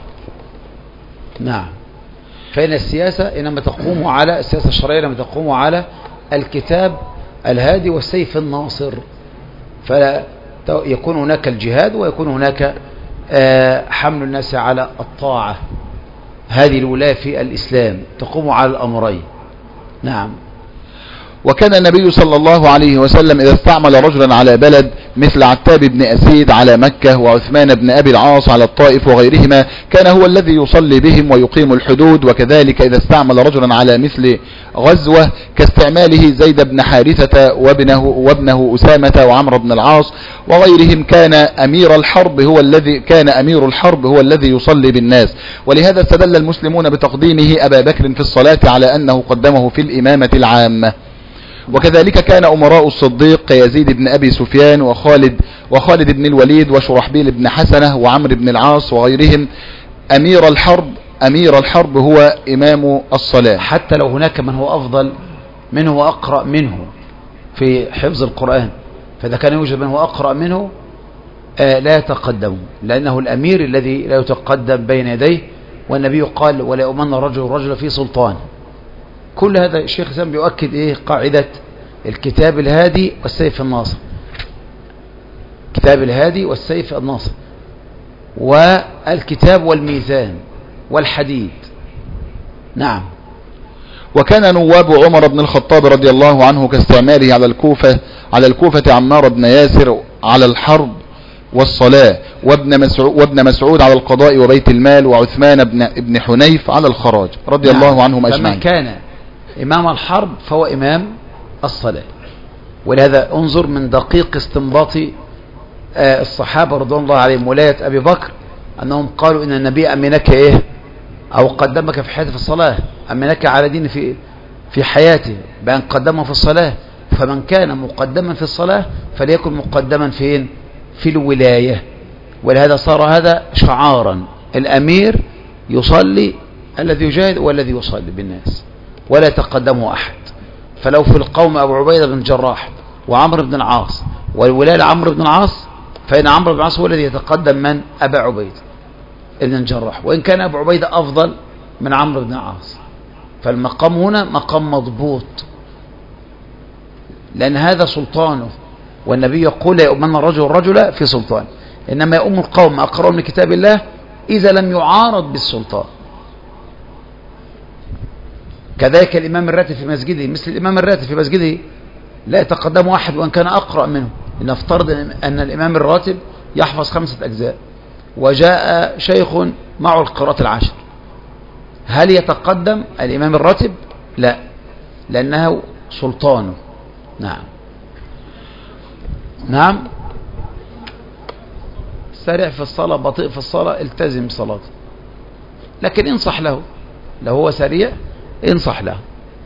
نعم. فإن السياسة إنما تقوم على السياسة الشرعية إنما تقوم على الكتاب الهادي والسيف الناصر، فلا يكون هناك الجهاد ويكون هناك حمل الناس على الطاعة. هذه الولاية في الإسلام تقوم على الأمرين. نعم. وكان النبي صلى الله عليه وسلم إذا استعمل رجلا على بلد مثل عتاب بن أسيد على مكة وعثمان بن أبي العاص على الطائف وغيرهما كان هو الذي يصلي بهم ويقيم الحدود. وكذلك إذا استعمل رجلا على مثل غزوة كاستعماله زيد بن حارثة وابنه, وابنه أسامة وعمر بن العاص وغيرهم كان أمير الحرب هو الذي كان أمير الحرب هو الذي يصلي بالناس. ولهذا استدل المسلمون بتقديمه أبا بكر في الصلاة على أنه قدمه في الإمامة العامة. وكذلك كان أمراء الصديق كيزيد بن أبي سفيان وخالد وخالد بن الوليد وشرحبيل بن حسنة وعمر بن العاص وغيرهم أمير الحرب أمير الحرب هو إمام الصلاة، حتى لو هناك من هو أفضل منه وأقرأ منه في حفظ القرآن، فإذا كان يوجد من هو أقرأ منه آه لا يتقدم، لأنه الأمير الذي لا يتقدم بين يديه. والنبي قال: ولا يؤمن الرجل الرجل في سلطان. كل هذا الشيخ سام بيؤكد إيه؟ قاعدة الكتاب الهادي والسيف الناصر، كتاب الهادي والسيف الناصر، والكتاب والميزان والحديد. نعم. وكان نواب عمر بن الخطاب رضي الله عنه كاستعماله على الكوفة على الكوفة عمار بن ياسر على الحرب والصلاة، وابن مسعود, وابن مسعود على القضاء وبيت المال، وعثمان بن ابن حنيف على الخراج رضي نعم. الله عنهم أجمعين. فمن كان إمام الحرب فهو إمام الصلاة. ولهذا انظر من دقيق استنباط الصحابة رضي الله عليهم ولاية أبي بكر أنهم قالوا إن النبي أمنك إيه أو قدمك في حياته في الصلاة، أمنك على دين في في حياته بأن قدمه في الصلاة. فمن كان مقدما في الصلاة فليكن مقدما فين؟ في الولاية. ولهذا صار هذا شعارا، الأمير يصلي الذي يجاهد والذي يصلي بالناس ولا يتقدمه أحد. فلو في القوم أبو عبيدة بن الجراح وعمرو بن العاص والولاية لعمرو بن العاص، فإن عمرو بن العاص هو الذي يتقدم من؟ أبا عبيدة بن الجراح، وإن كان أبو عبيدة أفضل من عمرو بن العاص. فالمقام هنا مقام مضبوط، لأن هذا سلطانه، والنبي يقول لا يؤمن الرجل الرجل في سلطان، إنما يؤم القوم أقرأوا من كتاب الله إذا لم يعارض بالسلطان. كذلك الإمام الراتب في مسجده، مثل الإمام الراتب في مسجده لا يتقدم أحد وأن كان أقرأ منه. لنفترض أن الإمام الراتب يحفظ خمسة أجزاء وجاء شيخ معه القراءة العشر، هل يتقدم الإمام الراتب؟ لا، لأنه سلطانه. نعم نعم سريع في الصلاة بطيء في الصلاة التزم صلاته، لكن انصح له، لو هو سريع انصح له.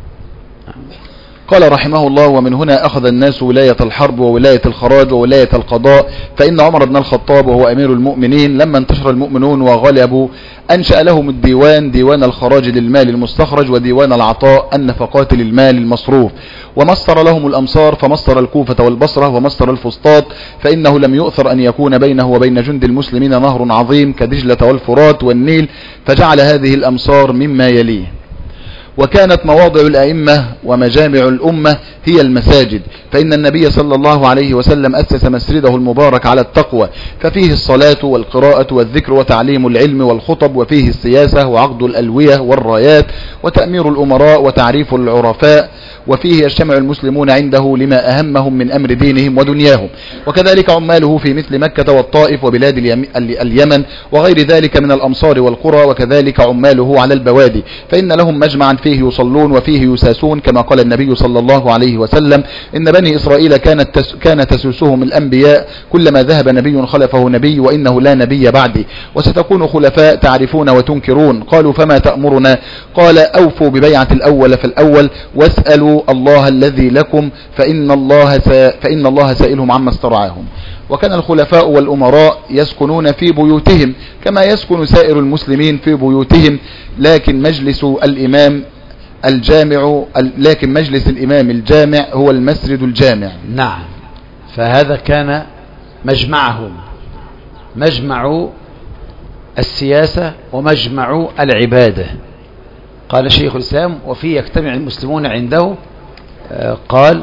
قال رحمه الله: ومن هنا أخذ الناس ولاية الحرب وولاية الخراج وولاية القضاء، فإن عمر بن الخطاب وهو أمير المؤمنين لما انتشر المؤمنون وغلبوا أنشأ لهم الديوان، ديوان الخراج للمال المستخرج، وديوان العطاء النفقات للمال المصروف، ومصر لهم الأمصار، فمصر الكوفة والبصرة ومصر الفسطاط، فإنه لم يؤثر أن يكون بينه وبين جند المسلمين نهر عظيم كدجلة والفرات والنيل، فجعل هذه الأمصار مما يليه. وكانت مواضع الأئمة ومجامع الأمة هي المساجد، فإن النبي صلى الله عليه وسلم أسس مسجده المبارك على التقوى، ففيه الصلاة والقراءة والذكر وتعليم العلم والخطب، وفيه السياسة وعقد الألوية والرايات وتأمير الأمراء وتعريف العرفاء، وفيه يجتمع المسلمون عنده لما أهمهم من أمر دينهم ودنياهم. وكذلك عماله في مثل مكة والطائف وبلاد اليمن وغير ذلك من الأمصار والقرى، وكذلك عماله على البوادي، فإن لهم مجمعا فيه يصلون وفيه يساسون، كما قال النبي صلى الله عليه وسلم: إن بني إسرائيل كانت تس كان تسوسهم الأنبياء، كلما ذهب نبي خلفه نبي، وإنه لا نبي بعدي، وستكون خلفاء تعرفون وتنكرون. قالوا: فما تأمرنا؟ قال: أوفوا ببيعة الأول فالأول، واسألوا الله الذي لكم، فإن الله, فإن الله سائلهم عما استرعاهم. وكان الخلفاء والأمراء يسكنون في بيوتهم كما يسكن سائر المسلمين في بيوتهم، لكن مجلس الإمام الجامع لكن مجلس الإمام الجامع هو المسجد الجامع. نعم، فهذا كان مجمعهم، مجمع السياسة ومجمع العبادة. قال شيخ الإسلام: وفيه يجتمع المسلمون عنده، قال: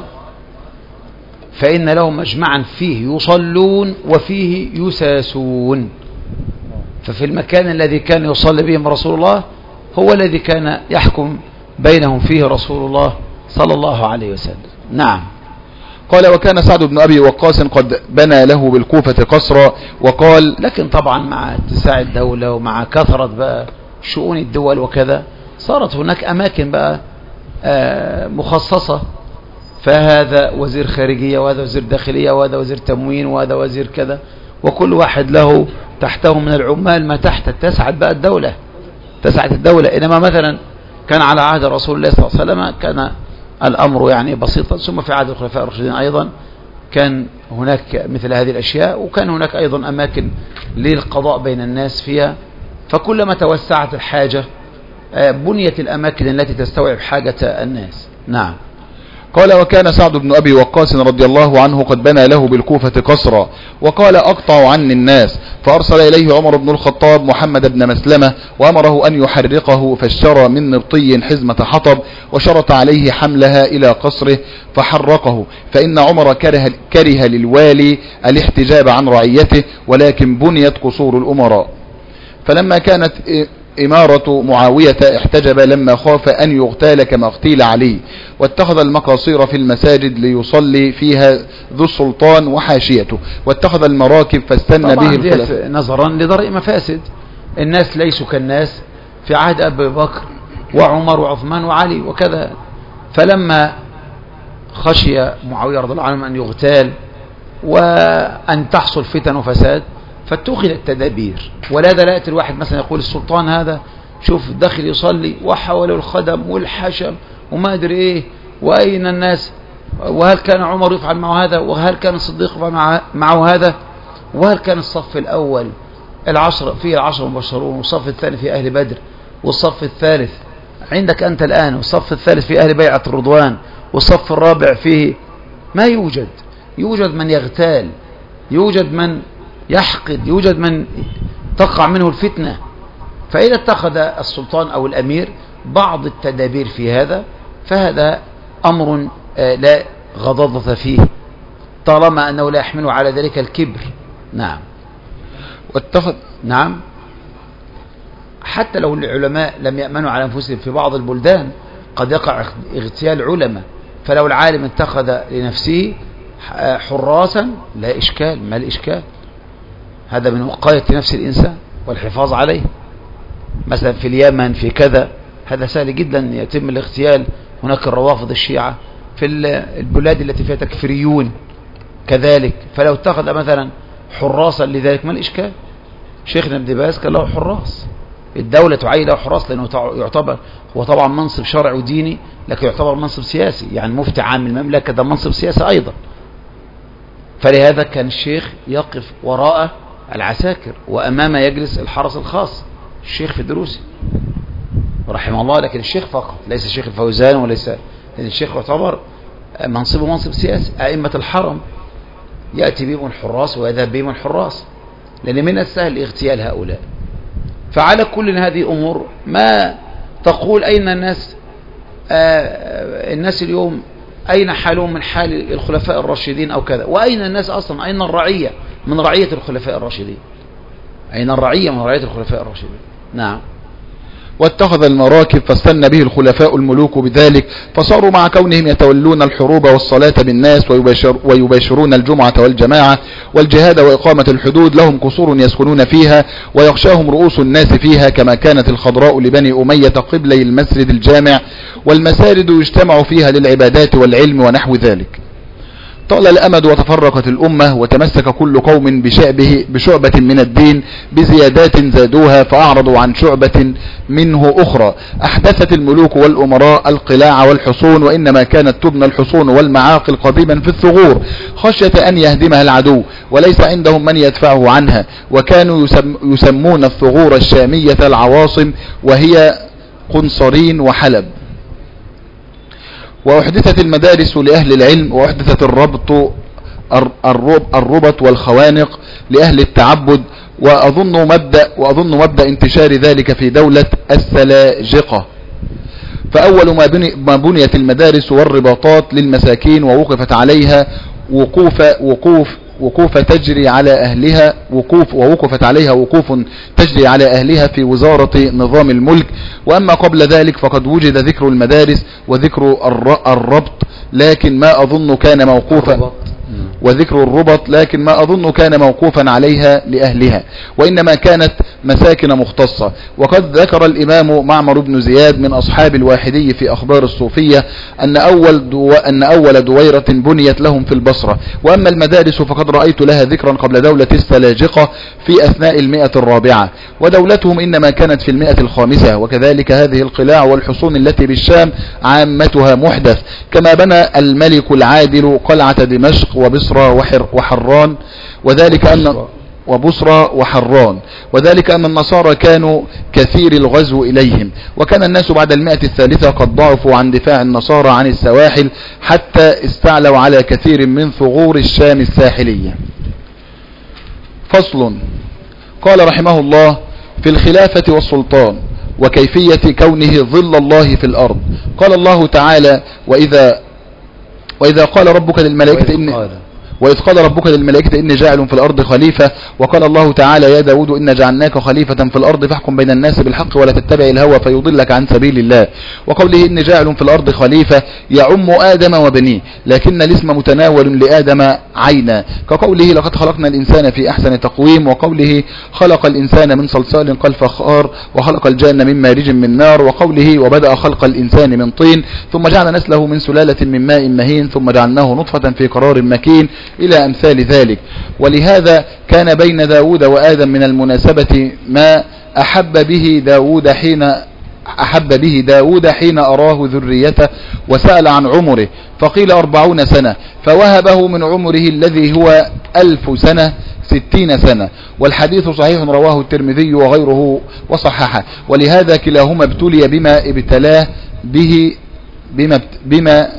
فإن لهم مجمعا فيه يصلون وفيه يساسون. ففي المكان الذي كان يصلي بهم رسول الله هو الذي كان يحكم بينهم فيه رسول الله صلى الله عليه وسلم. نعم. قال: وكان سعد بن أبي وقاص قد بنى له بالكوفة قصرا، وقال: لكن طبعا مع اتساع الدولة ومع كثرة بقى شؤون الدول وكذا صارت هناك أماكن بقى مخصصة، فهذا وزير خارجية وهذا وزير داخلية وهذا وزير تموين وهذا وزير كذا، وكل واحد له تحته من العمال ما تحت، تسعت بقى الدولة، تسعت الدولة. إنما مثلا كان على عهد رسول الله صلى الله عليه وسلم كان الأمر يعني بسيطا، ثم في عهد الخلفاء الراشدين أيضا كان هناك مثل هذه الأشياء، وكان هناك أيضا أماكن للقضاء بين الناس فيها. فكلما توسعت الحاجة بنيت الأماكن التي تستوعب حاجة الناس. نعم. قال: وكان سعد بن أبي وقاص رضي الله عنه قد بنى له بالكوفة قصرا، وقال: أقطع عني الناس، فأرسل إليه عمر بن الخطاب محمد بن مسلمة وأمره أن يحرقه، فاشترى من نبطي حزمة حطب وشرط عليه حملها إلى قصره فحرقه، فإن عمر كره, كره للوالي الاحتجاب عن رعيته، ولكن بنيت قصور الأمراء. فلما كانت إمارة معاوية احتجب لما خاف أن يغتال كما اغتيل عليه، واتخذ المقاصير في المساجد ليصلي فيها ذو السلطان وحاشيته، واتخذ المراكب فاستنى به الخلفاء نظرا لدرء مفاسد. الناس ليسوا كالناس في عهد أبي بكر وعمر وعثمان وعلي وكذا، فلما خشي معاوية رضي الله عنه أن يغتال وأن تحصل فتن وفساد فاتخذ التدابير. ولا دلالة الواحد مثلا يقول السلطان هذا شوف داخل يصلي وحوله الخدم والحشم وما أدري إيه، وأين الناس، وهل كان عمر يفعل معه هذا، وهل كان الصديق يفعل معه هذا، وهل كان الصف الأول العشر فيه العشر مبشرون، والصف الثاني في أهل بدر، والصف الثالث عندك أنت الآن، والصف الثالث في أهل بيعة الرضوان، والصف الرابع فيه ما يوجد. يوجد من يغتال، يوجد من يحقد، يوجد من تقع منه الفتنة. فإذا اتخذ السلطان أو الأمير بعض التدابير في هذا فهذا أمر لا غضاضة فيه طالما أنه لا يحمل على ذلك الكبر. نعم. واتخذ نعم. حتى لو العلماء لم يأمنوا على أنفسهم في بعض البلدان قد يقع اغتيال علماء، فلو العالم اتخذ لنفسه حراسا لا إشكال، ما الإشكال؟ هذا من وقاية نفس الإنسان والحفاظ عليه. مثلا في اليمن في كذا هذا سهل جدا يتم الاغتيال. هناك الروافض الشيعة في البلاد التي فيها تكفيريون كذلك، فلو اتخذ مثلا حراسا لذلك ما الإشكال؟ شيخنا ابن باز كان له حراس، الدولة تعين له حراس لأنه يعتبر هو طبعا منصب شرعي وديني لكن يعتبر منصب سياسي، يعني مفتي عام المملكة ده منصب سياسي أيضا. فلهذا كان الشيخ يقف وراء العساكر وأمامه يجلس الحرس الخاص الشيخ في دروسه رحمه الله، لكن الشيخ فقط ليس الشيخ الفوزان وليس، لأن الشيخ يعتبر منصبه منصب سياسي. أئمة الحرم يأتي بهم الحراس ويذهب بهم الحراس، لأن من السهل اغتيال هؤلاء. فعلى كل هذه أمور ما تقول أين الناس آه الناس اليوم أين حالهم من حال الخلفاء الراشدين أو كذا، وأين الناس أصلا، أين الرعية من رعية الخلفاء الراشدين، أين الرعية من رعية الخلفاء الراشدين. نعم. واتخذ المراكب فاستنى به الخلفاء الملوك بذلك، فصاروا مع كونهم يتولون الحروب والصلاة بالناس ويباشر ويباشرون الجمعة والجماعة والجهاد وإقامة الحدود لهم قصور يسكنون فيها ويخشاهم رؤوس الناس فيها، كما كانت الخضراء لبني أمية قبلي المسجد الجامع، والمساجد يجتمع فيها للعبادات والعلم ونحو ذلك. طال الأمد وتفرقت الأمة وتمسك كل قوم بشعبه بشعبة من الدين بزيادات زادوها، فأعرضوا عن شعبة منه أخرى. أحدثت الملوك والأمراء القلاع والحصون، وإنما كانت تبنى الحصون والمعاقل قديما في الثغور خشية أن يهدمها العدو وليس عندهم من يدفعه عنها، وكانوا يسم يسمون الثغور الشامية العواصم وهي قنصرين وحلب. وأحدثت المدارس لأهل العلم، وأحدثت الربط الربط والخوانق لأهل التعبد، وأظن مبدأ وأظن مبدأ انتشار ذلك في دولة السلاجقة. فأول ما, بني ما بنيت المدارس والرباطات للمساكين ووقفت عليها وقوف وقوف وقوف تجري على أهلها وقوف ووقفت عليها وقوف تجري على أهلها في وزارة نظام الملك. وأما قبل ذلك فقد وجد ذكر المدارس وذكر الربط لكن ما أظن كان موقوفا وذكر الربط لكن ما أظن كان موقوفا عليها لأهلها، وإنما كانت مساكن مختصة. وقد ذكر الإمام معمر بن زياد من أصحاب الواحدي في أخبار الصوفية أن أول, دو أن أول دويرة بنيت لهم في البصرة. وأما المدارس فقد رأيت لها ذكرا قبل دولة السلاجقة في أثناء المئة الرابعة، ودولتهم إنما كانت في المئة الخامسة. وكذلك هذه القلاع والحصون التي بالشام عامتها محدث، كما بنى الملك العادل قلعة دمشق وبصرى وحران، وذلك أن وبصرى وحران وذلك أن النصارى كانوا كثير الغزو إليهم، وكان الناس بعد المئة الثالثة قد ضعفوا عن دفاع النصارى عن السواحل حتى استعلوا على كثير من ثغور الشام الساحلية. فصل. قال رحمه الله في الخلافة والسلطان وكيفية كونه ظل الله في الأرض. قال الله تعالى وإذا وإذا قال ربك للملائكة إن وإذ قال ربك للملائكة إني جاعل في الأرض خليفة، وقال الله تعالى يا داود إن جعلناك خليفة في الأرض فاحكم بين الناس بالحق ولا تتبع الهوى فيضلك عن سبيل الله. وقوله إني جاعل في الأرض خليفة يعم آدم وبنيه، لكن الاسم متناول لآدم عينا، كقوله لقد خلقنا الإنسان في أحسن تقويم، وقوله خلق الإنسان من صلصال كالفخار وخلق الجان من مارج من نار، وقوله وبدأ خلق الإنسان من طين ثم جعل نسله من سلالة من ماء مهين ثم جعلناه نطفة في قرار مكين إلى أمثال ذلك. ولهذا كان بين داود وآدم من المناسبة ما أحب به داود حين أحب به داود حين أراه ذريته وسأل عن عمره فقيل أربعون سنة، فوهبه من عمره الذي هو ألف سنة ستين سنة، والحديث صحيح رواه الترمذي وغيره وصححه. ولهذا كلاهما ابتلي بما ابتلاه به بما بما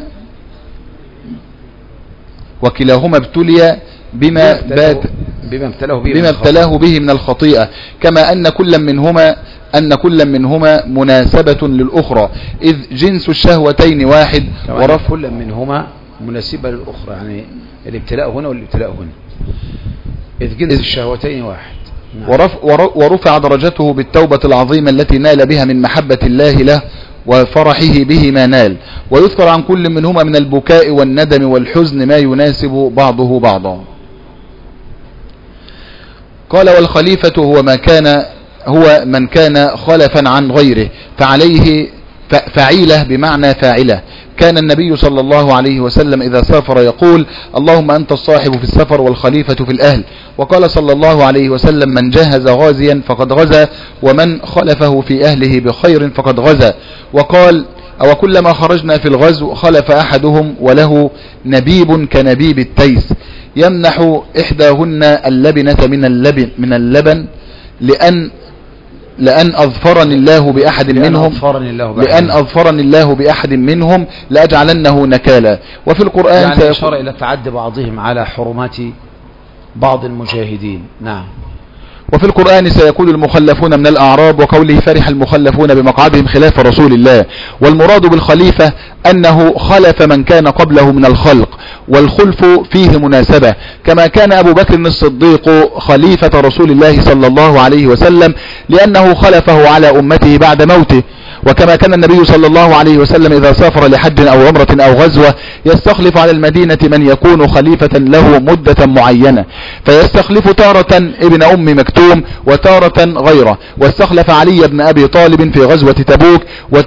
وكلاهما ابتلي بما بات بما ابتلاه به, بما ابتلاه به من الخطيئة، كما أن كل منهما أن كل منهما مناسبة للأخرى، إذ جنس الشهوتين واحد ورفع كل منهما مناسبة للأخرى، يعني الابتلاء هنا والابتلاء هنا، إذ جنس إذ الشهوتين واحد. نعم. ورف ورفع درجته بالتوبة العظيمة التي نال بها من محبة الله له وفرحه به ما نال، ويذكر عن كل منهما من البكاء والندم والحزن ما يناسب بعضه بعضا. قال والخليفة هو ما كان هو من كان خلفا عن غيره، فعليه فعيلة بمعنى فاعلة. كان النبي صلى الله عليه وسلم إذا سافر يقول اللهم أنت الصاحب في السفر والخليفة في الأهل. وقال صلى الله عليه وسلم من جهز غازيا فقد غزا ومن خلفه في أهله بخير فقد غزا. وقال أو كلما خرجنا في الغزو خلف أحدهم وله نبيب كنبيب التيس يمنح إحداهن اللبنة من اللبن, من اللبن لأن لأن أظفرني الله بأحد لأن منهم أظفرني الله بأحد لأن أظفرني الله بأحد منهم لأجعلنه نكالا. وفي القرآن يعني إشارة إلى تعدي بعضهم على حرمات بعض المجاهدين. نعم. وفي القرآن سيقول المخلفون من الأعراب وقوله فرح المخلفون بمقعدهم خلاف رسول الله. والمراد بالخليفة أنه خلف من كان قبله من الخلق، والخلف فيه مناسبة، كما كان أبو بكر الصديق خليفة رسول الله صلى الله عليه وسلم لأنه خلفه على أمته بعد موته، وكما كان النبي صلى الله عليه وسلم إذا سافر لحج أو عمرة أو غزوة يستخلف على المدينة من يكون خليفة له مدة معينة، فيستخلف تارة ابن أم مكتوم وتارة غيره. واستخلف علي بن أبي طالب في غزوة تبوك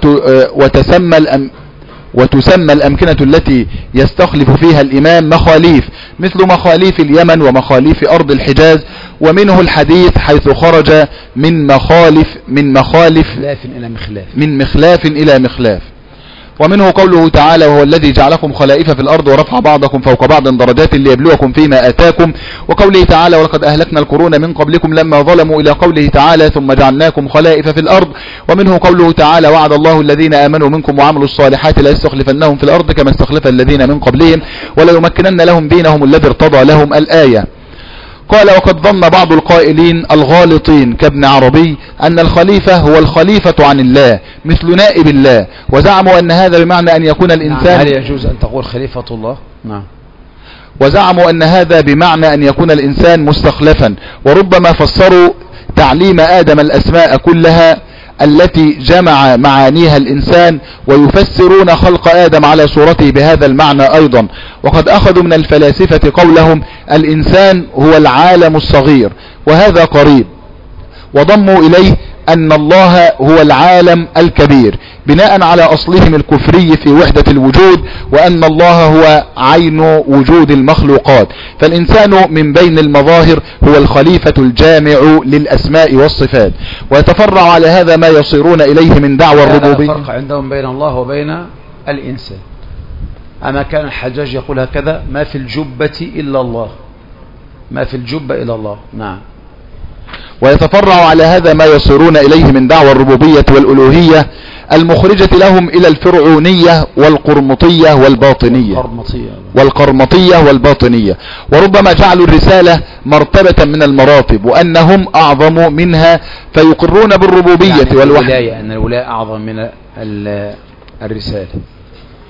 وتسمى الأم وتسمى الأمكنة التي يستخلف فيها الإمام مخاليف، مثل مخاليف اليمن ومخاليف أرض الحجاز. ومنه الحديث حيث خرج من مخالف من مخالف إلى مخلاف من مخلاف إلى مخلاف. ومنه قوله تعالى وهو الذي جعلكم خلائف في الأرض ورفع بعضكم فوق بعض درجات ليبلوكم فيما آتاكم. وقوله تعالى ولقد أهلكنا القرون من قبلكم لما ظلموا إلى قوله تعالى ثم جعلناكم خلائف في الأرض. ومنه قوله تعالى وعد الله الذين آمنوا منكم وعملوا الصالحات لا يستخلفنهم في الأرض كما استخلف الذين من قبلهم ولا يمكنن لهم دينهم الذي ارتضى لهم الآية. قال وقد ظن بعض القائلين الغالطين كابن عربي أن الخليفة هو الخليفة عن الله مثل نائب الله، وزعموا أن هذا بمعنى أن يكون الإنسان. هل يجوز أن تقول خليفة الله؟ نعم. وزعموا أن هذا بمعنى أن يكون الإنسان مستخلفا، وربما فسروا تعليم آدم الأسماء كلها التي جمع معانيها الإنسان، ويفسرون خلق آدم على صورته بهذا المعنى أيضا. وقد أخذوا من الفلاسفة قولهم الإنسان هو العالم الصغير، وهذا قريب، وضموا إليه أن الله هو العالم الكبير بناء على أصلهم الكفري في وحدة الوجود، وأن الله هو عين وجود المخلوقات. فالإنسان من بين المظاهر هو الخليفة الجامع للأسماء والصفات. ويتفرع على هذا ما يصيرون إليه من دعوى الربوبية. لا فرق عندهم بين الله وبين الإنسان. أما كان الحجاج يقول هكذا ما في الجبة إلا الله، ما في الجبة إلا الله. نعم. ويتفرع على هذا ما يصيرون إليه من دعوى الربوبية والألوهية المخرجة لهم إلى الفرعونية والقرمطية والباطنية والقرمطية والباطنية. وربما جعلوا الرسالة مرتبة من المراتب وأنهم أعظم منها فيقرون بالربوبية يعني والوحي. الولاية أن الولاية أعظم من الرسالة.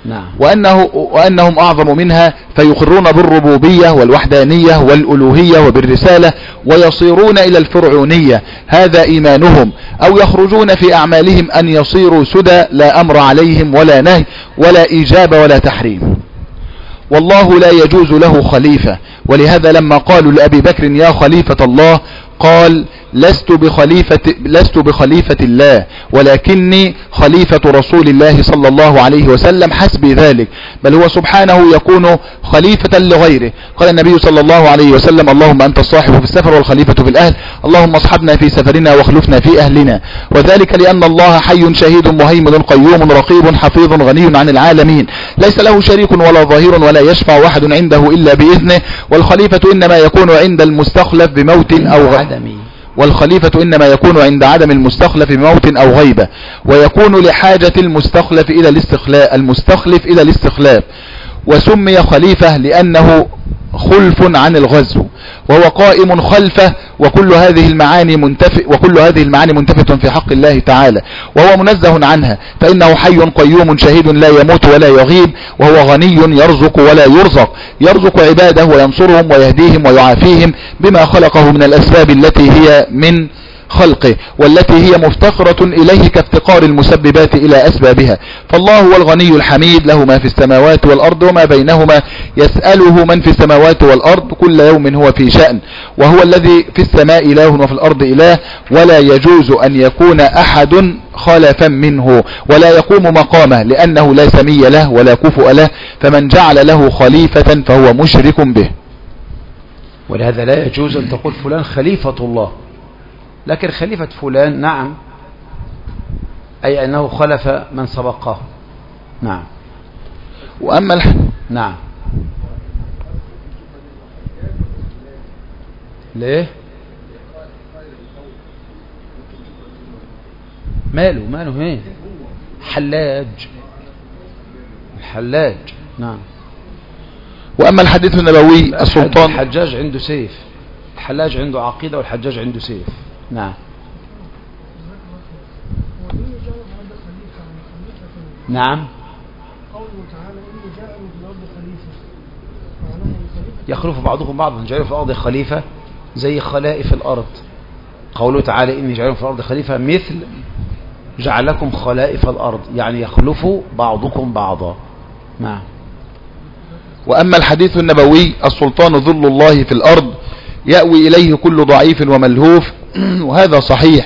نعم. وأنه وأنهم أعظم منها فيقرون بالربوبية والوحدانية والألوهية وبالرسالة ويصيرون إلى الفرعونية، هذا إيمانهم. أو يخرجون في أعمالهم أن يصيروا سدى لا أمر عليهم ولا نهي ولا إيجاب ولا تحريم. والله لا يجوز له خليفة، ولهذا لما قالوا لأبي بكر يا خليفة الله قال لست بخليفة, لست بخليفة الله ولكني خليفة رسول الله صلى الله عليه وسلم حسبي ذلك، بل هو سبحانه يكون خليفة لغيره. قال النبي صلى الله عليه وسلم اللهم أنت الصاحب في السفر والخليفة في الأهل، اللهم اصحبنا في سفرنا واخلفنا في أهلنا. وذلك لأن الله حي شهيد مهيمن قيوم رقيب حفيظ غني عن العالمين، ليس له شريك ولا ظهير ولا يشفع واحد عنده إلا بإذنه. والخليفة إنما يكون عند المستخلف بموت أو غيبة والخليفة إنما يكون عند عدم المستخلف بموت أو غيبة، ويكون لحاجة المستخلف إلى الاستخلاف المستخلف إلى الاستخلاف. وسمي خليفة لأنه خلف عن الغزو، وهو قائم خلفه. وكل هذه المعاني منتفئ وكل هذه المعاني منتفئة في حق الله تعالى، وهو منزه عنها، فإنه حي قيوم شهيد لا يموت ولا يغيب، وهو غني يرزق ولا يرزق، يرزق عباده وينصرهم ويهديهم ويعافيهم بما خلقه من الأسباب التي هي من خلقه والتي هي مفتقرة إليه كافتقار المسببات إلى أسبابها. فالله هو الغني الحميد، له ما في السماوات والأرض وما بينهما، يسأله من في السماوات والأرض كل يوم هو في شأن، وهو الذي في السماء إله وفي الأرض إله، ولا يجوز أن يكون أحد خلفا منه ولا يقوم مقامه، لأنه لا سمي له ولا كفؤ له، فمن جعل له خليفة فهو مشرك به. ولهذا لا يجوز أن تقول فلان خليفة الله، لكن خليفة فلان نعم، أي أنه خلف من سبقه. نعم. وأما الح... نعم. ليه؟ ماله ماله ايه؟ حلاج الحلاج. نعم. وأما الحديث النبوي السلطان الحجاج عنده سيف، الحلاج عنده عقيدة والحجاج عنده سيف. نعم. نعم. يخلف بعضكم بعضا، جعلوا في الأرض خليفة زي خلائف الأرض. قوله تعالى إني جعلوا في الأرض خليفة مثل جعلكم خلائف الأرض، يعني يخلف بعضكم بعضا. نعم. وأما الحديث النبوي السلطان ذل الله في الأرض يأوي إليه كل ضعيف وملهوف، وهذا صحيح،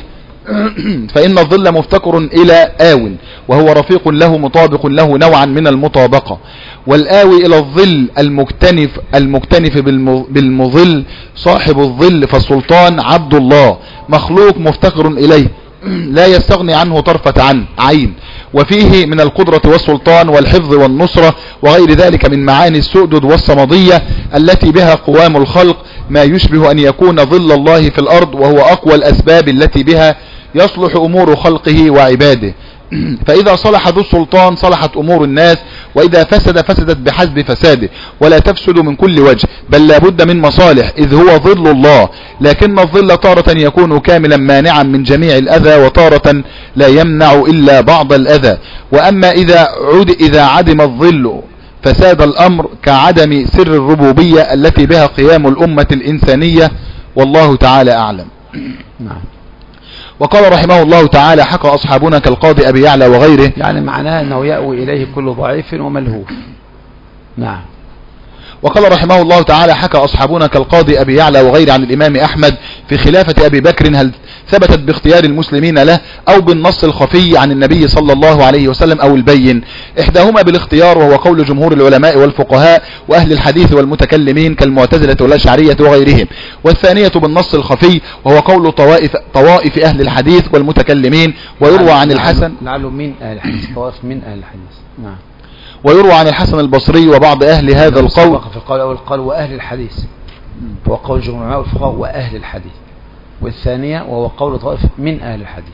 فإن الظل مفتقر إلى آو، وهو رفيق له مطابق له نوعا من المطابقة. والآوي إلى الظل المكتنف المكتنف بالمظل صاحب الظل، فالسلطان عبد الله مخلوق مفتقر إليه لا يستغني عنه طرفة عن عين، وفيه من القدرة والسلطان والحفظ والنصرة وغير ذلك من معاني السؤدد والصمدية التي بها قوام الخلق، ما يشبه أن يكون ظل الله في الأرض، وهو أقوى الأسباب التي بها يصلح أمور خلقه وعباده. فإذا صلح ذو السلطان صلحت أمور الناس، وإذا فسد فسدت بحسب فساده، ولا تفسد من كل وجه، بل لا بد من مصالح، إذ هو ظل الله. لكن الظل تارة يكون كاملا مانعا من جميع الأذى، وتارة لا يمنع إلا بعض الأذى. وأما إذا عد إذا عدم الظل فساد الأمر، كعدم سر الربوبية التي بها قيام الأمة الإنسانية، والله تعالى أعلم. نعم. وقال رحمه الله تعالى حكى أصحابنا كالقاضي أبي يعلى وغيره، يعني معناه أنه يأوي إليه كل ضعيف وملهوف. نعم. وقال رحمه الله تعالى حكى أصحابنا كالقاضي أبي يعلى وغيره عن الإمام أحمد في خلافة أبي بكر، هل ثبتت باختيار المسلمين له أو بالنص الخفي عن النبي صلى الله عليه وسلم أو البين؟ إحداهما بالاختيار، وهو قول جمهور العلماء والفقهاء وأهل الحديث والمتكلمين كالمعتزلة والأشعرية وغيرهم، والثانية بالنص الخفي، وهو قول طوائف, طوائف أهل الحديث والمتكلمين. ويروى عن الحسن لعله من أهل الحديث، طوائف من أهل الحديث. نعم. ويروى عن الحسن البصري وبعض أهل هذا القول، في القول الأول قال وأهل الحديث، هو قول جمهور العلماء والفقهاء وأهل الحديث، والثانية وهو قول طائف من أهل الحديث.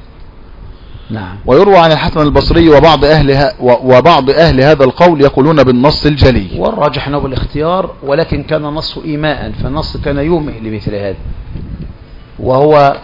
نعم. ويروى عن الحسن البصري وبعض أهل وبعض أهل هذا القول يقولون بالنص الجلي، والراجح أنه بالاختيار، ولكن كان النص إيماء، فالنص كان يومئ لمثل هذا، وهو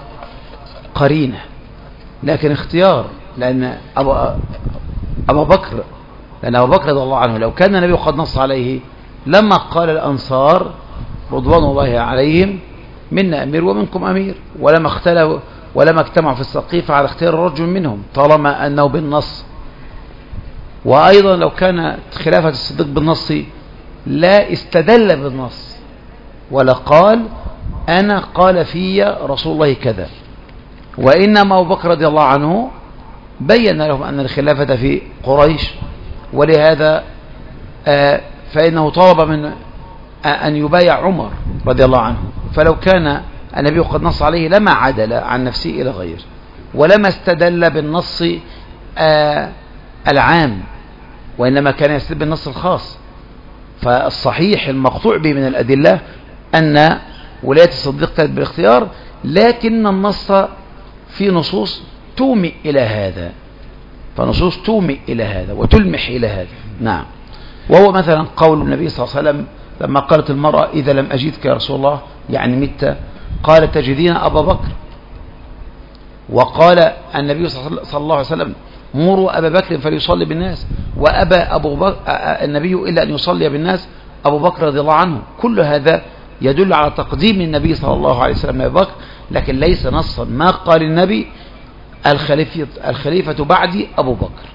قرينة، لكن اختيار، لأن أبا, أبا بكر لأن أبو بكر رضي الله عنه لو كان النبي قد نص عليه لما قال الأنصار رضوان الله عليهم منا أمير ومنكم أمير، ولما اختلوا ولما اجتمعوا في السقيفة على اختيار رجل منهم طالما أنه بالنص. وأيضا لو كانت خلافة الصديق بالنص لا استدل بالنص ولا قال أنا قال في رسول الله كذا، وإنما أبو بكر رضي الله عنه بين لهم أن الخلافة في قريش، ولهذا فإنه طلب من أن يبايع عمر رضي الله عنه، فلو كان النبي قد نص عليه لما عدل عن نفسه إلى غيره ولما استدل بالنص العام، وإنما كان يستدل بالنص الخاص. فالصحيح المقطوع به من الأدلة أن ولاية الصديق كانت بالاختيار، لكن النص في نصوص تومئ إلى هذا، فنصوص تومئ إلى هذا وتلمح إلى هذا. نعم. وهو مثلا قول النبي صلى الله عليه وسلم لما قالت المرأة إذا لم أجدك يا رسول الله يعني مت، قال تجدين أبا بكر. وقال النبي صلى الله عليه وسلم مروا أبا بكر فليصلي بالناس، وأبى أبو بكر النبي إلا أن يصلي بالناس أبو بكر رضي الله عنه. كل هذا يدل على تقديم النبي صلى الله عليه وسلم أبي بكر، لكن ليس نصا ما قال النبي الخليفة, الخليفة بعدي أبو بكر.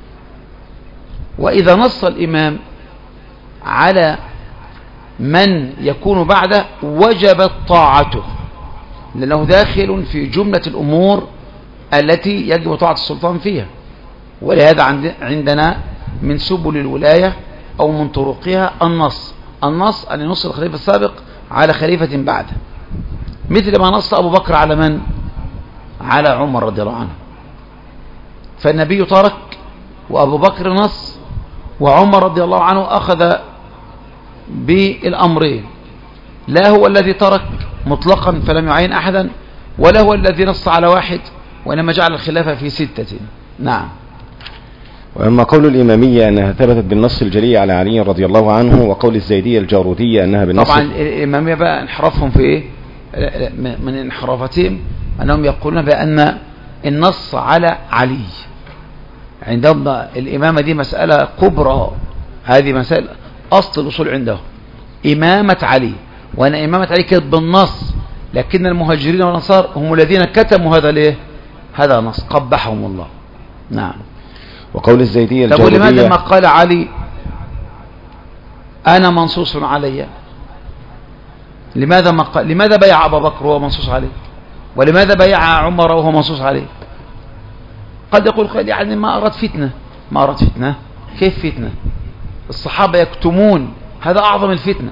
وإذا نص الإمام على من يكون بعده وجبت طاعته، لأنه داخل في جملة الأمور التي يجب طاعة السلطان فيها. ولهذا عندنا من سبل الولاية أو من طرقها النص. النص أن ينص الخليفة السابق على خليفة بعده، مثل ما نص أبو بكر على من؟ على عمر رضي الله عنه. فالنبي ترك وأبو بكر نص، وعمر رضي الله عنه أخذ بالأمرين، لا هو الذي ترك مطلقا فلم يعين أحدا، ولا هو الذي نص على واحد، وإنما جعل الخلافة في ستة. نعم. وأما قول الإمامية أنها ثبتت بالنص الجلي على علي رضي الله عنه، وقول الزيدية الجارودية أنها بالنص. طبعا الإمامية بقى انحرافهم في إيه؟ من انحرافتهم أنهم يقولون بأن النص على علي عندهم الإمامة دي مسألة كبرى، هذه مسألة أصل الأصول عندهم إمامة علي، وأن إمامة علي كانت بالنص، لكن المهاجرين والأنصار هم الذين كتموا هذا ليه؟ هذا نص قبحهم الله. نعم. وقول الزيدية الجارودية. طب لماذا ما قال علي أنا منصوص علي؟ لماذا ما قال لماذا بيع أبا بكر وهو منصوص عليه؟ ولماذا بيع عمر وهو منصوص عليه؟ قد يقول قد يعني ما أراد فتنة. ما أراد فتنة؟ كيف فتنة؟ الصحابة يكتمون، هذا أعظم الفتنة.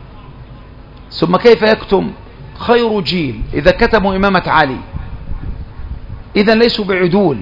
ثم كيف يكتم خير جيل إذا كتموا إمامة علي؟ إذا ليسوا بعدول.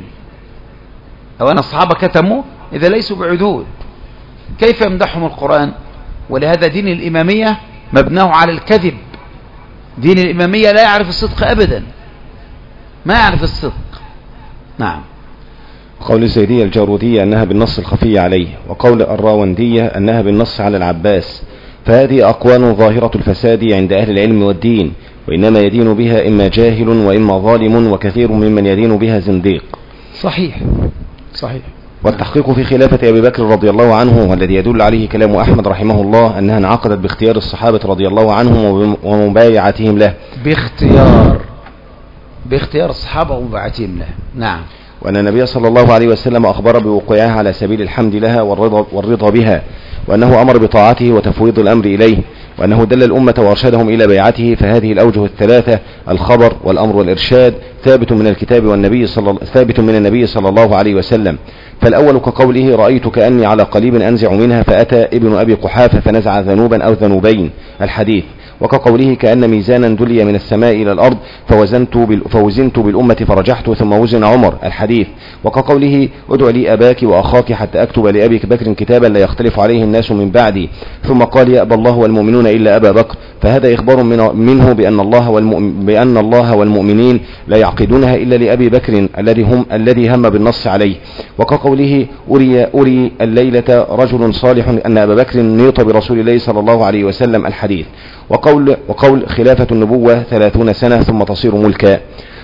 أو أن الصحابة كتموا إذا ليسوا بعدول، كيف يمدحهم القرآن؟ ولهذا دين الإمامية مبناه على الكذب. دين الإمامية لا يعرف الصدق أبدا، ما يعرف الصدق. نعم. قول الزيدية الجارودية أنها بالنص الخفي عليه، وقول الراوندية أنها بالنص على العباس، فهذه أقوال ظاهرة الفساد عند أهل العلم والدين، وإنما يدين بها إما جاهل وإما ظالم، وكثير ممن يدين بها زنديق. صحيح صحيح. والتحقيق في خلافة أبي بكر رضي الله عنه، والذي يدل عليه كلام أحمد رحمه الله، أنها انعقدت باختيار الصحابة رضي الله عنهم ومبايعتهم له. باختيار باختيار الصحابة ومبايعتهم له. نعم. وأن النبي صلى الله عليه وسلم أخبر بوقوعها على سبيل الحمد لها والرضا, والرضا بها، وأنه أمر بطاعته وتفويض الأمر إليه، وأنه دل الأمة وأرشدهم إلى بيعته. فهذه الأوجه الثلاثة الخبر والأمر والإرشاد ثابت من الكتاب والنبي صلى ثابت من النبي صلى الله عليه وسلم. فالأول كقوله رأيت كأني على قليب أنزع منها فأتى ابن أبي قحافة فنزع ذنوبا أو ذنوبين الحديث، وكقوله كأن ميزانا دلي من السماء إلى الأرض فوزنت, بال فوزنت بالأمة فرجحت ثم وزن عمر الحديث، وكقوله ادع لي أباك وأخاك حتى أكتب لأبي بكر كتابا لا يختلف عليه الناس من بعدي، ثم قال يأبى الله والمؤمنون إلا أبا بكر. فهذا إخبار من منه بأن الله, والمؤمن بأن الله والمؤمنين لا يعقدونها إلا لأبي بكر الذي هم الذي هم بالنص عليه. وكقوله أري, أري الليلة رجل صالح أن أبا بكر نيط برسول الله صلى الله عليه وسلم الحديث. وقول, وقول خلافة النبوة ثلاثون سنة ثم تصير ملكا.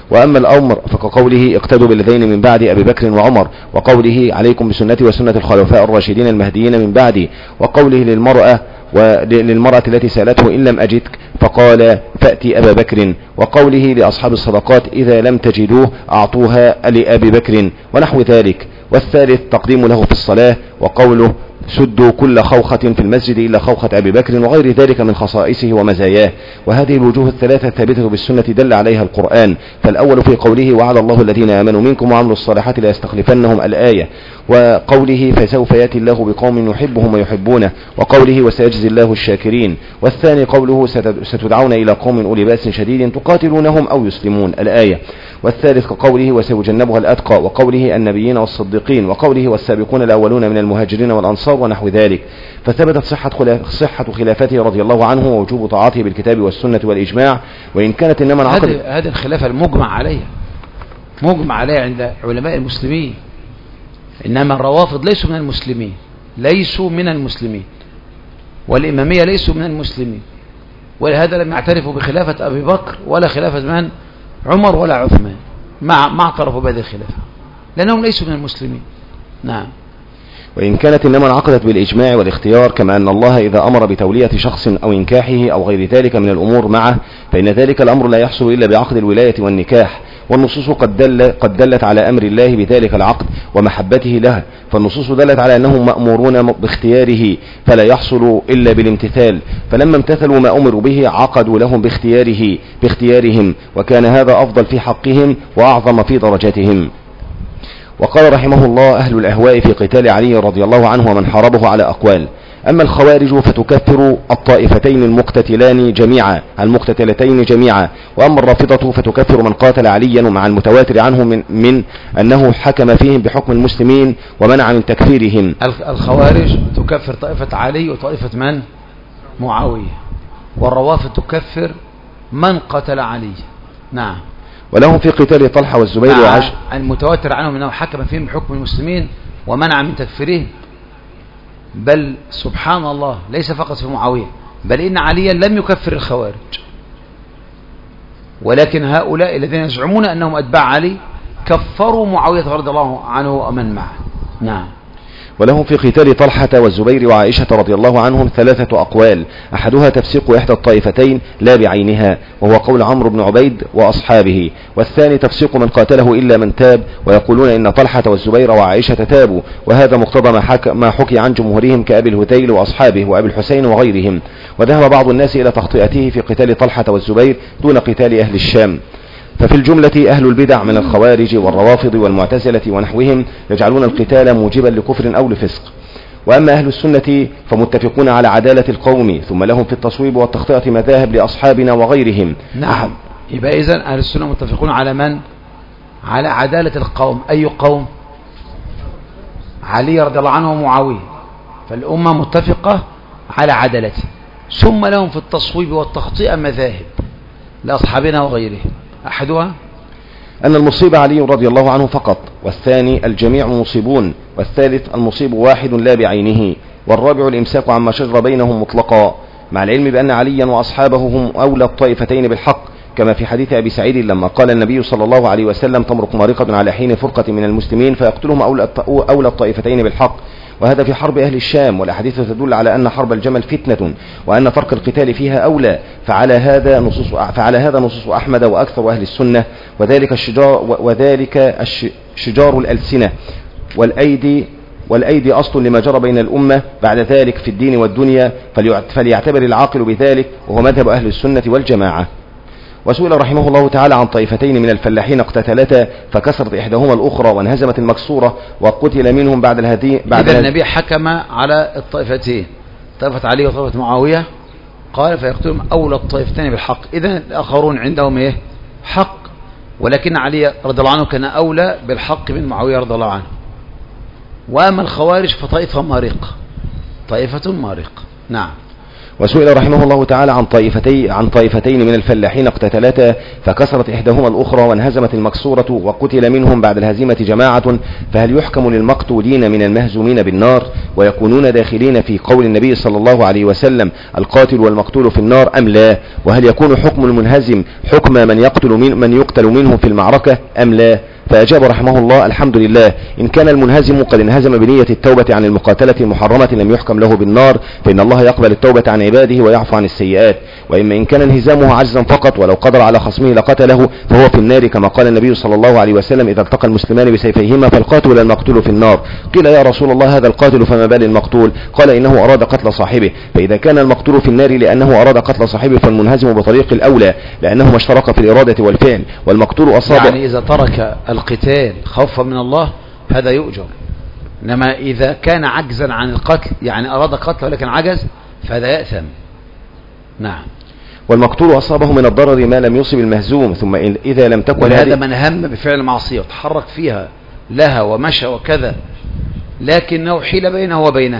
وأما الأمر فكقوله اقتدوا بالذين من بعد أبي بكر وعمر، وقوله عليكم بسنتي وسنة الخلفاء الراشدين المهديين من بعدي، وقوله للمرأة وللمرأة التي سألته إن لم أجدك فقال فأتي أبا بكر، وقوله لأصحاب الصدقات إذا لم تجدوه أعطوها لأبي بكر ونحو ذلك. والثالث تقديم له في الصلاة، وقوله سدوا كل خوخة في المسجد إلا خوخة أبي بكر، وغير ذلك من خصائصه ومزاياه. وهذه الوجوه الثلاثة ثابتة بالسنة دل عليها القرآن. فالأول في قوله وعلى الله الذين آمنوا منكم وعملوا الصالحات ليستخلفنهم الآية، وقوله فسوف يأتي الله بقوم يحبهم ويحبونه، وقوله وسيجزي الله الشاكرين. والثاني قوله ستدعون إلى قوم أولي بأس شديد تقاتلونهم أو يسلمون الآية. والثالث كقوله وسيجنبها الأتقى، وقوله النبيين والصديقين، وقوله والسابقون الأولون من المهاجرين والأنصار ونحو ذلك. فثبتت صحة, خلاف صحة خلافته رضي الله عنه ووجوب طاعته بالكتاب والسنة والإجماع. وإن كانت إنما انعقد هذه الخلافة المجمع عليها مجمع عليها عند علماء المسلمين، إنما الروافض ليسوا من المسلمين ليسوا من المسلمين والإمامية ليسوا من المسلمين، ولهذا لم يعترفوا بخلافة أبي بكر ولا خلافة من عمر ولا عثمان، ما ما اعترفوا بهذه الخلافة لأنهم ليسوا من المسلمين. نعم. وإن كانت إنما انعقدت بالإجماع والاختيار، كما أن الله إذا أمر بتولية شخص أو إنكاحه أو غير ذلك من الأمور معه، فإن ذلك الأمر لا يحصل إلا بعقد الولاية والنكاح. والنصوص قد, دل قد دلت على أمر الله بذلك العقد ومحبته له، فالنصوص دلت على أنهم مأمورون باختياره فلا يحصل إلا بالامتثال، فلما امتثلوا ما أمروا به عقدوا لهم باختياره باختيارهم، وكان هذا أفضل في حقهم وأعظم في درجاتهم. وقال رحمه الله أهل الأهواء في قتال علي رضي الله عنه ومن حاربه على أقوال. أما الخوارج فتكفر الطائفتين المقتتلان جميعا المقتتلتين جميعا، وأما الرافضة فتكفر من قاتل عليا ومع المتواتر عنه من, من أنه حكم فيهم بحكم المسلمين ومنع من تكفيرهم. الخوارج تكفر طائفة علي وطائفة من؟ معاوية. والروافض تكفر من قتل علي. نعم. ولهم في قتال طلحة والزبير وعش المتواتر عنهم أنه حكم فيهم بحكم المسلمين ومنع من تكفيرهم. بل سبحان الله ليس فقط في معاوية، بل إن عليا لم يكفر الخوارج، ولكن هؤلاء الذين يزعمون أنهم أتباع علي كفروا معاوية رضي الله عنه ومن معه. نعم. ولهم في قتال طلحة والزبير وعائشة رضي الله عنهم ثلاثة أقوال، أحدها تفسيق إحدى الطائفتين لا بعينها وهو قول عمرو بن عبيد وأصحابه، والثاني تفسيق من قاتله إلا من تاب، ويقولون إن طلحة والزبير وعائشة تابوا، وهذا مقتضى ما, حك ما حكي عن جمهورهم كأبي الهذيل وأصحابه وأبي الحسين وغيرهم. وذهب بعض الناس إلى تخطئته في قتال طلحة والزبير دون قتال أهل الشام. ففي الجملة أهل البدع من الخوارج والروافض والمعتزلة ونحوهم يجعلون القتال موجبا لكفر أو لفسق. وأما أهل السنة فمتفقون على عدالة القوم، ثم لهم في التصويب والتخطئة مذاهب لأصحابنا وغيرهم. نعم. يبقى إذن أهل السنة متفقون على من؟ على عدالة القوم. أي قوم؟ علي رضي الله عنه ومعاوية، فالأمة متفقة على عدالته. ثم لهم في التصويب والتخطئة مذاهب لأصحابنا وغيرهم، أحدها أن المصيب علي رضي الله عنه فقط، والثاني الجميع مصيبون، والثالث المصيب واحد لا بعينه، والرابع الإمساك عما شجر بينهم مطلقا، مع العلم بأن عليا وأصحابه هم أولى الطائفتين بالحق، كما في حديث أبي سعيد لما قال النبي صلى الله عليه وسلم تمرق مارقة على حين فرقة من المسلمين فيقتلهم أولى الطائفتين بالحق. وهذا في حرب أهل الشام، والأحاديث تدل على أن حرب الجمل فتنة وأن ترك القتال فيها أولى، فعلى هذا نصوص فعلى هذا نصوص أحمد وأكثر أهل السنة، وذلك الشجار وذلك الشجار الألسنة والأيدي والأيدي أصل لما جرى بين الأمة بعد ذلك في الدين والدنيا، فليعتبر العاقل بذلك، وهو مذهب أهل السنة والجماعة. وسئل رحمه الله تعالى عن طائفتين من الفلاحين اقتتلتا فكسرت إحداهما الأخرى وانهزمت المكسورة وقتل منهم بعد الهدي بعد إذا النبي حكم على الطائفتين، طائفة علي وطائفة معاوية، قال فيقتلهم أولى الطائفتين بالحق. إذا الآخرون عندهم إيه؟ حق، ولكن علي رضي الله عنه كان أولى بالحق من معاوية رضي الله عنه. وأما الخوارج فطائفة مارقة، طائفة مارقة. نعم. وسئل رحمه الله تعالى عن طائفتي عن طائفتين من الفلاحين اقتتلتا فكسرت إحداهما الأخرى وانهزمت المكسورة وقتل منهم بعد الهزيمة جماعة، فهل يحكم للمقتولين من المهزومين بالنار ويكونون داخلين في قول النبي صلى الله عليه وسلم القاتل والمقتول في النار أم لا؟ وهل يكون حكم المنهزم حكم من يقتل من, من يقتل منهم في المعركة أم لا؟ فأجاب رحمه الله: الحمد لله، إن كان المنهزم قد انهزم بنية التوبة عن المقاتلة المحرمة لم يحكم له بالنار، فإن الله يقبل التوبة عن عباده ويعفو عن السيئات. وإما إن كان انهزامه عجزا فقط ولو قدر على خصمه لقتله فهو في النار، كما قال النبي صلى الله عليه وسلم: إذا التقى المسلمان بسيفيهما فالقاتل والمقتول في النار. قيل: يا رسول الله، هذا القاتل فما بال المقتول؟ قال: إنه أراد قتل صاحبه. فإذا كان المقتول في النار لأنه أراد قتل صاحبه فالمنهزم بطريق الأولى لأنهما اشترك في الإرادة والفعل، والمقتول أصاب. يعني إذا ترك القتال خوفا من الله هذا يؤجر، إنما إذا كان عجزا عن القتل يعني أراد قتل ولكن عجز فهذا يأثم. نعم. والمقتول أصابه من الضرر ما لم يصب المهزوم، ثم إذا لم تكن ولهذا من هم بفعل معصية وتحرك فيها لها ومشى وكذا لكنه حيل بينه وبينه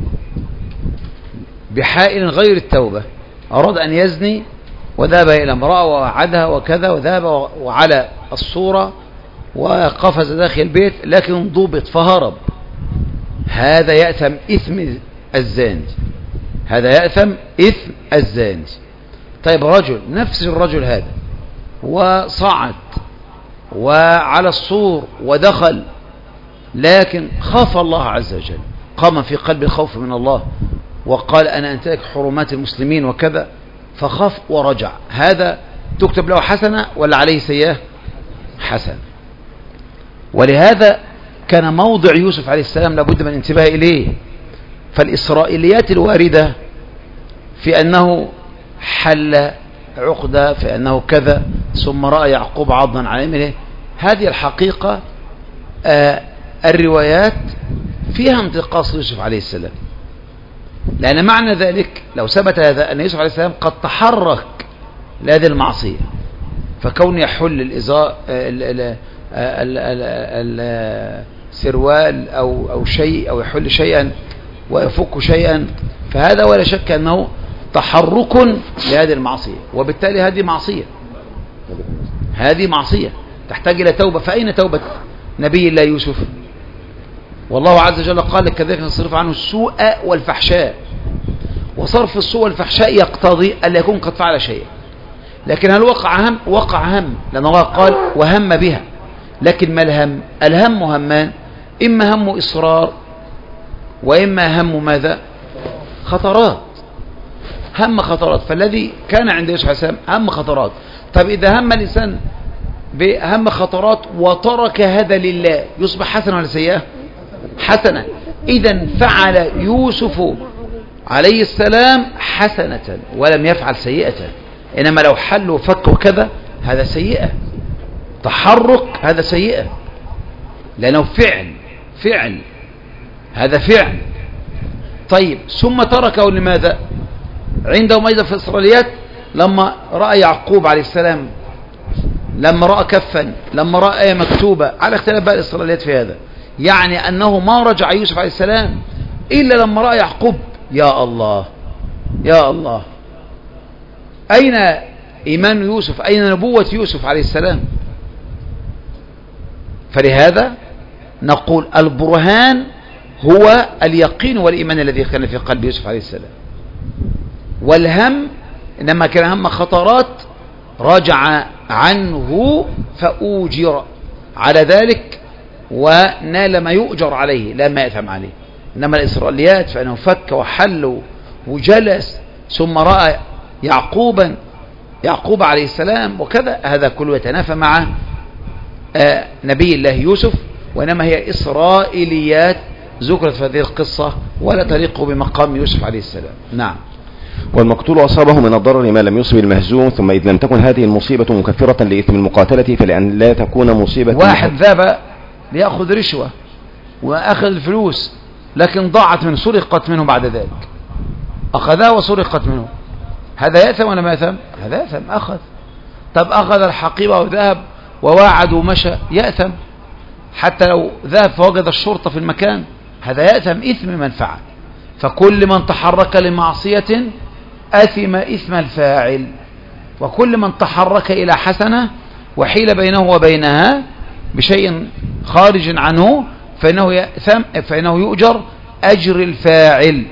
بحائل غير التوبة، أراد أن يزني وذهب إلى امرأة ووعدها وكذا وذهب وعلى الصورة وقفز داخل البيت لكن ضبط فهرب، هذا يأثم إثم الزاني، هذا يأثم إثم الزاني. طيب رجل نفس الرجل هذا وصعد وعلى السور ودخل لكن خاف الله عز وجل، قام في قلب الخوف من الله وقال أنا أنتهك حرمات المسلمين وكذا فخاف ورجع، هذا تكتب له حسنة ولا عليه سيئة؟ حسنة. ولهذا كان موضع يوسف عليه السلام لابد من الانتباه إليه. فالإسرائيليات الواردة في أنه حل عقدة في أنه كذا ثم رأى يعقوب عضا على يمينه، هذه الحقيقة آه الروايات فيها انتقاص يوسف عليه السلام، لأن معنى ذلك لو ثبت هذا أن يوسف عليه السلام قد تحرك لهذه المعصية، فكون يحل الإزار السروال أو أو شيء أو يحل شيئا ويفك شيئا فهذا ولا شك أنه تحرك لهذه المعصية، وبالتالي هذه معصية، هذه معصية تحتاج إلى توبة. فأين توبة نبي الله يوسف؟ والله عز وجل قال كذلك نصرف عنه السوء والفحشاء، وصرف السوء والفحشاء يقتضي أن يكون قد فعل شيئا، لكن هل وقع هم؟ وقع هم، لأن الله قال وهم بها، لكن ما الهم؟ الهم همان، إما هم إصرار وإما هم ماذا؟ خطرات، هم خطرات. فالذي كان عند يوسف عليه السلام هم خطرات. طب إذا هم الإنسان بهم خطرات وترك هذا لله يصبح حسنا ولا سيئة؟ حسنا. إذا فعل يوسف عليه السلام حسنة ولم يفعل سيئة، إنما لو حل وفك وكذا هذا سيئة، تحرك هذا سيئة، لأنه فعل فعل هذا فعل. طيب ثم تركه لماذا؟ عندهم أيضا في الإسرائيليات لما رأى يعقوب عليه السلام، لما رأى كفا، لما رأى مكتوبة، على اختلاف بقى الإسرائيليات في هذا، يعني أنه ما رجع يوسف عليه السلام إلا لما رأى يعقوب. يا الله يا الله، أين إيمان يوسف؟ أين نبوة يوسف عليه السلام؟ فلهذا نقول البرهان هو اليقين والإيمان الذي كان في قلب يوسف عليه السلام، والهم إنما كان هم خطرات رجع عنه فأوجر على ذلك ونال ما يؤجر عليه لا ما يأثم عليه. إنما الإسرائيليات فإنه فك وحل وجلس ثم رأى يعقوبا يعقوب عليه السلام وكذا، هذا كله يتنافى مع آه نبي الله يوسف، وإنما هي إسرائيليات ذكرت في هذه القصة ولا تليق بمقام يوسف عليه السلام. نعم. والمقتول أصابه من الضرر ما لم يصب المهزوم، ثم إذ لم تكن هذه المصيبة مكفرة لإثم المقاتلة فلأن لا تكون مصيبة. واحد ذهب ليأخذ رشوة وأخذ الفلوس لكن ضاعت منه، سرقت منه بعد ذلك، أخذها وسرقت منه، هذا يأثم ولا ما يأثم؟ هذا يأثم، أخذ. طب أخذ الحقيبة وذهب وواعد ومشى، يأثم. حتى لو ذهب فوجد الشرطة في المكان، هذا يأثم إثم من فعل. فكل من تحرك لمعصية أثم إثم الفاعل. وكل من تحرك إلى حسنة وحيل بينه وبينها بشيء خارج عنه فإنه, يأثم فإنه يؤجر أجر الفاعل.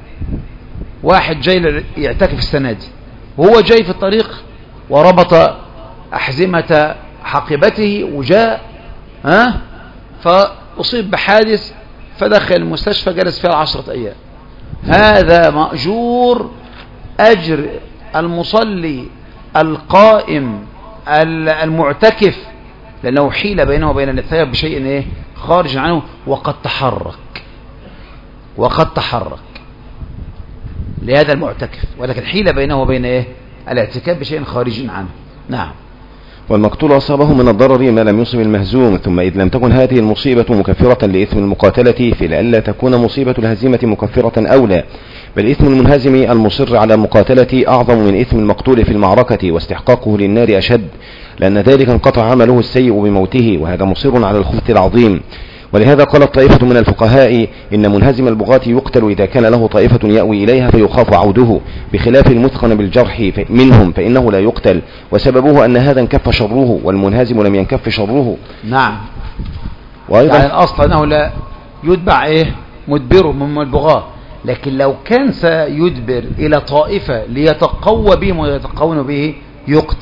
واحد جاي يعتكف السنة دي وهو جاي في الطريق وربط أحزمة حقيبته وجاء ها فأصيب بحادث فدخل المستشفى جلس فيها عشرة أيام، هذا مأجور أجر المصلي القائم المعتكف، لأنه حيل بينه وبين الاعتكاف بشيء إيه خارج عنه وقد تحرك وقد تحرك لهذا المعتكف، ولكن حيل بينه وبين إيه الاعتكاف بشيء خارج عنه. نعم. والمقتول أصابه من الضرر ما لم يصب المهزوم، ثم إذ لم تكن هذه المصيبة مكفرة لإثم المقاتلة فلئلا تكون مصيبة الهزيمة مكفرة أولى، بل إثم المنهزم المصر على المقاتلة أعظم من إثم المقتول في المعركة واستحقاقه للنار أشد، لأن ذلك انقطع عمله السيء بموته، وهذا مصر على الخبث العظيم. ولهذا قالت طائفة من الفقهاء إن منهزم البغاة يقتل إذا كان له طائفة يأوي إليها فيخاف عوده، بخلاف المثخن بالجرح منهم فإنه لا يقتل، وسببه أن هذا انكف شره والمنهزم لم ينكف شره. نعم. وأيضا يعني الأصل أنه لا يتبع إيه مدبره من البغاة، لكن لو كان سيدبر إلى طائفة ليتقوى بهم ويتقون به يقتل،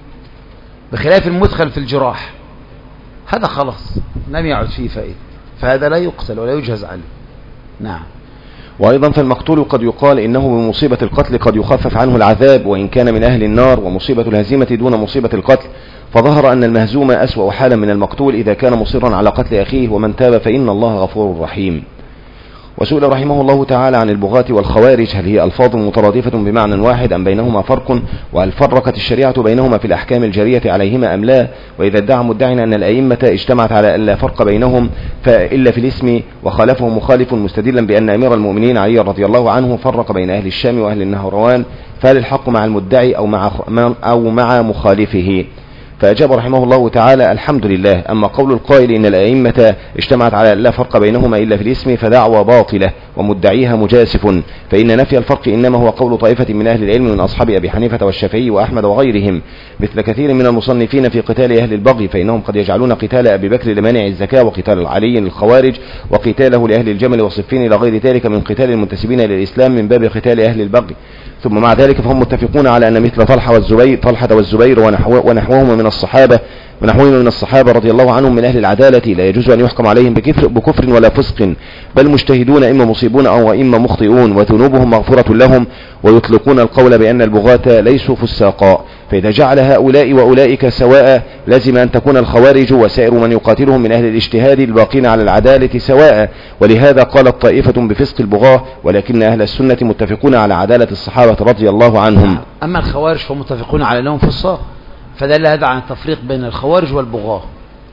بخلاف المدخل في الجراح هذا خلاص لم يعد فيه فائدة، فهذا لا يقتل ولا يجهز عليه. نعم. وأيضا فالمقتول قد يقال إنه بمصيبة القتل قد يخفف عنه العذاب وإن كان من أهل النار، ومصيبة الهزيمة دون مصيبة القتل، فظهر أن المهزوم أسوأ حالا من المقتول إذا كان مصرا على قتل أخيه، ومن تاب فإن الله غفور رحيم. وسئل رحمه الله تعالى عن البغاة والخوارج هل هي ألفاظ مترادفة بمعنى واحد أم بينهما فرق، وهل فرقت الشريعة بينهما في الأحكام الجارية عليهما أم لا، وإذا ادعى مدع أن الأئمة اجتمعت على أن لا فرق بينهم فإلا في الاسم وخالفه مخالف مستدلا بأن أمير المؤمنين علي رضي الله عنه فرق بين أهل الشام وأهل النهروان، فهل الحق مع المدعي أو مع, أو مع مخالفه؟ فأجاب رحمه الله تعالى الحمد لله. أما قول القائل إن الأئمة اجتمعت على لا فرق بينهما إلا في الاسم فدعوى باطلة ومدعيها مجاسف، فإن نفي الفرق إنما هو قول طائفة من أهل العلم من أصحاب أبي حنيفة والشافعي وأحمد وغيرهم، مثل كثير من المصنفين في قتال أهل البغي، فإنهم قد يجعلون قتال أبي بكر لمانع الزكاة وقتال علي للخوارج وقتاله لأهل الجمل والصفين إلى غير ذلك من قتال المنتسبين للإسلام من باب قتال أهل البغي. ثم مع ذلك فهم متفقون على أن مثل طلحة والزبير طلحة والزبير ونحو ونحوهم من الصحابة ونحوهم من الصحابة رضي الله عنهم من أهل العدالة لا يجوز أن يحكم عليهم بكفر, بكفر ولا فسق، بل مجتهدون إما مصيبون أو إما مخطئون وذنوبهم مغفورة لهم، ويطلقون القول بأن البغاة ليسوا فساقا. فإذا جعل هؤلاء وأولئك سواء لازم أن تكون الخوارج وسائر من يقاتلهم من أهل الاجتهاد الباقين على العدالة سواء، ولهذا قالت طائفة بفسق البغاة، ولكن أهل السنة متفقون على عدالة الصحابة رضي الله عنهم. أما الخوارج فمتفقون على أنهم فساق، فدل هذا عن التفريق بين الخوارج والبغاة،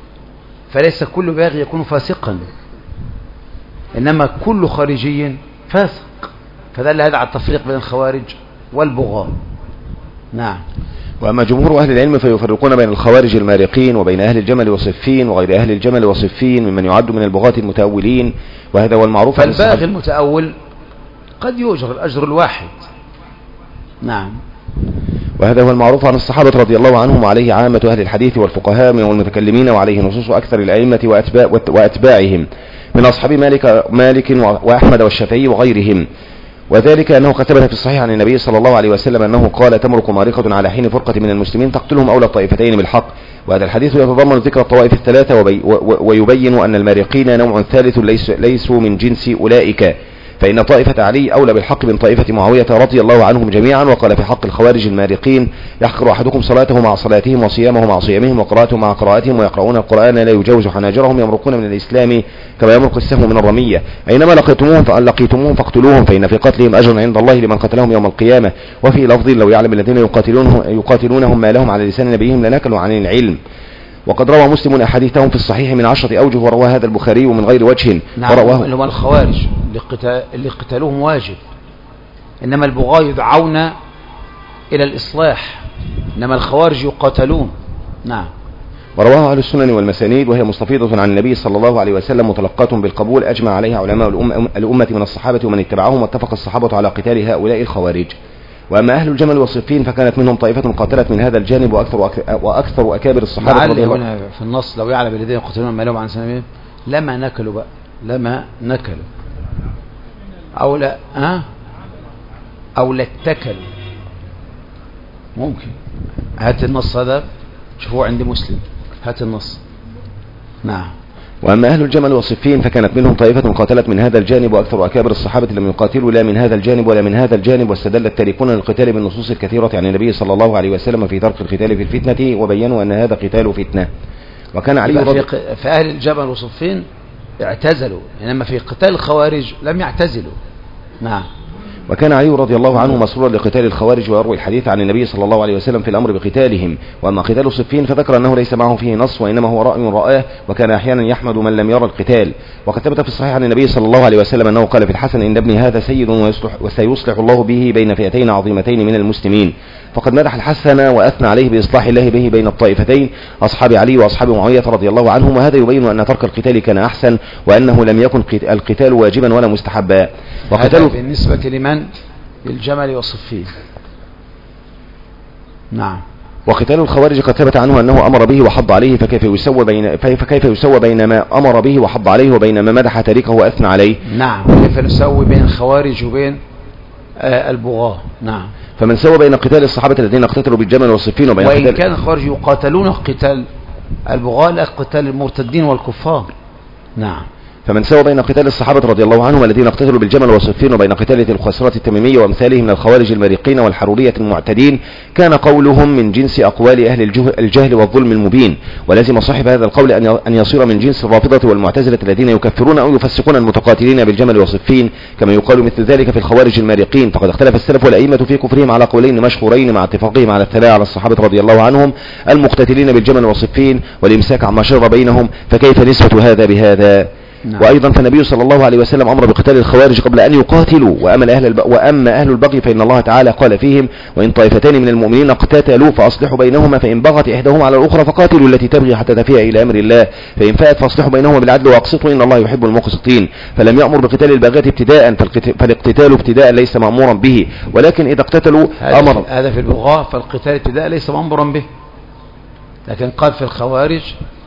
فليس كل باغي يكون فاسقا، إنما كل خارجي فاسق، فدل هذا عن التفريق بين الخوارج والبغاة. نعم. وأما جمهور أهل العلم فيفرقون بين الخوارج المارقين وبين أهل الجمل وصفين وغير أهل الجمل وصفين ممن يعد من البغاة المتأولين، وهذا هو المعروف. فالباغي المتأول قد يؤجر الأجر الواحد. نعم. وهذا هو المعروف عن الصحابة رضي الله عنهم، وعليه عامة أهل الحديث والفقهاء والمتكلمين، وعليه نصوص أكثر الأئمة وأتباع وأتباعهم من أصحاب مالك, مالك وأحمد والشافعي وغيرهم، وذلك أنه قد ثبت في الصحيح عن النبي صلى الله عليه وسلم أنه قال تمرق مارقة على حين فرقة من المسلمين تقتلهم أولى الطائفتين بالحق. وهذا الحديث يتضمن ذكر الطوائف الثلاثة ويبين أن المارقين نوع ثالث ليس ليسوا من جنس أولئك، فإن طائفة علي أولى بالحق من طائفة معاوية رضي الله عنهم جميعا. وقال في حق الخوارج المارقين يحقر أحدكم صلاته مع صلاتهم وصيامه مع صيامهم وقراءته مع قراءتهم ويقرؤون القرآن لا يجاوز حناجرهم يمرقون من الإسلام كما يمرق السهم من الرمية، أينما لقيتموهم فأن لقيتموهم فاقتلوهم فإن في قتلهم أجر عند الله لمن قتلهم يوم القيامة. وفي لفظ لو يعلم الذين يقاتلونهم, يقاتلونهم ما لهم على لسان نبيهم لنكلوا عن العلم. وقد روى مسلم أحاديثهم في الصحيح من عشرة أوجه، وروى هذا البخاري من غير وجه. نعم. اللي هم الخوارج اللي قتالهم واجب، إنما البغاة يدعون إلى الإصلاح، إنما الخوارج يقاتلون. نعم. ورواه أهل السنن والمسانيد، وهي مستفيضة عن النبي صلى الله عليه وسلم متلقاة بالقبول أجمع عليها علماء الأمة من الصحابة ومن اتبعهم، واتفق الصحابة على قتال هؤلاء الخوارج. وأما أهل الجمل والصفين فكانت منهم طائفة قاتلت من هذا الجانب وأكثر أك... وأكثر أكابر الصحابة لعل هنا في النص لو يعلم الذين يقتلون ما لهم عن سنبهم لما نكلوا بقى لما نكلوا أو لا ها أو لا اتكلوا ممكن. هات النص هذا شوفوه عند مسلم، هات النص. نعم. وأما أهل الجمل والصفين فكانت منهم طائفة قاتلت من هذا الجانب وأكثر أكابر الصحابة لم يقاتلوا لا من هذا الجانب ولا من هذا الجانب، واستدل التاركون للقتال بالنصوص الكثيرة عن النبي صلى الله عليه وسلم في ترك القتال في الفتنة، وبينوا أن هذا قتال فتنة. وكان علي رضي في أهل الجمل والصفين اعتزلوا، إنما في قتال الخوارج لم يعتزلوا. نعم. وكان علي رضي الله عنه مسرورا لقتال الخوارج ويروي الحديث عن النبي صلى الله عليه وسلم في الأمر بقتالهم. وأما قتال الصفين فذكر أنه ليس معه فيه نص وإنما هو رأي رآه، وكان أحيانا يحمد من لم يرى القتال. وقد ثبت في الصحيح عن النبي صلى الله عليه وسلم أنه قال في الحسن إن ابني هذا سيد ويصلح وسيصلح الله به بين فئتين عظيمتين من المسلمين. فقد مدح الحسن وأثنى عليه بإصلاح الله به بين الطائفتين أصحاب علي وأصحاب معاوية رضي الله عنهم، وهذا يبين أن ترك القتال كان أحسن وأنه لم يكن القتال واجبا ولا مستحبا. وقتال بالنسبة لمن؟ للجمل والصفين. نعم. وقتال الخوارج قد ثبت عنه أنه أمر به وحض عليه، فكيف يسوى بين فكيف يسوى بين ما أمر به وحض عليه وبين ما مدح تاركه وأثنى عليه؟ نعم. كيف نسوي بين الخوارج وبين آه البغاة؟ نعم. فمن سوى بين قتال الصحابة الذين اقتتلوا بالجمل والصفين وبين وإن كان الخوارج يقاتلون قتال البغاة لا قتال المرتدين والكفار. نعم. فمن سوى بين قتال الصحابة رضي الله عنهم الذين اقتتلوا بالجمل والصفين وبين قتال ذي الخسرات التميمية وامثالهم من الخوارج المريقين والحرورية المعتدين كان قولهم من جنس أقوال أهل الجهل والظلم المبين، ولازم صاحب هذا القول أن يصير من جنس الرافضة والمعتزلة الذين يكفرون أو يفسقون المتقاتلين بالجمل والصفين، كما يقال مثل ذلك في الخوارج المريقين. فقد اختلف السلف والأئمة في كفرهم على قولين مشهورين مع اتفاقهم على الثناء على الصحابة رضي الله عنهم المقتتلين بالجمل والصفين والإمساك عما شر بينهم، فكيف نسبة هذا بهذا؟ نعم. وأيضا فالنبي صلى الله عليه وسلم أمر بقتال الخوارج قبل أن يقاتلوا. وأما أهل الب... وأما أهل البغي فإن الله تعالى قال فيهم وإن طائفتان من المؤمنين اقتتلوا فأصلحوا بينهما فإن بغت إحداهما على الأخرى فقاتلوا التي تبغي حتى تفيء إلى أمر الله فإن فاءت فأصلحوا بينهما بالعدل وأقسطوا إن الله يحب المقسطين. فلم يأمر بقتال الباغات ابتداء، فالاقتتال ابتداء ليس مأمورا به، ولكن إذا اقتتلوا أمر. هذا في البغاة، فالقتال ابتداء ليس مأمورا به، لكن قال في الخوارج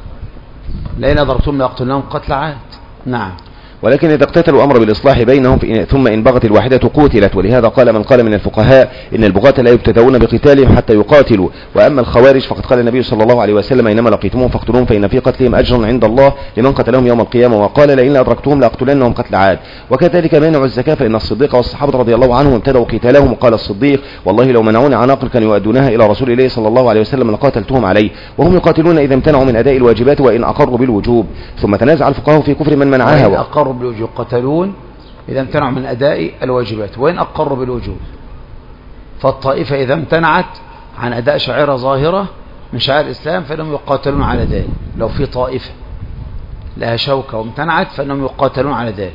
لئن أضربتم لأقتلنهم قتل عاد. نعم. ولكن إذا اقتتلوا أمر بالإصلاح بينهم ثم إن بغت الواحدة قتلت. ولهذا قال من قال من الفقهاء إن البغاة لا يبتدؤون بقتالهم حتى يقاتلوا. وأما الخوارج فقد قال النبي صلى الله عليه وسلم إنما لقيتموهم فاقتلوهم فإن في قتلهم أجرا عند الله لمن قتلهم يوم القيامة، وقال لئن أدركتهم لأقتلنهم قتل عاد. وكذلك مانع الزكاة فإن الصديق والصحابة رضي الله عنهم ابتدأوا قتالهم، وقال الصديق والله لو منعوني عناقل كانوا يؤدونها إلى رسول الله صلى الله عليه وسلم لقاتلتهم عليه، وهم يقاتلون إذا امتنعوا من أداء الواجبات وإن أقروا بالوجوب. ثم تنازع الفقهاء في كفر من منعها. وإن أقروا بالوجوب قتلون إذا امتنعوا من أداء الواجبات وإن أقروا بالوجوب. فالطائفة إذا امتنعت عن أداء شعيرة ظاهرة من شعائر الإسلام فإنهم يقاتلون على ذلك. لو في طائفة لها شوكة وامتنعت فإنهم يقاتلون على ذلك.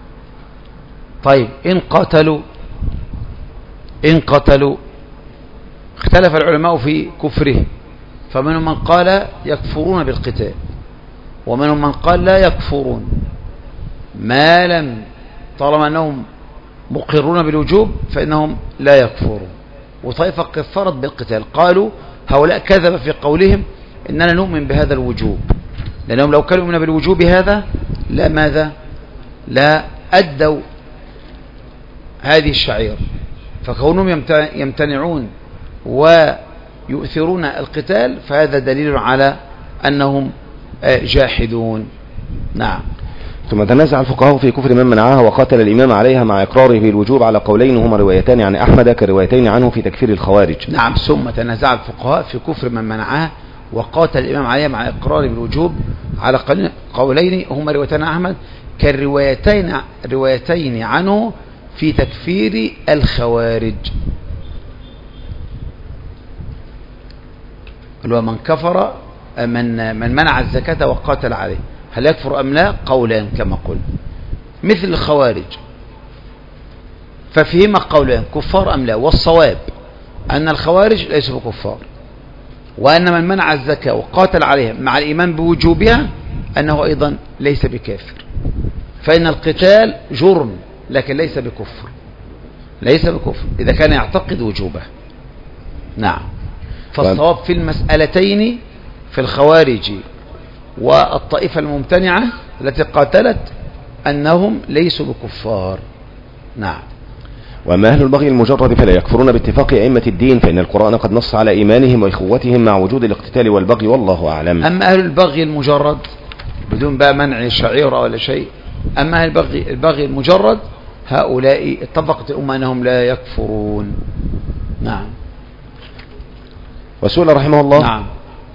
طيب إن قاتلوا إن قتلوا اختلف العلماء في كفرهم، فمنهم من قال يكفرون بالقتال ومنهم من قال لا يكفرون ما لم طالما أنهم مقرون بالوجوب فإنهم لا يكفرون. وطائفة كفرت بالقتال قالوا هؤلاء كذب في قولهم إننا نؤمن بهذا الوجوب، لأنهم لو كانوا يؤمنون بالوجوب هذا لا ماذا لا أدوا هذه الشعيرة. فكونهم يمتنعون ويؤثرون القتال فهذا دليل على أنهم جاحدون. نعم. ثم تنازع الفقهاء في كفر من منعها وقاتل الإمام عليها مع إقراره بالوجوب على قولين هما روايتان عن أحمد كروايتين عنه في تكفير الخوارج. نعم. ثم تنازع الفقهاء في كفر من منعها وقاتل الإمام عليها مع إقراره بالوجوب على قولين هما روايتان عن أحمد كروايتين روايتين عنه في تكفير الخوارج. اللي هو من كفر من من منع الزكاة وقاتل عليه هل يكفر أم لا؟ قولان كما قلنا مثل الخوارج، ففيهما قولان كفار أم لا، والصواب أن الخوارج ليسوا بكفار، وأن من منع الزكاة وقاتل عليها مع الإيمان بوجوبها أنه أيضا ليس بكافر، فإن القتال جرم لكن ليس بكفر، ليس بكفر إذا كان يعتقد وجوبه. نعم. فالصواب في المسألتين في الخوارج والطائفة الممتنعة التي قاتلت أنهم ليسوا بكفار. نعم. وأما أهل البغي المجرد فلا يكفرون باتفاق أئمة الدين، فإن القرآن قد نص على إيمانهم وإخوتهم مع وجود الاقتتال والبغي، والله أعلم. أما أهل البغي المجرد بدون بقى منع شعيرة ولا شيء، أما أهل البغي, البغي المجرد هؤلاء اتفقت الأمة أنهم لا يكفرون. نعم. وسئل رحمه الله. نعم.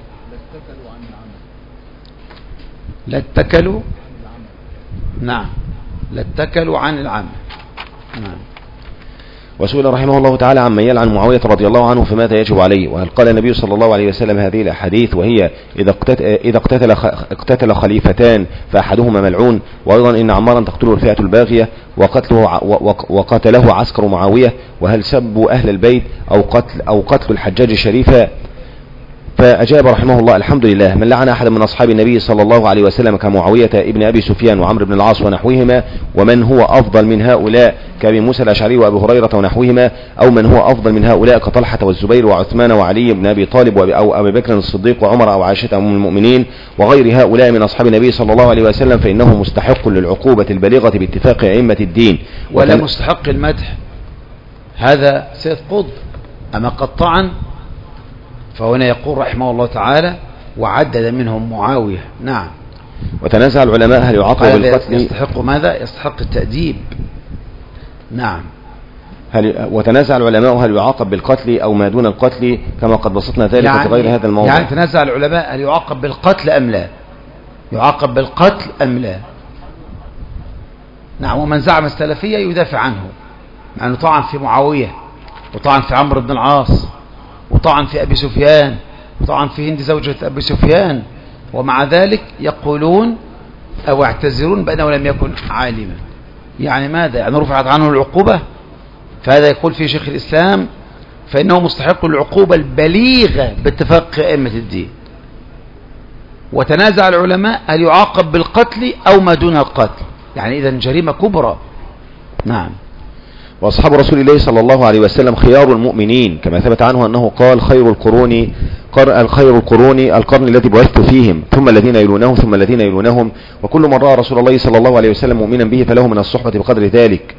لا اتكلوا. نعم. لا اتكلوا عن العمل. نعم. وسئل رحمه الله تعالى عمن يلعن معاوية رضي الله عنه فماذا يجب عليه؟ وهل قال النبي صلى الله عليه وسلم هذه الأحاديث وهي إذا إذا اقتتل اقتتل خليفتان فأحدهما ملعون، وأيضا إن عمارا تقتله الفئة الباغية وقتله وقتله عسكر معاوية، وهل سبوا أهل البيت أو قتل أو قتل الحجاج الشريف؟ فأجاب رحمه الله: الحمد لله، من لعن أحد من أصحاب النبي صلى الله عليه وسلم كمعاوية ابن أبي سفيان وعمرو بن العاص ونحوهما، ومن هو أفضل من هؤلاء كأبي موسى الأشعري وأبي هريرة ونحوهما، أو من هو أفضل من هؤلاء كطلحة والزبير وعثمان وعلي بن أبي طالب أو أبي بكر الصديق وعمر أو عائشة أم المؤمنين وغير هؤلاء من أصحاب النبي صلى الله عليه وسلم، فإنه مستحق للعقوبة البالغة باتفاق أئمة الدين. ولا مستحق المدح. هذا سيد قطب أما قطعا، فهنا يقول رحمه الله تعالى: وعدد منهم معاوية. نعم. وتنازع العلماء هل يعاقب بالقتل؟ يستحق ماذا؟ يستحق التأديب. نعم. هل وتنازع العلماء هل يعاقب بالقتل أو ما دون القتل، كما قد بسطنا ذلك يعني في غير هذا الموضوع. يعني تنازع العلماء هل يعاقب بالقتل أم لا؟ يعاقب بالقتل أم لا؟ نعم. ومن زعم السلفية يدافع عنه، مع أنه طعن في معاوية وطعن في عمرو بن العاص وطعن في أبي سفيان وطعن في هند زوجة أبي سفيان، ومع ذلك يقولون أو يعتذرون بأنه لم يكن عالما. يعني ماذا؟ يعني رفعت عنه العقوبة؟ فهذا يقول في شيخ الإسلام فإنه مستحق العقوبة البليغة باتفاق أئمة الدين. وتنازع العلماء هل يعاقب بالقتل أو ما دون القتل، يعني إذن جريمة كبرى. نعم. وأصحاب رسول الله صلى الله عليه وسلم خيار المؤمنين، كما ثبت عنه أنه قال: خير القرون الخير القرون القرن الذي بعثت فيهم، ثم الذين يلونهم ثم الذين يلونهم، وكل من رأى رسول الله صلى الله عليه وسلم مؤمنا به فله من الصحبة بقدر ذلك.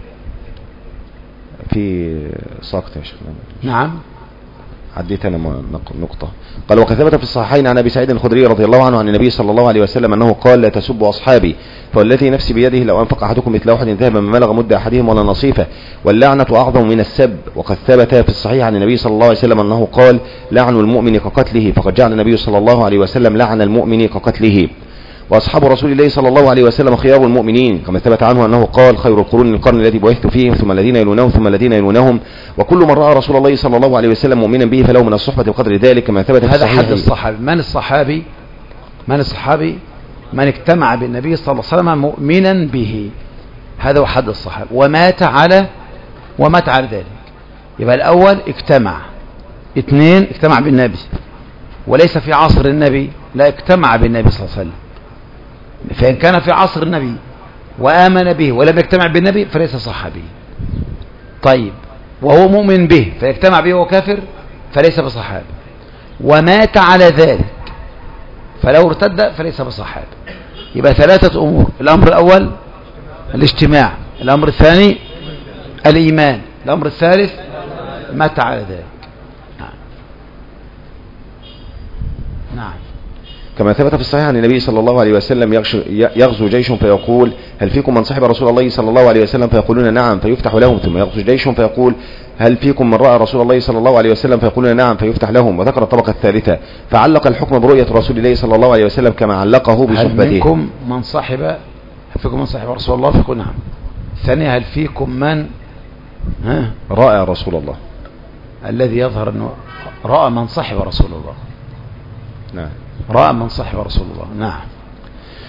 في ساقط يا شيخ. نعم. عديت أنا نقطة. قال: وقد ثبت في الصحيحين عن أبي سعيد الخدري رضي الله عنه عن النبي صلى الله عليه وسلم أنه قال: لا تسبوا أصحابي، فوالذي نفسي بيده لو أنفق أحدكم مثل أحد ذهبا ما بلغ مد أحدهم ولا نصيفه، واللعنة أعظم من السب. وقد ثبت في الصحيح عن النبي صلى الله عليه وسلم أنه قال: لعن المؤمن كقتله، فقد جعل النبي صلى الله عليه وسلم لعن المؤمن كقتله. وأصحاب رسول الله صلى الله عليه وسلم خيار المؤمنين، كما ثبت عنه أنه قال: خير القرون القرن الذي بعثت فيهم، ثم الذين يلونهم ثم الذين يلونهم، وكل من رأى رسول الله صلى الله عليه وسلم مؤمنا به فله من الصحبة بقدر ذلك، كما ثبت في الصحيح. هذا حد الصحابي. من الصحابي؟ من الصحابي؟ من اجتمع بالنبي صلى الله عليه وسلم مؤمنا به، هذا هو حد الصحابي، ومات على ومات على ذلك. يبقى الأول اجتمع، اثنين اجتمع بالنبي وليس في عصر النبي، لا اجتمع بالنبي صلى الله عليه وسلم. فإن كان في عصر النبي وآمن به ولم يجتمع بالنبي فليس صحابي. طيب، وهو مؤمن به فيجتمع به وكافر فليس بصحابي، ومات على ذلك فلو ارتد فليس بصحابي. يبقى ثلاثة أمور: الأمر الأول الاجتماع، الأمر الثاني الإيمان، الأمر الثالث مات على ذلك. نعم. نعم. كما ثبت في الصحيح عن النبي صلى الله عليه وسلم: يغزو جيش فيقول: هل فيكم من صحب رسول الله صلى الله عليه وسلم؟ فيقولون: نعم، فيفتح لهم. ثم يغزو جيش فيقول: هل فيكم من رأى رسول الله صلى الله عليه وسلم؟ فيقولون: نعم، فيفتح لهم. وذكر الطبقة الثالثة، فعلق الحكم برؤية رسول الله صلى الله عليه وسلم كما علقه بصحبته. هل فيكم من صحب هل فيكم من صحب رسول الله؟ فيقول نعم. الثانية: هل فيكم من ها رأى رسول الله؟ الذي يظهر أنه رأى من صحب رسول الله. نعم. رأى من صحب رسول الله. نعم.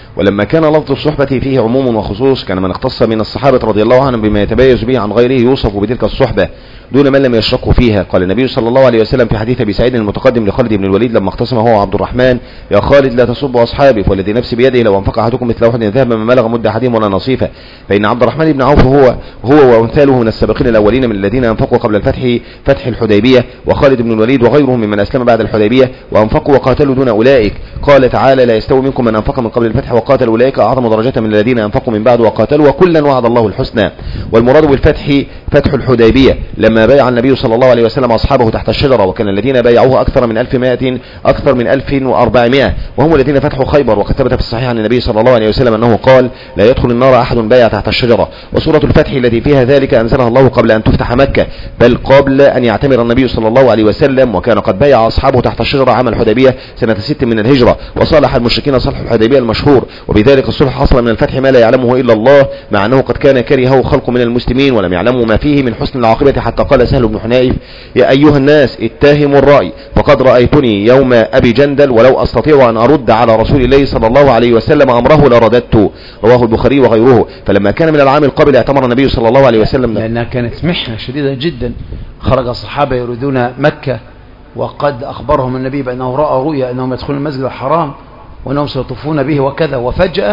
ولما كان لفظ الصحبة فيه عموم وخصوص كان من اختص من الصحابة رضي الله عنهم بما يتميز به عن غيره يوصف بتلك الصحبة دون من لم يشركوا فيها. قال النبي صلى الله عليه وسلم في حديث ابي سعيد المتقدم لخالد بن الوليد لما اختصم هو عبد الرحمن: يا خالد لا تصب اصحابي، والذي نفسي بيده لو انفق احدكم مثل احد ذهب ما بلغ مد احدهم ولا نصيفه. فان عبد الرحمن بن عوف هو هو وامثاله من السابقين الاولين من الذين انفقوا قبل الفتح فتح الحديبيه، وخالد بن الوليد وغيرهم ممن اسلم بعد الحديبيه وانفقوا وقاتلوا دون اولئك. قال تعالى: لا يستوي منكم من انفق من قبل الفتح وقاتل، اولئك اعظم درجه من الذين انفقوا من بعد وقاتلوا، وكلا وعد الله الحسنى. والمراد بالفتح فتح الحديبيه لما بايع النبي صلى الله عليه وسلم اصحابه تحت الشجره، وكان الذين بايعوه اكثر من ألف ومائة اكثر من ألف وأربعمائة، وهم الذين فتحوا خيبر. وقد ثبت في الصحيح عن النبي صلى الله عليه وسلم انه قال: لا يدخل النار احد بايع تحت الشجره. وسوره الفتح التي فيها ذلك انزلها الله قبل ان تفتح مكه، بل قبل ان يعتمر النبي صلى الله عليه وسلم، وكان قد بايع اصحابه تحت الشجره عام الحديبيه سنه ست من الهجره، وصالح المشركين صلح الحديبيه المشهور، وبذلك الصلح حصل من الفتح ما لا يعلمه الا الله، مع انه قد كان كرهه خلق من المسلمين ولم يعلموا ما فيه من حسن العاقبه، حتى قال سهل بن حنيف: يا ايها الناس اتهموا الراي، فقد رايتني يوم ابي جندل ولو استطيع ان ارد على رسول الله صلى الله عليه وسلم امره لرددت. رواه البخاري وغيره. فلما كان من العام القابل اعتمر النبي صلى الله عليه وسلم، لانها كانت محنه شديده جدا. خرج الصحابه يريدون مكه، وقد اخبرهم النبي بانه راى رؤيا انهم يدخلون المسجد الحرام وانهم سيطوفون به وكذا، وفجاه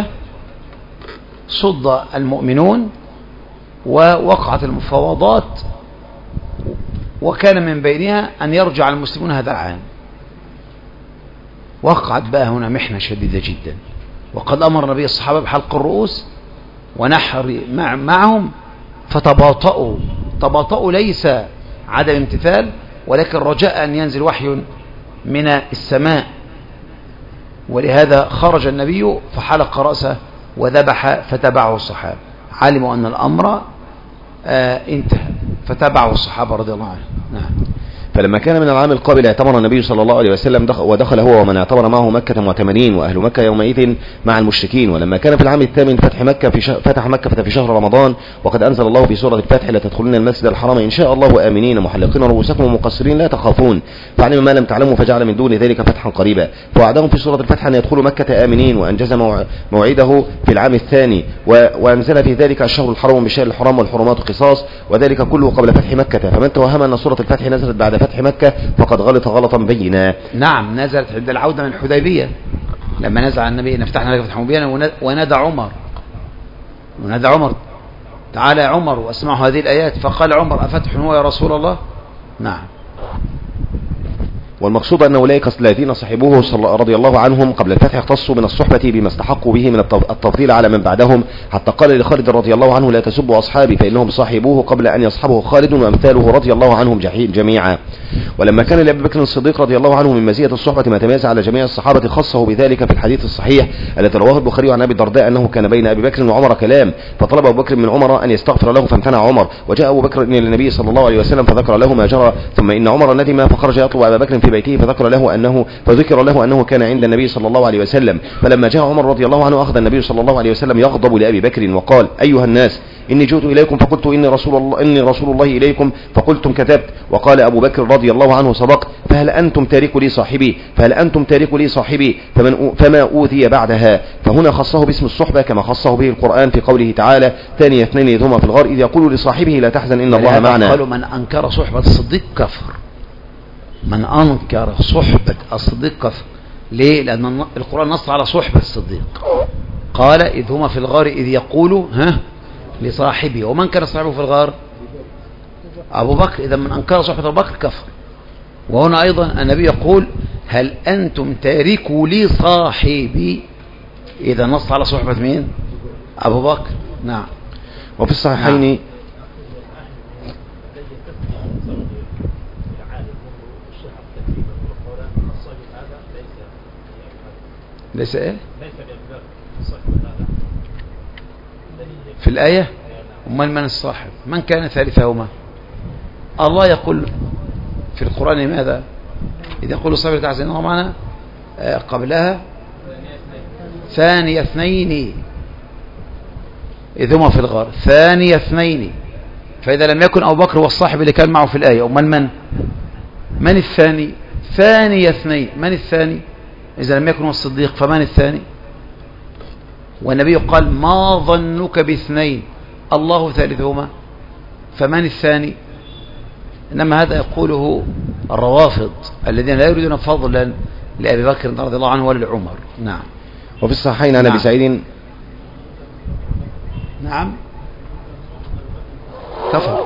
صد المؤمنون ووقعت المفاوضات، وكان من بينها أن يرجع المسلمون هذا العام. وقعت بقى هنا محنة شديدة جدا، وقد أمر النبي الصحابة بحلق الرؤوس ونحر مع معهم، فتباطؤوا. تباطؤوا ليس عدم امتثال، ولكن رجاء أن ينزل وحي من السماء، ولهذا خرج النبي فحلق رأسه وذبح فتبعه الصحابة. علموا أن الأمر آه انتهى فتبعه الصحابة رضي الله عنهم. نعم. فلما كان من العام القابل اعتمر النبي صلى الله عليه وسلم دخل ودخل هو ومن اعتمر معه مكة معتمرين، وأهل مكة يومئذ مع المشركين. ولما كان في العام الثامن فتح مكة في شهر فتح مكة في شهر رمضان، وقد أنزل الله في سورة الفتح: لا تدخلون المسجد الحرام إن شاء الله آمنين محلقين رؤوسكم ومقصرين لا تخافون، فعلم ما لم تعلموا فجعل من دون ذلك فتحا قريبا. فوعدهم في سورة الفتح أن يدخلوا مكة آمنين، وأنجز موعده في العام الثاني، وأنزل في ذلك الشهر الحرام بالشهر الحرام والحرمات قصاص، وذلك كله قبل فتح مكة. فمن توهم أن سورة الفتح نزلت بعد فتح مكة فقد غلط غلطا بينا. نعم، نزلت عند العودة من الحديبية، لما نزل النبي ان فتحنا لك فتحا مبينا، ونادى عمر ونادى عمر تعالى يا عمر واسمعوا هذه الآيات، فقال عمر: أفتح هو يا رسول الله؟ نعم. والمقصود أن أولئك الذين صحبوه رضي الله عنهم قبل الفتح اختصوا من الصحبة بما استحقوا به من التفضيل على من بعدهم، حتى قال لخالد رضي الله عنه: لا تسبوا أصحابي فإنهم صاحبوه قبل أن يصحبه خالد وأمثاله رضي الله عنهم جميعا. ولما كان لأبي بكر الصديق رضي الله عنه من مزية الصحبة ما تميز على جميع الصحابة، خصه بذلك في الحديث الصحيح الذي رواه البخاري عن أبي الدرداء أنه كان بين أبي بكر وعمر كلام، فطلب أبو بكر من عمر أن يستغفر له فامتنع عمر، وجاء أبو بكر إلى النبي صلى الله عليه وسلم فذكر له ما جرى، ثم إن عمر ندم فخرج يطلب أبا بكر في بيته فذكر له أنه فذكر له أنه كان عند النبي صلى الله عليه وسلم. فلما جاء عمر رضي الله عنه أخذ النبي صلى الله عليه وسلم يغضب لأبي بكر وقال: أيها الناس، إني جئت إليكم فقلت إني رسول الله إني رسول الله إليكم فقلتم كذبت. وقال أبو بكر رضي الله عنه: صدقت، فهل أنتم تاركوا لي صاحبي فهل أنتم تاركوا لي صاحبي فمن فما أوذي بعدها. فهنا خصه باسم الصحبة كما خصه به القرآن في قوله تعالى: ثاني اثنين إذ هما في الغار إذ يقول لصاحبه لا تحزن إن الله معنا. قالوا: من أنكر صحبة الصديق كفر. من أنكر صحبة الصديق كفر. ليه؟ لأن القرآن نص على صحبة الصديق، قال: إذ هما في الغار إذ يقول ها لصاحبه. ومن كان صاحبه في الغار؟ أبو بكر. إذا من أنكر صحبة أبو بكر كفر. وهنا أيضا النبي يقول: هل أنتم تاركوا لي صاحبي؟ إذا نص على صحبة مين؟ أبو بكر. نعم. وفي الصحيحين نعم. ليس ايه في الآية. ومن من الصاحب؟ من كان ثالثهما؟ الله يقول في القرآن ماذا؟ إذا يقول صاحب تعزين الله معنا قبلها ثاني اثنين إذ هما في الغار ثاني اثنين. فإذا لم يكن أبو بكر والصاحب اللي كان معه في الآية، ومن من من الثاني؟ ثاني اثنين. من الثاني؟ إذا لم يكن الصديق فمن الثاني؟ والنبي قال ما ظنك باثنين الله ثالثهما فمن الثاني؟ إنما هذا يقوله الروافض الذين لا يريدون فضلا لأبي بكر رضي الله عنه ولا لعمر. نعم. وفي الصحيحين عن أبي سعيد نعم كفر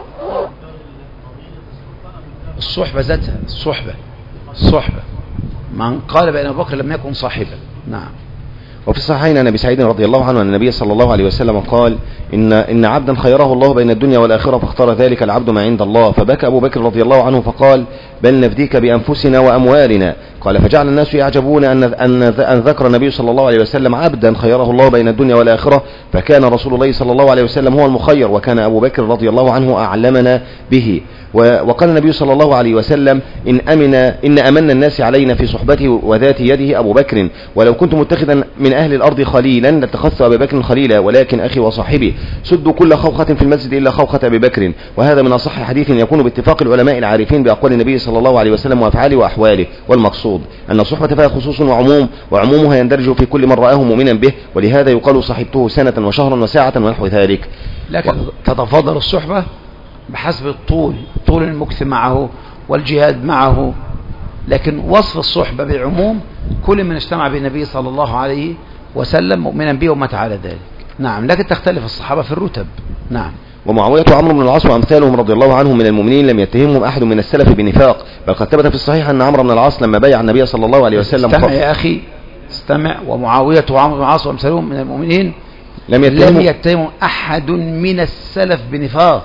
الصحبة ذاتها الصحبة الصحبة من قال بأن أبو بكر لم يكن صاحبا. نعم. وفي الصحيحين عن ابي سعيد رضي الله عنه ان النبي صلى الله عليه وسلم قال ان ان عبدا خيره الله بين الدنيا والاخره فاختار ذلك العبد ما عند الله، فبكى ابو بكر رضي الله عنه فقال بل نفديك بانفسنا واموالنا. قال فجعل الناس يعجبون ان ان ان ذكر النبي صلى الله عليه وسلم عبدا خيره الله بين الدنيا والاخره، فكان رسول الله صلى الله عليه وسلم هو المخير، وكان ابو بكر رضي الله عنه اعلمنا به. وقال النبي صلى الله عليه وسلم إن أمن إن أمن الناس علينا في صحبته وذات يده أبو بكر، ولو كنت متخذا من أهل الأرض خليلا لاتخذت أبي بكر خليلا، ولكن أخي وصاحبي سدوا كل خوخة في المسجد إلا خوخة أبي بكر. وهذا من أصح حديث يكون باتفاق العلماء العارفين بأقوال النبي صلى الله عليه وسلم وأفعاله وأحواله. والمقصود أن الصحبة فيها خصوص وعموم، وعمومها يندرج في كل من رآه مؤمنا به، ولهذا يقال صاحبته سنة وشهرا وساعة ونحو ذلك. لكن تتفاضل الصحبة بحسب الطول، طول المكث معه والجهاد معه، لكن وصف الصحبة بعموم كل من اجتمع بالنبي صلى الله عليه وسلم مؤمنا به ومات على ذلك. نعم. لكن تختلف الصحابة في الرتب. نعم. ومعاوية وعمرو بن العاص وأمثالهم رضي الله عنهم من المؤمنين لم يتهمهم أحد من السلف بنفاق، بل قد ثبت في الصحيح أن عمرو بن العاص لما بايع النبي صلى الله عليه وسلم استمع يا أخي استمع. ومعاوية وعمرو بن العاص وأمثالهم من المؤمنين لم يتهمهم, لم يتهمهم أحد من السلف بنفاق،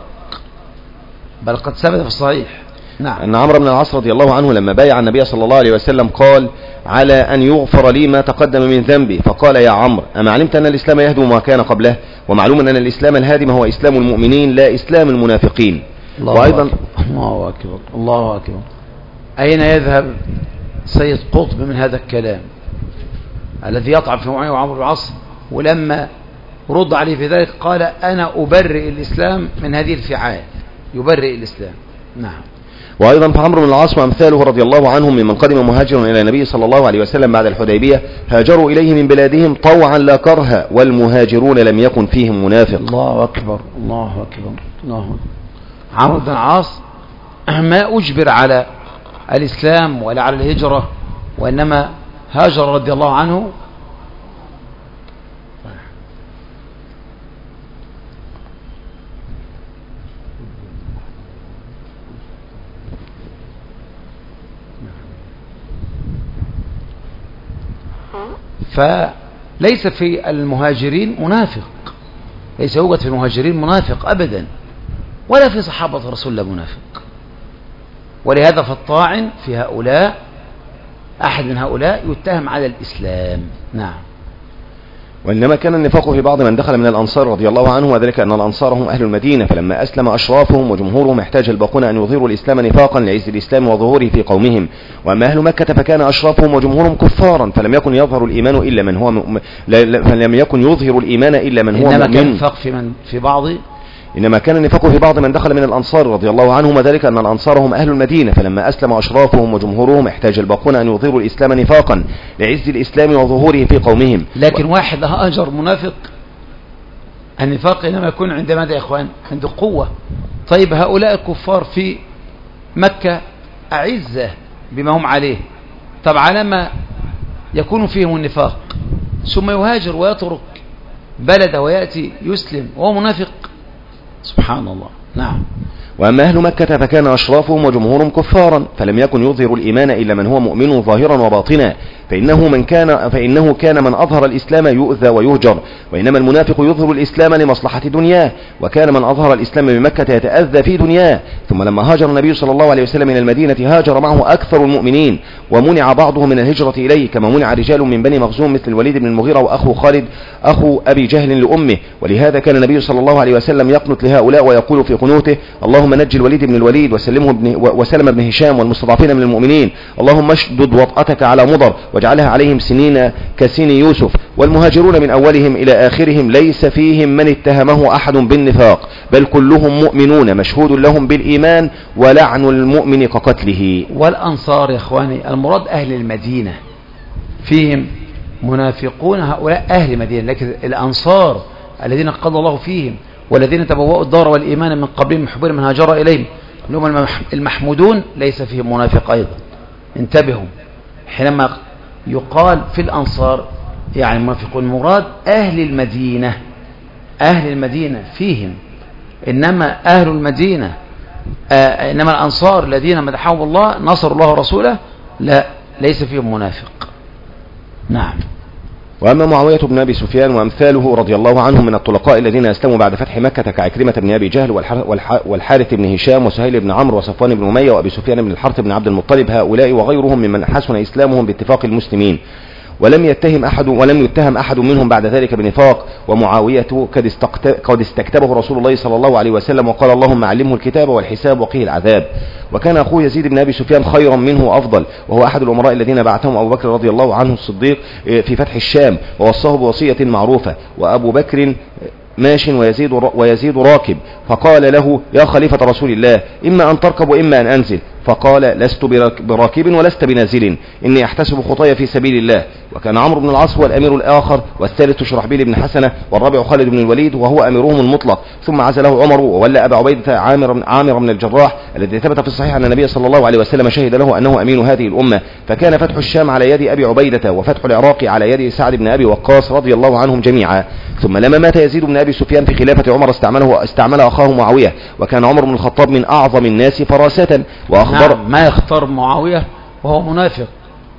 بل قد ثبت في الصحيح. نعم. أن عمرو بن العاص رضي الله عنه لما بايع النبي صلى الله عليه وسلم قال على أن يغفر لي ما تقدم من ذنبي، فقال يا عمرو أما علمت أن الإسلام يهدم ما كان قبله؟ ومعلوم أن الإسلام الهادم هو إسلام المؤمنين لا إسلام المنافقين. الله وأيضا أكبر. الله أكبر الله أكبر. أين يذهب سيد قطب من هذا الكلام الذي يطعن في معاوية وعمرو بن العاص، ولما رد عليه في ذلك قال أنا أبرئ الإسلام من هذه الفعال، يبرئ الإسلام. نعم. وأيضا فعمرو بن العاص وأمثاله رضي الله عنهم ممن قدم مهاجرا إلى النبي صلى الله عليه وسلم بعد الحديبية هاجروا إليه من بلادهم طوعا لا كرها، والمهاجرون لم يكن فيهم منافق. الله أكبر الله أكبر الله أكبر. عمرو بن العاص ما أجبر على الإسلام ولا على الهجرة، وإنما هاجر رضي الله عنه فليس في المهاجرين منافق، ليس يوجد في المهاجرين منافق أبدا، ولا في صحابة رسول الله منافق. ولهذا فالطاعن في هؤلاء أحد من هؤلاء يتهم على الإسلام. نعم. وإنما كان النفاق في بعض من دخل من الأنصار رضي الله عنه، وذلك أن الأنصار هم أهل المدينة، فلما أسلم أشرافهم وجمهورهم احتاج الباقون أن يظهروا الإسلام نفاقا لعز الإسلام وظهوره في قومهم. وأما أهل مكة فكان أشرافهم وجمهورهم كفارا، فلم يكن يظهر الإيمان إلا من هو م... فلم يكن يظهر الإيمان إلا من هو إنما مؤمن. كان النفاق في من في بعض إنما كان النفاق في بعض من دخل من الأنصار رضي الله عنهم، وذلك أن الأنصار هم أهل المدينة، فلما أسلم أشرافهم وجمهورهم احتاج الباقون أن يظهروا الإسلام نفاقا لعز الإسلام وظهوره في قومهم. لكن و... واحد هاجر منافق، النفاق إنما يكون عند ماذا يا إخوان؟ عند قوة. طيب هؤلاء الكفار في مكة أعزة بما هم عليه، طب على ما يكون فيهم النفاق ثم يهاجر ويترك بلده ويأتي يسلم وهو منافق؟ سبحان الله. نعم. وأما أهل مكة فكان أشرافهم وجمهورهم كفارا، فلم يكن يظهر الإيمان إلا من هو مؤمن ظاهرا وباطنا، فإنه من كان فإنه كان من أظهر الإسلام يؤذى ويهجر، وإنما المنافق يظهر الإسلام لمصلحة دنياه، وكان من أظهر الإسلام بمكة يتأذى في دنياه. ثم لما هاجر النبي صلى الله عليه وسلم من المدينة هاجر معه أكثر المؤمنين، ومنع بعضهم من الهجرة إليه، كما منع رجال من بني مخزوم مثل الوليد بن المغيرة وأخو خالد أخو أبي جهل لأمه. ولهذا كان النبي صلى الله عليه وسلم يقنت لهؤلاء ويقول في قنوته اللهم نجي الوليد بن الوليد وسلمه ابن وسلم بن هشام والمستضعفين من المؤمنين، اللهم اشدد وطأتك على مضر واجعلها عليهم سنين كسن يوسف. والمهاجرون من أولهم إلى آخرهم ليس فيهم من اتهمه أحد بالنفاق، بل كلهم مؤمنون مشهود لهم بالإيمان، ولعن المؤمن كقتله. والأنصار يا إخواني المراد أهل المدينة، فيهم منافقون هؤلاء أهل المدينة، لكن الأنصار الذين قضى الله فيهم والذين تبوأوا الدار والإيمان من قبلهم محبون من هاجر إليهم لهم المحمودون ليس فيهم منافق أيضا. انتبهوا حينما يقال في الأنصار يعني منافقون مراد أهل المدينة، أهل المدينة فيهم، إنما أهل المدينة آه إنما الأنصار الذين مدحهم الله نصر الله ورسوله لا ليس فيهم منافق. نعم. وأما معاوية بن أبي سفيان وأمثاله رضي الله عنهم من الطلقاء الذين أسلموا بعد فتح مكة كعكرمة بن أبي جهل والحارث بن هشام وسهيل بن عمرو وصفوان بن أمية وأبي سفيان بن الحارث بن عبد المطلب، هؤلاء وغيرهم ممن حسن إسلامهم باتفاق المسلمين، ولم يتهم أحد ولم يتهم أحد منهم بعد ذلك بنفاق. ومعاوية قد استكتبه رسول الله صلى الله عليه وسلم وقال اللهم علمه الكتاب والحساب وقيه العذاب. وكان أخوه يزيد بن أبي سفيان خيرا منه وأفضل، وهو أحد الأمراء الذين بعثهم أبو بكر رضي الله عنه الصديق في فتح الشام ووصاه بوصية معروفة، وأبو بكر ماش ويزيد ويزيد راكب، فقال له يا خليفة رسول الله إما أن تركب وإما أن أنزل، فقال لست براكب ولست بنازل، إني أحتسب خطايا في سبيل الله. وكان عمرو بن العاص هو الأمير الآخر، والثالث شرحبيل بن حسنة، والرابع خالد بن الوليد وهو أميرهم المطلق. ثم عزله عمر وولى أبا عبيدة عامر, عامر بن الجراح الذي ثبت في الصحيح أن النبي صلى الله عليه وسلم شهد له أنه أمين هذه الأمة. فكان فتح الشام على يد أبي عبيدة وفتح العراق على يد سعد بن أبي وقاص رضي الله عنهم جميعا. ثم لما مات يزيد بن أبي سفيان في خلافة عمر استعمله استعمل أخاه معاوية، وكان عمر بن الخطاب من أعظم الناس فراسة وأخبر نعم. ما يختار معاوية وهو منافق.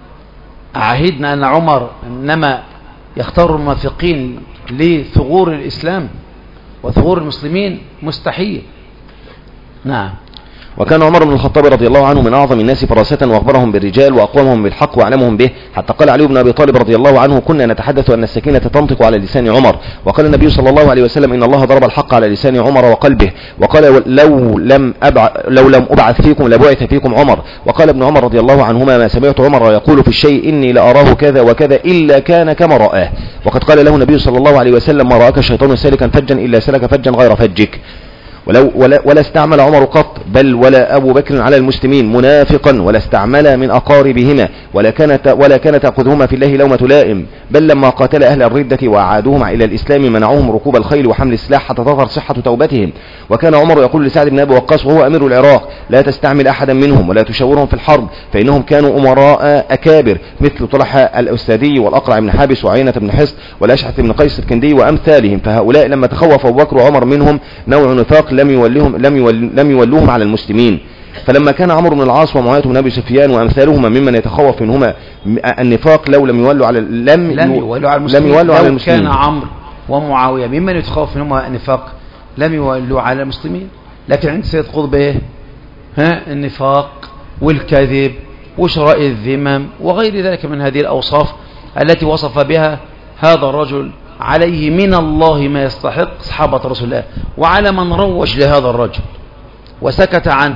عهدنا أن عمر إنما يختار المنافقين لثغور الإسلام وثغور المسلمين، مستحيل. نعم. وكان عمر بن الخطاب رضي الله عنه من أعظم الناس فراسة وأخبرهم بالرجال وأقومهم بالحق وأعلمهم به، حتى قال علي بن أبي طالب رضي الله عنه كنا نتحدث أن السكينة تنطق على لسان عمر. وقال النبي صلى الله عليه وسلم إن الله ضرب الحق على لسان عمر وقلبه، وقال لو لم أبع لو لم أبعث فيكم لبعث فيكم عمر. وقال ابن عمر رضي الله عنهما ما سمعت عمر يقول في الشيء إني لأراه كذا وكذا إلا كان كما رآه. وقد قال له النبي صلى الله عليه وسلم ما رآك الشيطان سالكا فجا إلا سلك فجا غير فجك. ولو ولا, ولا استعمل عمر قط بل ولا أبو بكر على المسلمين منافقا، ولا استعمل من أقاربهما، ولا كانت ولا كانت تأخذهما في الله لومة لائم، بل لما قاتل أهل الردة وأعادوهم إلى الإسلام منعوهم ركوب الخيل وحمل السلاح حتى تظهر صحة توبتهم. وكان عمر يقول لسعد بن أبي وقاص وهو أمير العراق لا تستعمل أحدا منهم ولا تشاورهم في الحرب، فإنهم كانوا أمراء أكابر مثل طلحة الأستاذي والأقرع بن حابس وعينة بن حصن والأشعث بن قيس الكندي وأمثالهم، فهؤلاء لما تخوف أبو بكر وعمر منهم نوع نفاق لم يولهم لم يول لم يولوهم على المسلمين. فلما كان عمرو بن العاص ومعاوية بن أبي سفيان وأمثالهما ممن يتخوف منهما النفاق لو لم يولوا على لم لم يولوا على المسلمين، لم يولوا على المسلمين. كان عمرو ومعاوية ممن يتخوف منهما النفاق لم يولوا على المسلمين. لكن عند سيد قطب ايه؟ ها النفاق والكذب وشراء الذمم وغير ذلك من هذه الأوصاف التي وصف بها هذا الرجل عليه من الله ما يستحق صحابة رسول الله، وعلى من روج لهذا الرجل وسكت عنه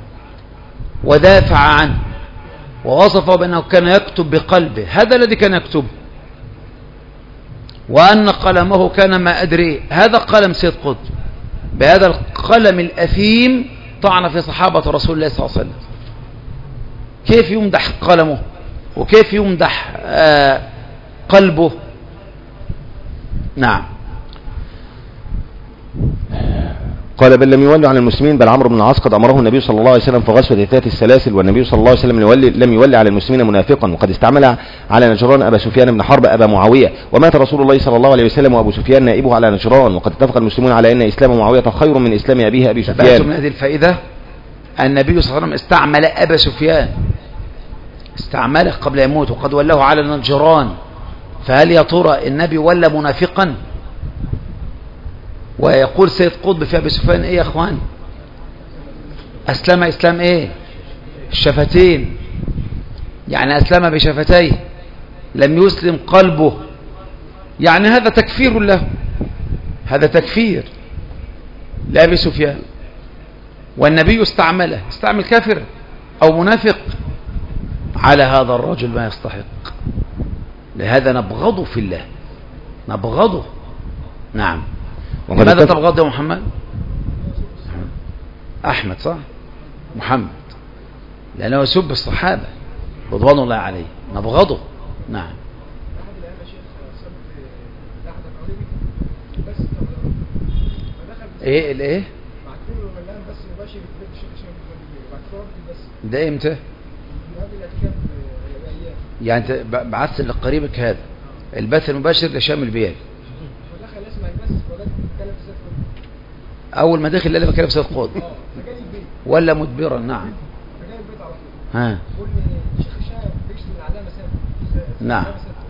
ودافع عنه ووصفه بأنه كان يكتب بقلبه، هذا الذي كان يكتب، وأن قلمه كان ما أدري، هذا قلم سيد قطب، بهذا القلم الأثيم طعن في صحابة رسول الله صلى الله عليه وسلم. كيف يمدح قلمه وكيف يمدح آه قلبه؟ نعم. قال بل لم يولوا على المسلمين، بل عمرو بن العاص قد أمره النبي صلى الله عليه وسلم في غزوة ذات السلاسل، والنبي صلى الله عليه وسلم يولي لم يولي على المسلمين منافقا، وقد استعمل على نجران أبا سفيان بن حرب أبا معاوية، ومات رسول الله صلى الله عليه وسلم وأبو سفيان نائبه على نجران، وقد اتفق المسلمون على أن إسلام معاوية خير من إسلام أبيه أبي سفيان. من هذه الفائدة النبي صلى الله عليه وسلم استعمل أبا سفيان، استعمله قبل يموت، وقد ولاه على نجران. فهل يا ترى النبي ولى منافقا؟ ويقول سيد قطب في أبي سفيان ايه يا اخوان؟ اسلم اسلام ايه؟ الشفتين، يعني اسلم بشفتيه، لم يسلم قلبه، يعني هذا تكفير له، هذا تكفير لأبي سفيان. والنبي استعمله، استعمل كافر او منافق على هذا الرجل ما يستحق، لهذا نبغضه في الله، نبغضه. نعم. ماذا تبغض يا محمد؟ أحمد صح؟ محمد، لأنه يسب الصحابة رضوان الله عليه، نبغضه. نعم. ايه الايه ده امتى يعني انت بعثت لقريبك هذا البث المباشر لشام البيال اول ما دخل قال لي بكلم سيد قطب ولا مدبرا نعم ها نعم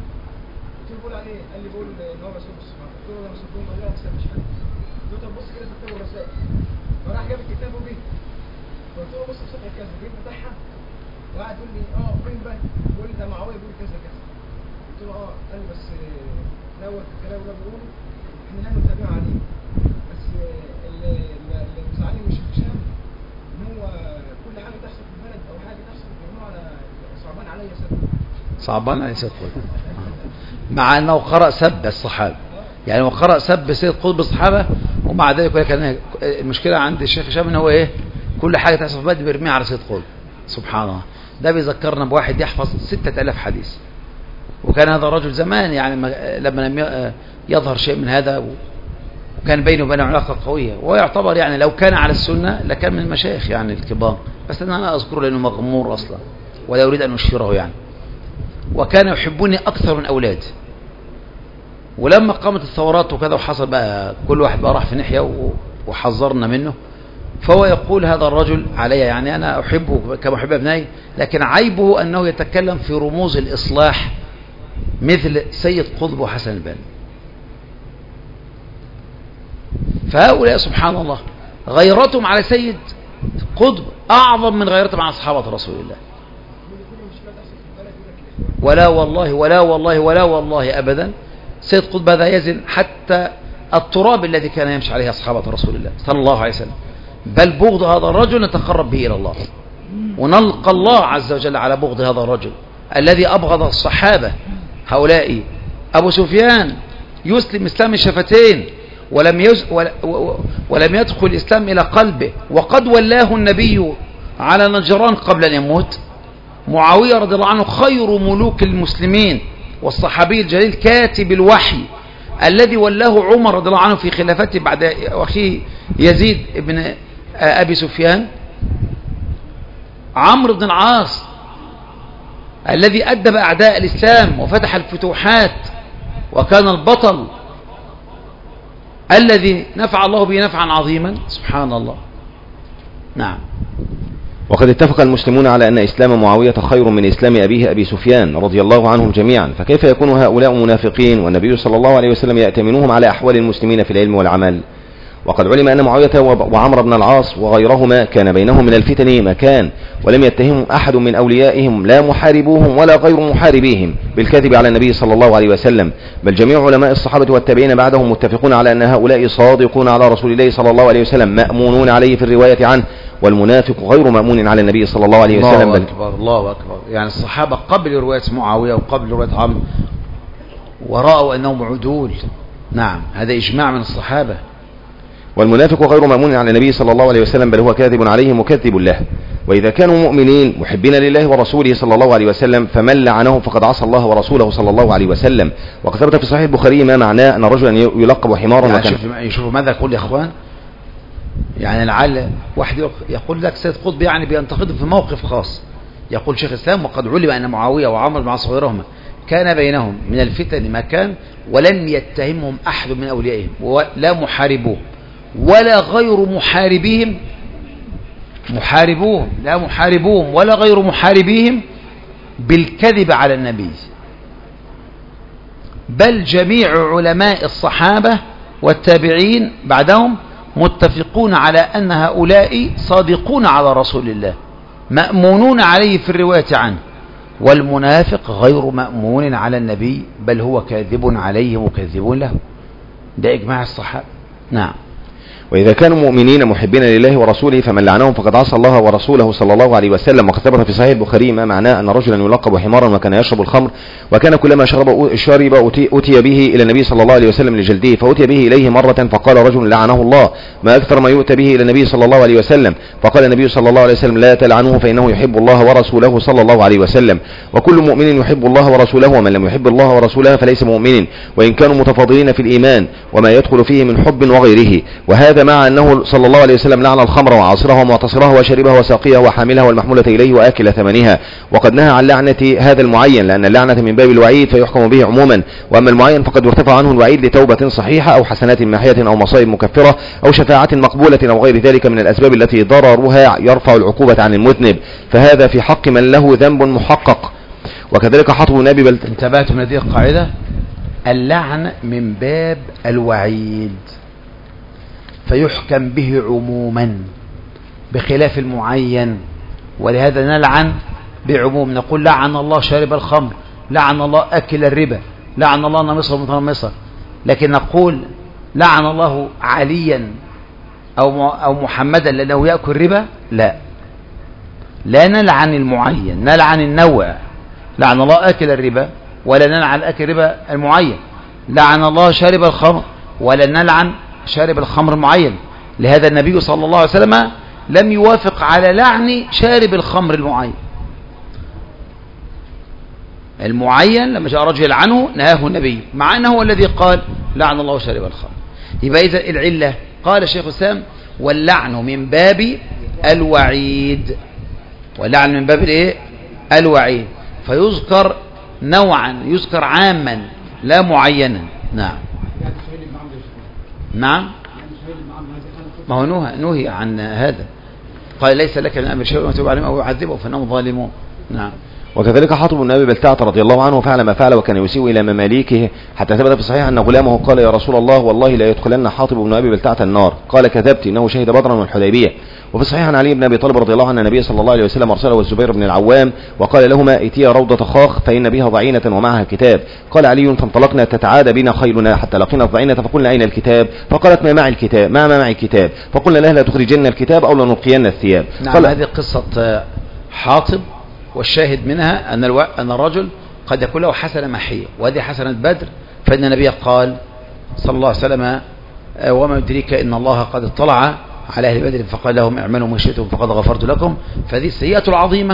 فراح جاب الكتاب وبيه قلت له بص في صفحه كذا جيت فتحها وقعد يقول لي اه فين بقى بيقول لي ده معاويه بيقول كذا كذا قلت له اه قال لي بس دوت الكلام ده بيقوله احنا لا نتابع عليه بس اللي اللي مزعلني مش هشام ان هو كل حاجه تحصل في البلد او حاجه تحصل بيقولوا على صعبان عليا سد صعبان علي سيد قطب مع انه قرأ سب الصحابه يعني وقرأ سب سيد قطب الصحابة ومع ذلك كان المشكلة عند الشيخ هشام ان هو ايه كل حاجة تحصل في بدء بيرميها على سيد قطب سبحان الله. ده بيذكرنا بواحد يحفظ ستة آلاف حديث وكان هذا الرجل زمان يعني لما لم يظهر شيء من هذا وكان بينه وبينه علاقة قوية ويعتبر يعني لو كان على السنة لكان من المشايخ يعني الكبار بس أنا أذكره لأنه مغمور أصلا ولا أريد أن أشهره يعني. وكان يحبني أكثر من أولادي ولما قامت الثورات وكذا وحصل بقى كل واحد بقى راح في ناحية وحذرنا منه فهو يقول هذا الرجل علي يعني أنا أحبه كما أحب أبنائي لكن عيبه أنه يتكلم في رموز الإصلاح مثل سيد قطب وحسن البنا. فهؤلاء سبحان الله غيرتهم على سيد قطب أعظم من غيرتهم على أصحابة رسول الله. ولا والله ولا والله ولا والله أبدا سيد قطب هذا يزن حتى التراب الذي كان يمشي عليه أصحابة رسول الله صلى الله عليه وسلم بل بغض هذا الرجل نتقرب به إلى الله ونلقى الله عز وجل على بغض هذا الرجل الذي أبغض الصحابة هؤلاء. أبو سفيان يسلم إسلام الشفتين ولم, يز ولم يدخل الإسلام إلى قلبه وقد ولاه النبي على نجران قبل أن يموت. معاوية رضي الله عنه خير ملوك المسلمين والصحابي الجليل كاتب الوحي الذي ولاه عمر رضي الله عنه في خلافته بعد أخيه يزيد بن أبي سفيان. عمرو بن العاص الذي أدب أعداء الإسلام وفتح الفتوحات وكان البطل الذي نفع الله به نفعا عظيما سبحان الله. نعم. وقد اتفق المسلمون على أن إسلام معاوية خير من إسلام أبيه أبي سفيان رضي الله عنهم جميعا فكيف يكون هؤلاء منافقين والنبي صلى الله عليه وسلم يأتمنهم على أحوال المسلمين في العلم والعمل. وقد علم أن معاوية وعمر بن العاص وغيرهما كان بينهم من الفتن مكان ولم يتهم أحد من أوليائهم لا محاربوهم ولا غير محاربيهم بالكذب على النبي صلى الله عليه وسلم بل جميع علماء الصحابة والتابعين بعدهم متفقون على أن هؤلاء صادقون على رسول الله صلى الله عليه وسلم مأمونون عليه في الرواية عنه والمنافق غير مأمون على النبي صلى الله عليه وسلم. الله أكبر الله أكبر. يعني الصحابة قبل رواية معاوية وقبل رواية عمرو ورأوا أنهم عدول. نعم هذا إجماع من الصحابة. والمنافق غير مأمون على النبي صلى الله عليه وسلم بل هو كاذب عليه مكذب له. وإذا كانوا مؤمنين محبين لله ورسوله صلى الله عليه وسلم فمن لعنهم فقد عصى الله ورسوله صلى الله عليه وسلم. وقد ثبت في صحيح البخاري ما معناه أن رجلا يلقب حمارا يعني وكان يشوفوا ماذا يقول يا أخوان. يعني لعل واحد يقول لك سيد قطب يعني بينتقده في موقف خاص يقول شيخ الإسلام وقد علم أن معاوية وعمر مع صغيرهما كان بينهم من الفتن ما كان ولم يتهمهم أحد من أوليائهم ولا محاربوه ولا غير محاربيهم محاربوهم لا محاربوهم ولا غير محاربيهم بالكذب على النبي بل جميع علماء الصحابة والتابعين بعدهم متفقون على أن هؤلاء صادقون على رسول الله مأمونون عليه في الرواية عنه والمنافق غير مأمون على النبي بل هو كاذب عليه مكذب له. ده إجماع الصحابة. نعم. وإذا كانوا مؤمنين محبين لله ورسوله فمن لعنهم فقد عصى الله ورسوله صلى الله عليه وسلم. وقد ثبت في صحيح البخاري ما معناه أن رجلا يلقب حمارا وكان يشرب الخمر، وكان كلما شرب شرب أتي به إلى النبي صلى الله عليه وسلم لجلده، فأتي به إليه مرة فقال رجل لعنه الله ما أكثر ما يؤتى به إلى النبي صلى الله عليه وسلم، فقال النبي صلى الله عليه وسلم لا تلعنوه فإنه يحب الله ورسوله صلى الله عليه وسلم. وكل مؤمن يحب الله ورسوله، ومن لم يحب الله ورسوله فليس مؤمن، وإن كانوا متفاضلين في الإيمان وما يدخل فيه من حب وغيره. وهذا مع أنه صلى الله عليه وسلم لعن الخمر وعاصرها ومعتصرها وشربها وساقيها وحاملها والمحمولة إليه وآكل ثمنها، وقد نهى عن لعنة هذا المعين، لأن اللعنة من باب الوعيد فيحكم به عموما، وأما المعين فقد يرتفع عنه الوعيد لتوبة صحيحة أو حسنات ماحية أو مصائب مكفرة أو شفاعة مقبولة أو غير ذلك من الأسباب التي ضررها يرفع العقوبة عن المذنب، فهذا في حق من له ذنب محقق. وكذلك حطب نبي بل انتبهتم من هذه القاعدة؟ اللعن من باب الوعيد فيحكم به عموما بخلاف المعين، ولهذا نلعن بعموم، نقول لعن الله شارب الخمر، لعن الله أكل الربا، لعن الله نمصر ومتنمصر، لكن نقول لعن الله عليا أو أو محمدا لأنه يأكل ربا، لا لا نلعن المعين، نلعن النوع، لعن الله أكل الربا ولا نلعن أكل الربا المعين، لعن الله شارب الخمر ولا نلعن شارب الخمر المعين. لهذا النبي صلى الله عليه وسلم لم يوافق على لعن شارب الخمر المعين. المعين لما جاء رجل عنه نهاه النبي، مع أنه هو الذي قال لعن الله شارب الخمر. يبقى إذا العلة قال الشيخ الإسلام واللعن من باب الوعيد، واللعن من باب الايه؟ الوعيد، فيذكر نوعا، يذكر عاما لا معينا. نعم نعم ما هو نهى نهي عن هذا، قال ليس لك من امر شيء وتوب عليهم او يعذبهم فانهم ظالمون. نعم. وكذلك حاطب بن ابي بلتعة رضي الله عنه فعل ما فعل وكان يسيء الى مماليكه، حتى ثبت في الصحيح ان غلامه قال يا رسول الله والله لا يدخلن حاطب بن ابي بلتعة النار، قال كذبت انه شهد بدرا والحديبيه. وفي الصحيح عن علي بن ابي طالب رضي الله عنه النبي صلى الله عليه وسلم ارسله والزبير بن العوام وقال لهما ائتيا روضة خاخ فان بها ضعينة ومعها كتاب. قال علي فانطلقنا تتعادى بنا خيلنا حتى لقينا الضعينة فقلنا اين الكتاب؟ فقالت ما معي الكتاب، ما ما معي الكتاب، فقلنا لها لا تخرجن الكتاب او لنلقين الثياب. نعم. قال هذه قصة حاطب، والشاهد منها أن الو... أن الرجل قد يكون له حسنة محية، وهذه حسنة بدر، فإن النبي قال صلى الله عليه وسلم وما يدريك إن الله قد اطلع على أهل بدر فقال لهم اعملوا ما شئتم فقد غفرت لكم، فهذه السيئة العظيمة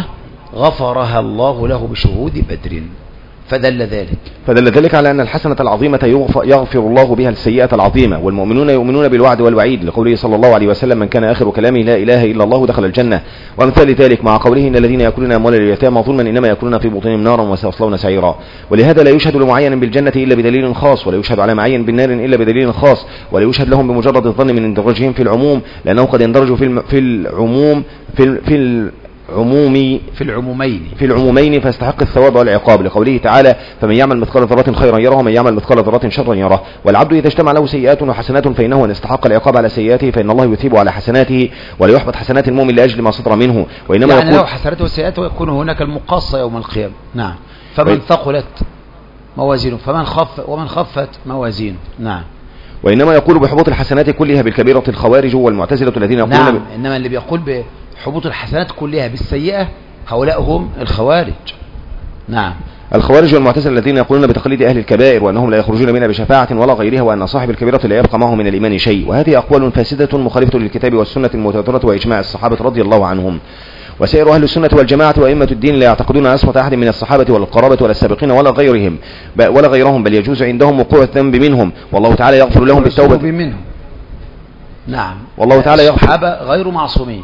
غفرها الله له بشهود بدر، فدل ذلك فدل ذلك على أن الحسنة العظيمة يغفر الله بها السيئة العظيمة. والمؤمنون يؤمنون بالوعد والوعيد، لقوله صلى الله عليه وسلم من كان آخر كلامه لا إله إلا الله دخل الجنة. وأمثال ذلك مع قوله إن الذين يأكلون أموال اليتامى ظلما إنما يأكلون في بطونهم نارا وسيصلون سعيرا. ولهذا لا يشهد لمعين بالجنة إلا بدليل خاص، ولا يشهد على معين بالنار إلا بدليل خاص، ولا يشهد لهم بمجرد الظن من اندراجهم في العموم، لأنه قد يندرجوا في الم... في العموم في ال... في ال... عمومي في العمومين في العمومين فيستحق الثواب والعقاب، لقوله تعالى فمن يعمل مثقال ذرة خيرا يره ومن يعمل مثقال ذرة شرا يره. والعبد إذا اجتمع له سيئات وحسنات فإنه إن استحق العقاب على سيئاته فإن الله يثيب على حسناته ولا يحبط حسنات المؤمن لأجل ما صدر منه، وإنما يعني يقول له حسناته وسيئاته ويكون هناك المقاصة يوم القيامة. نعم. فمن ثقلت موازينه فمن خف ومن خفت موازينه. نعم. وإنما يقول بحبوط الحسنات كلها بالكبيرة الخوارج والمعتزلة الذين يقولون نعم. ب... إنما اللي بيقول بحبوط الحسنات كلها بالسيئة هؤلاء هم الخوارج. نعم. الخوارج والمعتزلة الذين يقولون بتقليد أهل الكبائر وأنهم لا يخرجون منها بشفاعة ولا غيرها، وأن صاحب الكبيرة لا يبقى معه من الإيمان شيء. وهذه أقوال فاسدة مخالفة للكتاب والسنة المتواترة وإجماع الصحابة رضي الله عنهم. وسائر أهل السنة والجماعة وأئمة الدين لا يعتقدون عصمة أحد من الصحابة ولا القرابة ولا السابقين ولا غيرهم ولا غيرهم، بل يجوز عندهم وقوع الذنب منهم، والله تعالى يغفر لهم بالتوبة منهم. نعم. والله تعالى يغفر. الصحابة غير معصومين،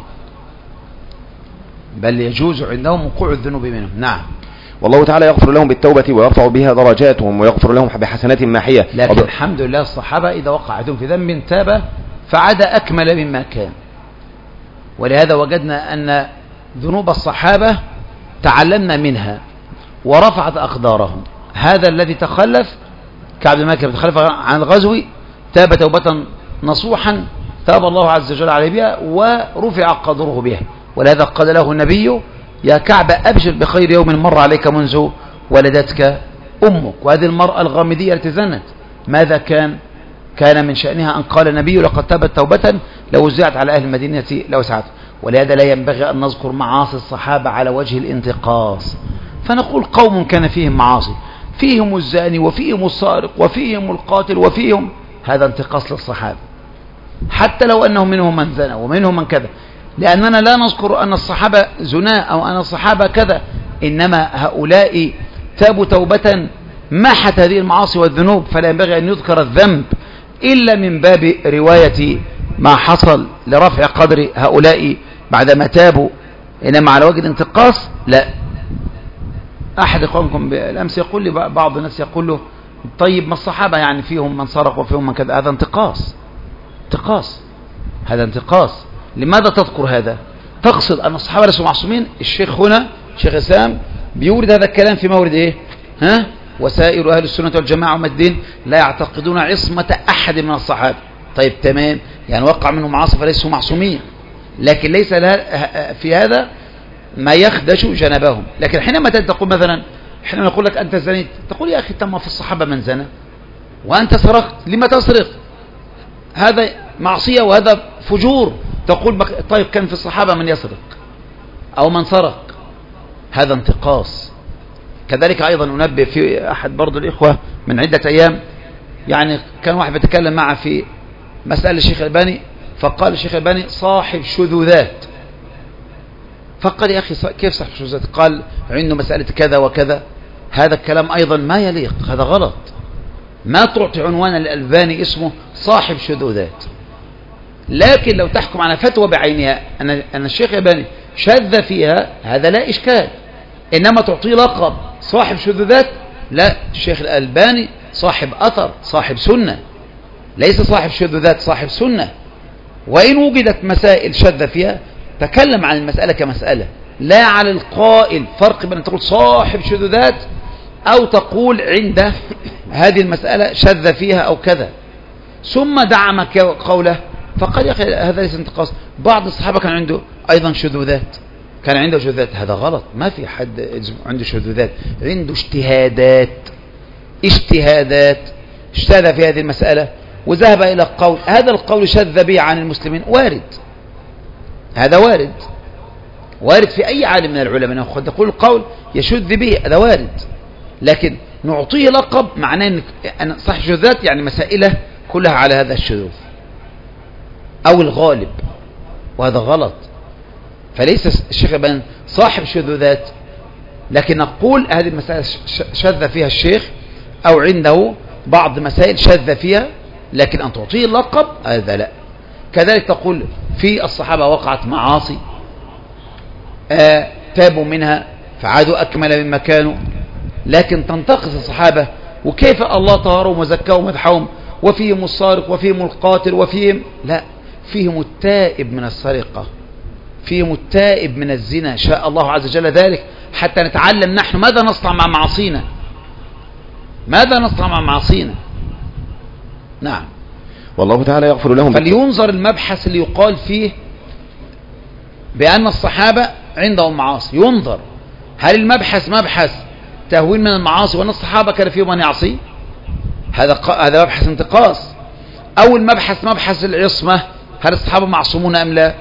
بل يجوز عندهم وقوع الذنوب منهم. نعم. والله تعالى يغفر لهم بالتوبة ويرفع بها درجاتهم ويغفر لهم بحسنات ماحية. لكن وب... الحمد لله الصحابة إذا وقع عندهم في ذنب تاب فعاد أكمل مما كان. ولهذا وجدنا أن ذنوب الصحابة تعلمنا منها ورفعت أقدارهم. هذا الذي تخلف كعب بن مالك تخلف عن الغزو تاب توبة نصوحا تاب الله عز وجل عليه بها ورفع قدره بها. ولهذا قال له النبي يا كعب أبشر بخير يوم مر عليك منذ ولدتك أمك. وهذه المرأة الغامدية التي زنت ماذا كان كان من شأنها أن قال النبي لقد تابت توبة لو وزعت على أهل المدينة لوسعت. ولهذا لا ينبغي أن نذكر معاصي الصحابة على وجه الانتقاص، فنقول قوم كان فيهم معاصي، فيهم الزاني وفيهم السارق وفيهم القاتل وفيهم، هذا انتقاص للصحابة حتى لو أنهم منهم من زنى ومنهم من كذا، لأننا لا نذكر أن الصحابة زناء أو أن الصحابة كذا، إنما هؤلاء تابوا توبة محت هذه المعاصي والذنوب، فلا ينبغي أن يذكر الذنب إلا من باب رواية ما حصل لرفع قدر هؤلاء بعدما تابوا، إنما على وجه الانتقاص لا. أحد إخوانكم بالأمس يقول لي، بعض الناس يقول له طيب ما الصحابة يعني فيهم من سرق وفيهم من كذا، هذا انتقاص، انتقاص، هذا انتقاص. لماذا تذكر هذا؟ تقصد أن الصحابة ليسوا معصومين؟ الشيخ هنا شيخ إسلام بيورد هذا الكلام في مورد إيه؟ ها؟ وسائر أهل السنة والجماعة والدين لا يعتقدون عصمة أحد من الصحابة. طيب تمام، يعني وقع منهم معاصي فليسوا معصومين، لكن ليس في هذا ما يخدش جنبهم. لكن حينما تقول مثلا، حينما نقول لك أنت زنيت، تقول يا أخي تم في الصحابة من زنى وأنت سرقت، لما تسرق؟ هذا معصية وهذا فجور. تقول طيب كان في الصحابة من يسرق أو من سرق، هذا انتقاص. كذلك أيضا أنبه في أحد برضو الإخوة من عدة أيام، يعني كان واحد بيتكلم معه في مسألة الشيخ الألباني، فقال الشيخ الألباني صاحب شذوذات. فقال يا أخي كيف صاحب شذوذات؟ قال عنده مسألة كذا وكذا. هذا الكلام أيضا ما يليق، هذا غلط. ما تعطي عنوان الألباني اسمه صاحب شذوذات. لكن لو تحكم على فتوى بعينها أن أن الشيخ الألباني شذ فيها، هذا لا إشكال. إنما تعطيه لقب صاحب شذوذات، لا، الشيخ الألباني صاحب أثر، صاحب سنة، ليس صاحب شذوذات، صاحب سنة. وإن وجدت مسائل شذ فيها تكلم عن المسألة كمسألة، لا على القائل. فرق بين أن تقول صاحب شذوذات أو تقول عند هذه المسألة شذ فيها أو كذا، ثم دعم قوله. فقال يا أخي هذا ليس انتقاص، بعض الصحابة كان عنده أيضا شذوذات، كان عنده شذوذات، هذا غلط. ما في حد عنده شذوذات، عنده اجتهادات، اجتهادات اجتهد في هذه المسألة وذهب إلى القول، هذا القول شذ به عن المسلمين، وارد، هذا وارد، وارد في أي عالم من العلماء قد يقول القول يشذ به، هذا وارد. لكن نعطيه لقب معناه أن صح شذوذات يعني مسائله كلها على هذا الشذوذ أو الغالب، وهذا غلط. فليس الشيخ ابن صاحب شذوذات، لكن نقول هذه المسائل شذ فيها الشيخ أو عنده بعض مسائل شذ فيها، لكن أن تعطيه اللقب هذا لا. كذلك تقول في الصحابة وقعت معاصي آه تابوا منها فعادوا أكمل مما كانوا، لكن تنتقص الصحابة وكيف الله طهرهم وزكاهم ومدحهم، وفيهم السارق وفيهم القاتل وفيهم، لا، فيهم التائب من السرقة، فيهم التائب من الزنا، شاء الله عز وجل ذلك حتى نتعلم نحن ماذا نصنع مع معصينا، ماذا نصنع مع معصينا. نعم. والله تعالى يغفر لهم. فلينظر المبحث اللي يقال فيه بأن الصحابة عندهم معاصي، ينظر هل المبحث مبحث تهوين من المعاصي وأن الصحابة كان فيهم من يعصي، هذا هذا مبحث انتقاص، أو المبحث مبحث العصمة، هل الصحابة معصومون أم لا.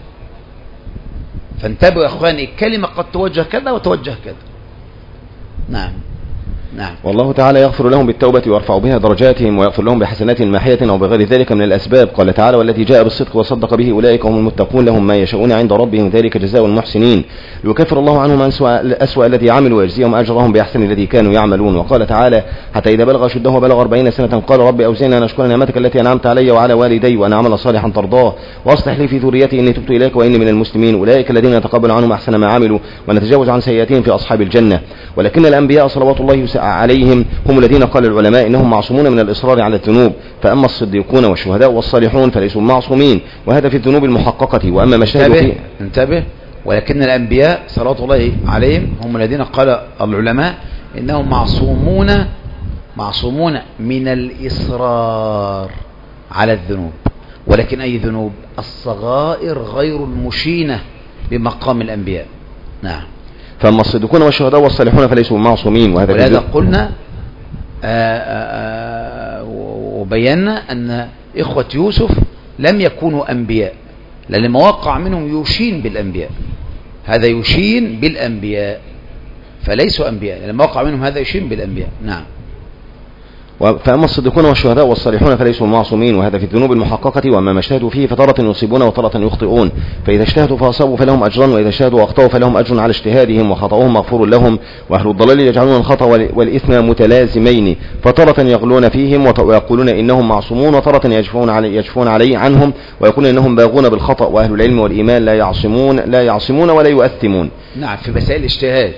فانتبهوا يا أخواني، الكلمة قد توجه كذا وتوجه كذا. نعم. نعم. والله تعالى يغفر لهم بالتوبة ويرفع بها درجاتهم ويغفر لهم بحسنات ماحية أو بغير ذلك من الأسباب. قال تعالى والتي جاء بالصدق وصدق به أولئك هم المتقون لهم ما يشاءون عند ربهم ذلك جزاء المحسنين ليكفر الله عنهم أسوأ الذي عملوا ويجزيهم أجرهم بأحسن الذي كانوا يعملون. وقال تعالى حتى إذا بلغ شده وبلغ أربعين سنة قال رب أوزعني أن أشكر نعمتك التي أنعمت علي وعلى والدي وأن أعمل صالحا ترضاه وأصلح لي في ذريتي إني تبت إليك وإني من المسلمين أولئك الذين نتقبل عنهم أحسن ما عملوا ونتجاوز عن سيئاتهم في أصحاب الجنة. ولكن الأنبياء صلوات الله عليهم هم الذين قال العلماء إنهم معصومون من الإصرار على الذنوب، فأما الصديقون والشهداء والصالحون فليسوا معصومين، وهذا في الذنوب المحققة. وأما ما اشتهدوا فيه انتبه. ولكن الأنبياء صلوات الله عليهم هم الذين قال العلماء إنهم معصومون معصومون من الإصرار على الذنوب. ولكن أي ذنوب؟ الصغائر غير المشينة بمقام الأنبياء. نعم. فأما الصديقون والشهداء والصالحون فليسوا معصومين، وهذا ولهذا قلنا آآ آآ وبينا أن إخوة يوسف لم يكونوا أنبياء، لأن ما وقع منهم يشين بالأنبياء، هذا يشين بالأنبياء فليسوا أنبياء، لأن ما وقع منهم هذا يشين بالأنبياء. نعم. فأما الصديقون والشهداء والصالحون فليسوا معصومين، وهذا في الذنوب المحققة. وأما ما اجتهدوا فيه فترة يصيبون وترة يخطئون، فإذا اجتهدوا فأصابوا فلهم أجران، وإذا اجتهدوا وأخطأوا فلهم أجر على اجتهادهم، وخطأهم مغفور لهم. وأهل الضلال يجعلون الخطأ والإثم متلازمين، فترة يغلون فيهم ويقولون إنهم معصومون، وترة يجفون علي يجفون عليه عنهم ويقولون إنهم باغون بالخطأ. وأهل العلم والإيمان لا يعصمون لا يعصمون ولا يؤثمون. نعم، في مسائل الاجتهاد.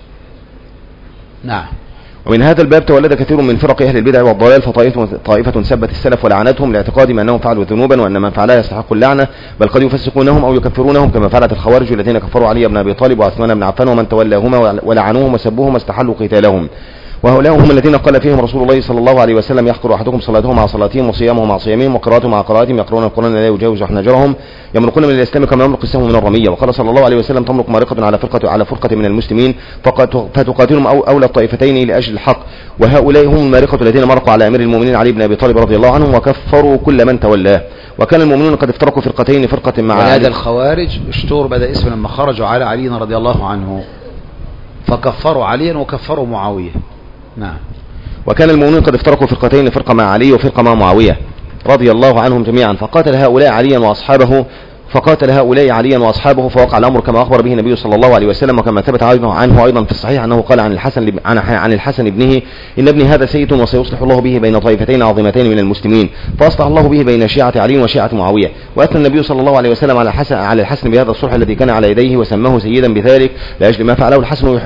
نعم. ومن هذا الباب تولد كثير من فرق أهل البدع والضلال، فطائفة طائفة سبت السلف ولعنتهم لاعتقادهم أنهم فعلوا ذنوبا وأن من فعلها يستحق اللعنة، بل قد يفسقونهم أو يكفرونهم كما فعلت الخوارج الذين كفروا علي بن أبي طالب وعثمان بن عفان ومن تولاهما ولعنوهم وسبوهم واستحلوا قتالهم. وهؤلاء هم الذين قال فيهم رسول الله صلى الله عليه وسلم: يحقر أحدكم صلاته مع صلاتهم وصيامه مع صيامهم وقراءته مع قراءتهم، يقرؤون القرآن لا يجاوز حناجرهم، يمرقون من الإسلام كما يمرق السهم من الرمية. وقال صلى الله عليه وسلم: تمرق مارقة على فرقة على فرقة من المسلمين فتقاتلهم أو أولى الطائفتين لأجل الحق. وهؤلاء هم المارقة الذين مرقوا على أمير المؤمنين علي بن أبي طالب رضي الله عنه وكفروا كل من تولاه. وكان المؤمنون قد افترقوا فرقتين، فرقة مع هذا الخوارج اشتهر بدأ اسم لما خرجوا على علي رضي الله عنه فكفروا عليا وكفروا معاوية. نعم. وكان المؤمنون قد افترقوا فرقتين، فرقة مع علي وفرقة مع معاوية رضي الله عنهم جميعا، فقاتل هؤلاء عليا وأصحابه فقاتل هؤلاء عليا وأصحابه فوقع الأمر كما أخبر به النبي صلى الله عليه وسلم، وكما ثبت عنه أيضا في الصحيح أنه قال عن الحسن عن الحسن ابنه: إن ابني هذا سيد وسيصلح الله به بين طائفتين عظيمتين من المسلمين، فأصلح الله به بين شيعة علي وشيعة معاوية. وأثنى النبي صلى الله عليه وسلم على الحسن على الحسن بهذا الصلح الذي كان على يديه، وسماه سيدا بذلك لأجل ما فعله الحسن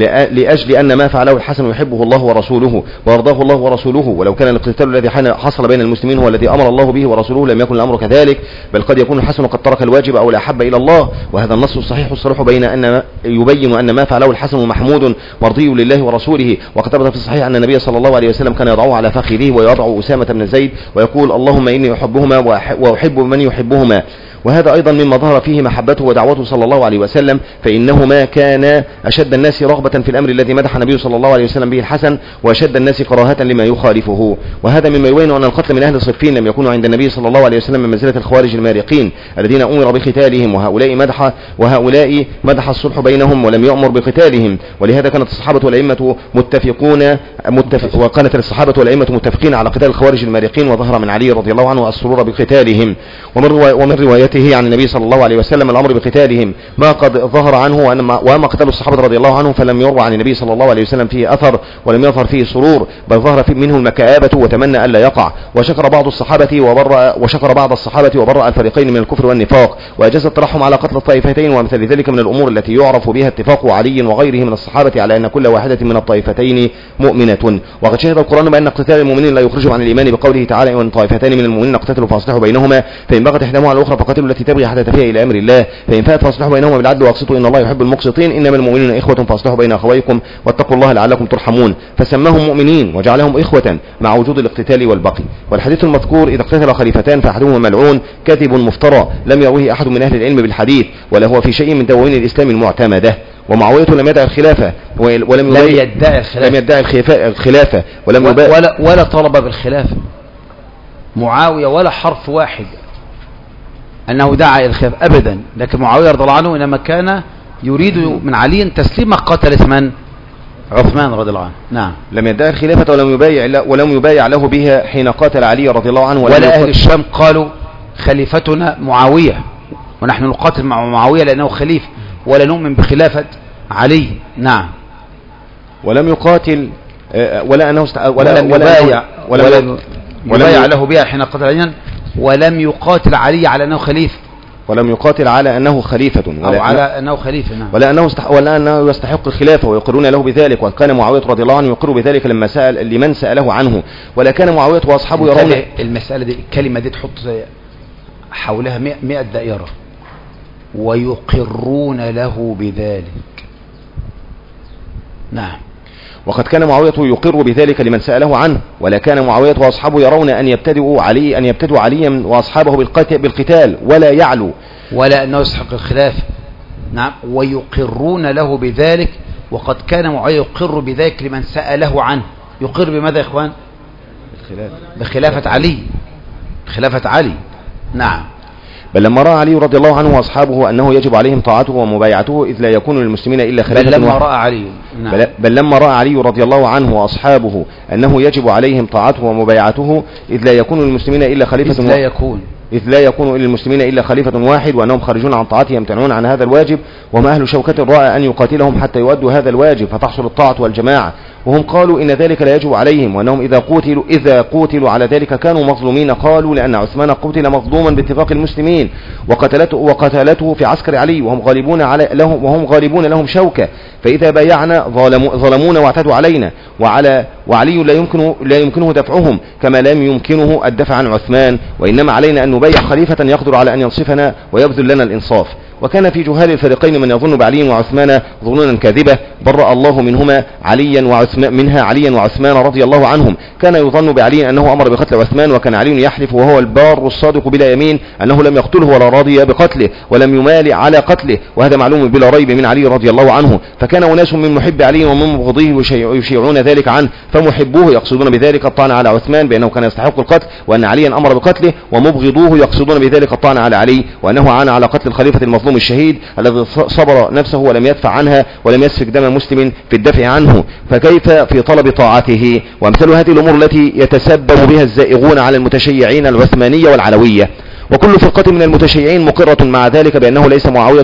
لأجل أن ما فعله الحسن يحبه الله ورسوله وارضاه الله ورسوله. ولو كان الاقتتال الذي حصل بين المسلمين هو الذي أمر الله به ورسوله لم يكن الأمر كذلك، بل قد يكون الحسن قد ترك الواجب أو الأحب إلى الله. وهذا النص الصحيح الصريح بين أن يبين أن ما فعله الحسن محمود مرضي لله ورسوله. وقد ثبت في الصحيح أن النبي صلى الله عليه وسلم كان يضعه على فخذه ويضع أسامة بن زيد ويقول: اللهم إني أحبهما وأحب من يحبهما. وهذا أيضا مما ظهر فيه محبته ودعوته صلى الله عليه وسلم، فإنهما كان أشد الناس رغبة في الأمر الذي مدح النبي صلى الله عليه وسلم به الحسن، وأشد الناس كراهة لما يخالفه. وهذا مما يبين أن القتل من أهل صفين لم يكونوا عند النبي صلى الله عليه وسلم من منزلة الخوارج المارقين الذين أمر بقتالهم، وهؤلاء مدح وهؤلاء مدح الصلح بينهم ولم يأمر بقتالهم. ولهذا كانت الصحابة والأئمة متفقون متفق وكانت الصحابة والأئمة متفقين على قتال الخوارج المارقين، وظهر من علي رضي الله عنه السرور بقتالهم. ومن, ومن رواية عن النبي صلى الله عليه وسلم الأمر بقتالهم ما قد ظهر عنه. وأما قتال الصحابة رضي الله عنهم فلم يروى عن النبي صلى الله عليه وسلم فيه أثر ولم يظهر فيه سرور، بل ظهر فيه منه المكآبة وتمنى ألا يقع. وشكر بعض الصحابة وبرأ وشكر بعض الصحابة وبرأ الفريقين من الكفر والنفاق، وأجاز الترحم على قتل الطائفتين. ومثل ذلك من الأمور التي يعرف بها اتفاق علي وغيره من الصحابة على أن كل واحدة من الطائفتين مؤمنة. وقد شهد القرآن بأن اقتتال المؤمنين لا يخرجهم عن الإيمان بقوله تعالى: وإن طائفتان من المؤمنين اقتتلوا فاصلحوا بينهما، فإن بغت إحداهما على الأخرى فقاتلوا التي تبغي حتى تفيء إلى أمر الله، فإن فات فاصلحوا بينهما بالعدل واقسطوا إن الله يحب المقسطين، إنما المؤمنون إخوة فاصلحوا بين أخويكم واتقوا الله لعلكم ترحمون. فسماهم مؤمنين وجعلهم إخوة مع وجود الاقتتال والبقي. والحديث المذكور: إذا اقتتل خليفتان فأحدهما ملعون، كذب مفترى لم يروه أحد من أهل العلم بالحديث، ولا هو في شيء من دواوين الإسلام المعتمدة. ومعاوية لم يدعي الخلافة ولم يدعي الخلافة لم يدعي الخلافة ولم ولا, ولا ولا طلب بالخلافة معاوية ولا حرف واحد أنه دعا إلى الخلافة أبدا، لكن معاوية رضي الله عنه إنما كان يريد من علي تسليم قتلة من؟ عثمان رضي الله عنه. نعم. لم يدعي الخلافة ولم يبايع ولم يبايع له بها حين قاتل علي رضي الله عنه. ولا أهل الشام قالوا خليفتنا معاوية ونحن نقاتل مع معاوية لأنه خليفة، ولا نؤمن بخلافة علي. نعم. ولم يقاتل ولا أنه ولا ولا يبايع ولا, ولا يبايع له بها حين قتل عليا، ولم يقاتل علي على أنه خليفة، ولم يقاتل على أنه خليفة ولا أو على أنه خليفة. نعم. ولا أنه استح... ولا أنه يستحق الخلافة ويقرون له بذلك. وكان معاوية رضي الله عنه يقر بذلك لما سأل لمن سأله عنه. ولا كان معاوية وأصحابه يرون المسألة دي الكلمة دي تحط حولها مئة دائرة، ويقرون له بذلك. نعم. وقد كان معاوية يقر بذلك لمن سأله عنه. ولا كان معاوية وأصحابه يرون أن يبتدئوا علي أن يبتدئوا عليا وأصحابه بالقتال ولا يعلو، ولا أنه يستحق الخلافة. نعم. ويقرون له بذلك، وقد كان معاوية يقر بذلك لمن سأله عنه. يقر بماذا يا إخوان؟ بالخلاف بخلافة علي، بخلافة علي. نعم. بل لما رأى علي رضي الله عنه وأصحابه أنه يجب عليهم طاعته ومبايعته إذ لا يكون للمسلمين إلا خليفة بل لما واحد. رأى علي. نعم. بل, بل لما رأى علي رضي الله عنه وأصحابه أنه يجب عليهم طاعته ومبايعته إذ لا يكون للمسلمين إلا خليفة إذ لا يكون إذ لا يكون للمسلمين إلا خليفة واحد وأنهم خارجون عن طاعته يمتنعون عن هذا الواجب، وهم أهل شوكة رأى أن يقاتلهم حتى يؤدوا هذا الواجب فتحصل الطاعة والجماعة، وهم قالوا إن ذلك لا يجب عليهم، وأنهم إذا قتلوا إذا قتلوا على ذلك كانوا مظلومين. قالوا لأن عثمان قتل مظلوما باتفاق المسلمين وقتلته وقتلته في عسكر علي وهم غالبون على لهم وهم غالبون لهم شوكة، فإذا بايعنا ظلموا ظلمونا واعتدوا علينا، وعلى وعلي لا يمكن لا يمكنه دفعهم كما لم يمكنه الدفع عن عثمان، وإنما علينا أن نبايع خليفة يقدر على أن ينصفنا ويبذل لنا الإنصاف. وكان في جهال الفريقين من يظن بعلي وعثمان ظنونا كاذبة برأ الله منهما عليا وعثمان منها عليا وعثمان رضي الله عنهم. كان يظن بعلي أنه أمر بقتل عثمان، وكان علي يحلف وهو البار الصادق بلا يمين أنه لم يقتله ولا راضي بقتله ولم يمالي على قتله، وهذا معلوم بلا ريب من علي رضي الله عنه. فكان أناس من محب علي ومن مبغضيه يشيعون ذلك عنه، فمحبوه يقصدون بذلك الطعن على عثمان بأنه كان يستحق القتل وأن عليا أمر بقتله، ومبغضوه يقصدون بذلك الطعن على علي وأنه عان على قتل الخليفة المظلوم الشهيد الذي صبر نفسه ولم يدفع عنها ولم يسفك دم مسلم في الدفع عنه، فكيف في طلب طاعته؟ وامثال هذه الأمور التي يتسبب بها الزائغون على المتشيعين العثمانية والعلوية. وكل فرقة من المتشيعين مقرة مع ذلك بأنه ليس معاوية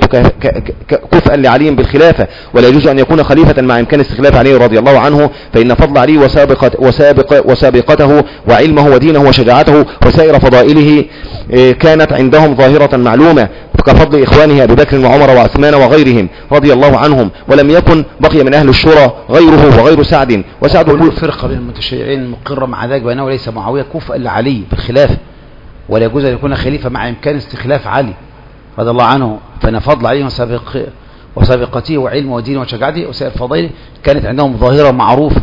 كفءا لعلي بالخلافة، ولا يجوز أن يكون خليفة مع إمكان استخلاف علي رضي الله عنه، فإن فضل علي وسابقة وسابق وسابقته وعلمه ودينه وشجاعته وسائر فضائله كانت عندهم ظاهرة معلومة كفضل إخوانه أبي بكر وعمر وعثمان وغيرهم رضي الله عنهم، ولم يكن بقي من أهل الشورى غيره وغير سعد. وسعد كل فرقة من المتشيعين مقرة مع ذلك بأنه ليس معاوية كفءا لعلي بالخلافة، ولا يجوز أن يكون خليفة مع إمكان استخلاف علي رضي الله عنه، فإن فضل علي وسابق وسابقته وعلمه ودينه وشجاعته وسائر فضائله كانت عندهم ظاهرة معروفة.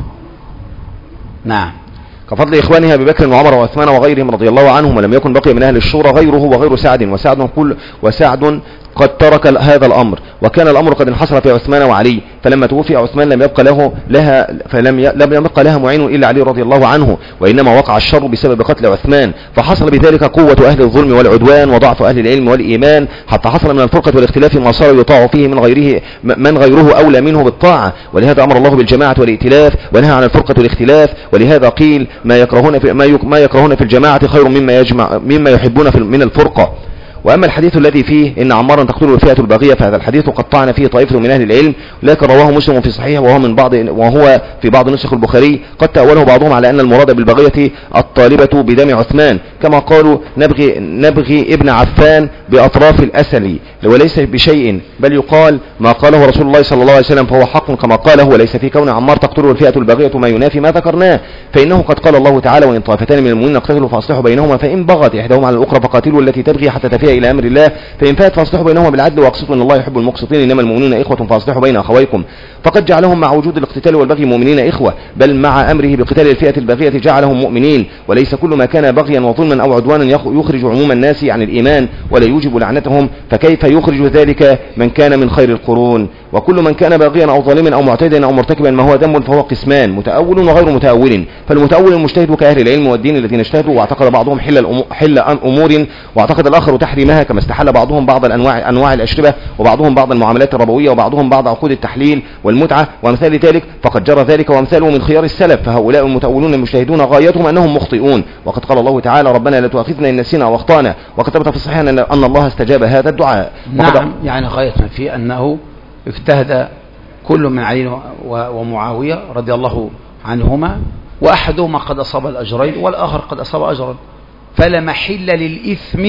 نعم. كفضل إخوانها أبي بكر وعمر وعثمان وغيرهم رضي الله عنهم، ولم يكن بقي من أهل الشورى غيره وغير سعد. وسعد كل وسعد قد ترك هذا الأمر، وكان الأمر قد انحصر في عثمان وعلي، فلما توفي عثمان لم يبقى له لها فلم ي... لم يبقى لها معين إلا علي رضي الله عنه، وإنما وقع الشر بسبب قتل عثمان، فحصل بذلك قوة أهل الظلم والعدوان وضعف أهل العلم والإيمان، حتى حصل من الفرقة والاختلاف ما صار يطاع فيه من غيره من غيره أولى منه بالطاعة. ولهذا أمر الله بالجماعة والائتلاف ونهى عن الفرقة والاختلاف، ولهذا قيل ما يكرهون في ما, يك... ما يكرهون في الجماعة خير مما يجمع مما يحبون في من الفرقة. وأما الحديث الذي فيه إن عمارا تقتله الفئة الباغية فهذا الحديث قد طعن فيه طائفة من أهل العلم، لكن رواه مسلم في صحيح وهو من بعض وهو في بعض نسخ البخاري قد تأوله بعضهم على أن المراد بالباغية الطالبة بدم عثمان، كما قالوا نبغي نبغي ابن عفان بأطراف الأسل وليس بشيء، بل يقال ما قاله رسول الله صلى الله عليه وسلم فهو حق كما قاله، وليس في كون عمار تقتله الفئة الباغية ما ينافي ما ذكرناه، فإنه قد قال الله تعالى وإن طائفتان من المؤمنين اقتتلوا فاصلحوا بينهما فإن بغت إحداهما على الأخرى فقاتلوا التي تبغي حتى تفيء إلى أمر الله فإن فات فاصلحوا بينهما بالعدل واقسطوا إن الله يحب المقسطين إنما المؤمنون إخوة فاصلحوا بين أخويكم، فقد جعلهم مع وجود الاقتتال والبغي مؤمنين إخوة، بل مع أمره بقتال الفئة الباغية جعلهم مؤمنين، وليس كل ما كان بغيا وظلما أو عدوانا يخرج عموم الناس عن الإيمان ولا يوجب لعنتهم، فكيف يخرج ذلك من كان من خير القرون؟ وكل من كان باغيا أو ظالما أو معتدا أو مرتكبا ما هو ذنب فهو قسمان متأول وغير متأول، فالمتأول المجتهد كأهل العلم والدين الذين اجتهدوا واعتقد بعضهم حل حل أمور واعتقد الآخر تحريمها، كما استحل بعضهم بعض الأنواع أنواع الأشربة وبعضهم بعض المعاملات الربوية وبعضهم بعض عقود التحليل والمتعة وأمثال ذلك، فقد جرى ذلك وأمثاله من خيار السلف، فهؤلاء المتأولون المجتهدون غايتهم أنهم مخطئون، وقد قال الله تعالى ربنا لا تؤاخذنا إن نسينا أو أخطأنا، وقد ثبت في الصحيح أن الله استجاب هذا الدعاء. نعم، يعني غايتنا في أنه اجتهد كل من علي ومعاوية رضي الله عنهما، وأحدهما قد أصاب الأجرين والآخر قد أصاب أجرا، فلا محل للإثم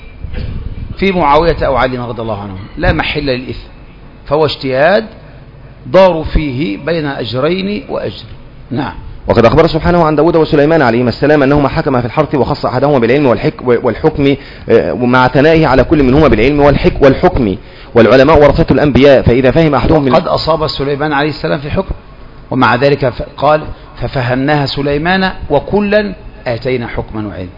في معاوية أو علي رضي الله عنهم، لا محل للإثم، فهو اجتهاد داروا فيه بين أجرين وأجر. نعم. وقد أخبر سبحانه عن داود وسليمان عليهما السلام أنهما حكما في الحرث وخص أحدهما بالعلم والحكم مع ثنائه على كل منهما بالعلم والحكم، والعلماء ورثة الأنبياء، فإذا فهم أحدهم قد أصاب سليمان عليه السلام في الحكم، ومع ذلك قال ففهمناها سليمان وكلا آتينا حكما وعلما،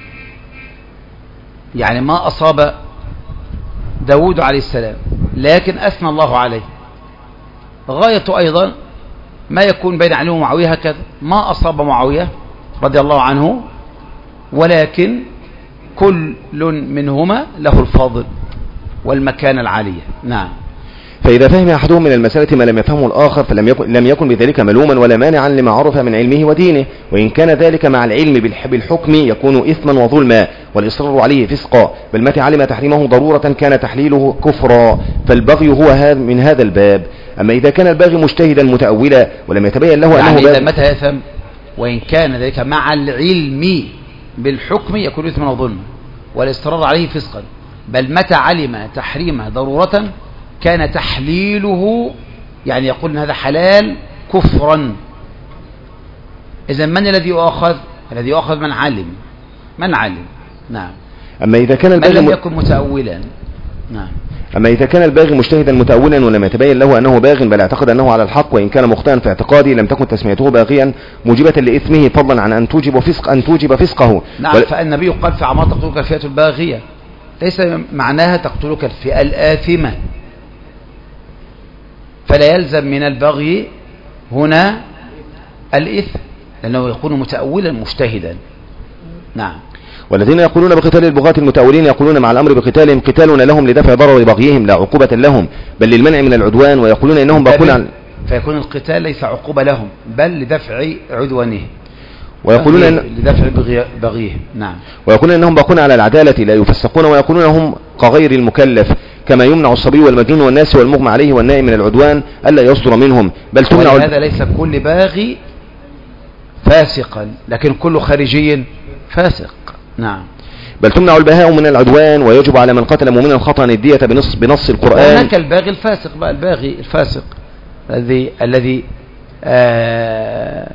يعني ما أصاب داود عليه السلام لكن أثنى الله عليه. غاية أيضا ما يكون بين علي ومعاوية هكذا، ما أصاب معاوية رضي الله عنه، ولكن كل منهما له الفضل والمكانة العالية. نعم. فإذا فهم أحدهم من المسألة ما لم يفهمه الآخر فلم يكن, لم يكن بذلك ملوما ولا مانعا لما عرف من علمه ودينه، وإن كان ذلك مع العلم بالحكم يكون إثما وظلما والإصرار عليه فسقا، بل متى علم تحريمه ضرورة كان تحليله كفرا، فالبغي هو هذا من هذا الباب. أما إذا كان الباغي مجتهدا متأولا ولم يتبين له يعني أنه إذا متى يثم وإن كان ذلك مع العلم بالحكم يكون إثما وظلما والإصرار عليه فسقا، بل متى علم تحريمه ضرورة كان تحليله، يعني يقول ان هذا حلال كفرا. اذا من الذي يؤخذ؟ الذي يؤخذ من علم، من علم. نعم. اما اذا كان الباغي من لم م... يكن متأولا. نعم. اما اذا كان الباغي مجتهدا متأولا ولم يتبين له انه باغ بل اعتقد انه على الحق وان كان مخطئا في اعتقاده لم تكن تسميته باغيا موجبة لاثمه فضلا عن ان توجب فسق ان توجب فسقه. نعم. ول... فالنبي قال في عمار تقتلك الفئة الباغية، ليس معناها تقتلك الفئة الآثمة، فلا يلزم من البغي هنا الإثم لأنه يكون متأولا مجتهدا. نعم. والذين يقولون بقتال البغاة المتأولين يقولون مع الأمر بقتالهم قتالنا لهم لدفع ضرر بغيهم لا عقوبة لهم بل للمنع من العدوان، ويقولون إنهم باقون عن فيكون القتال ليس عقوبة لهم بل لدفع عدوانهم، ويقولون إن... لدفع بغيهم. نعم. ويقولون إنهم باقون على العدالة لا يفسقون، ويقولون هم كغير المكلف كما يمنع الصبي والمجنون والناس والمغمى عليه والنائم من العدوان ألا يصدر منهم، بل تمنع. هذا ليس كل باغي فاسقا لكن كل خارجي فاسق. نعم. بل تمنع البهاء من العدوان، ويجب على من قتل مؤمنا خطأ الدية بنص بنص القرآن. هناك الباغي الفاسق بقى، الباغي الفاسق الذي الذي آه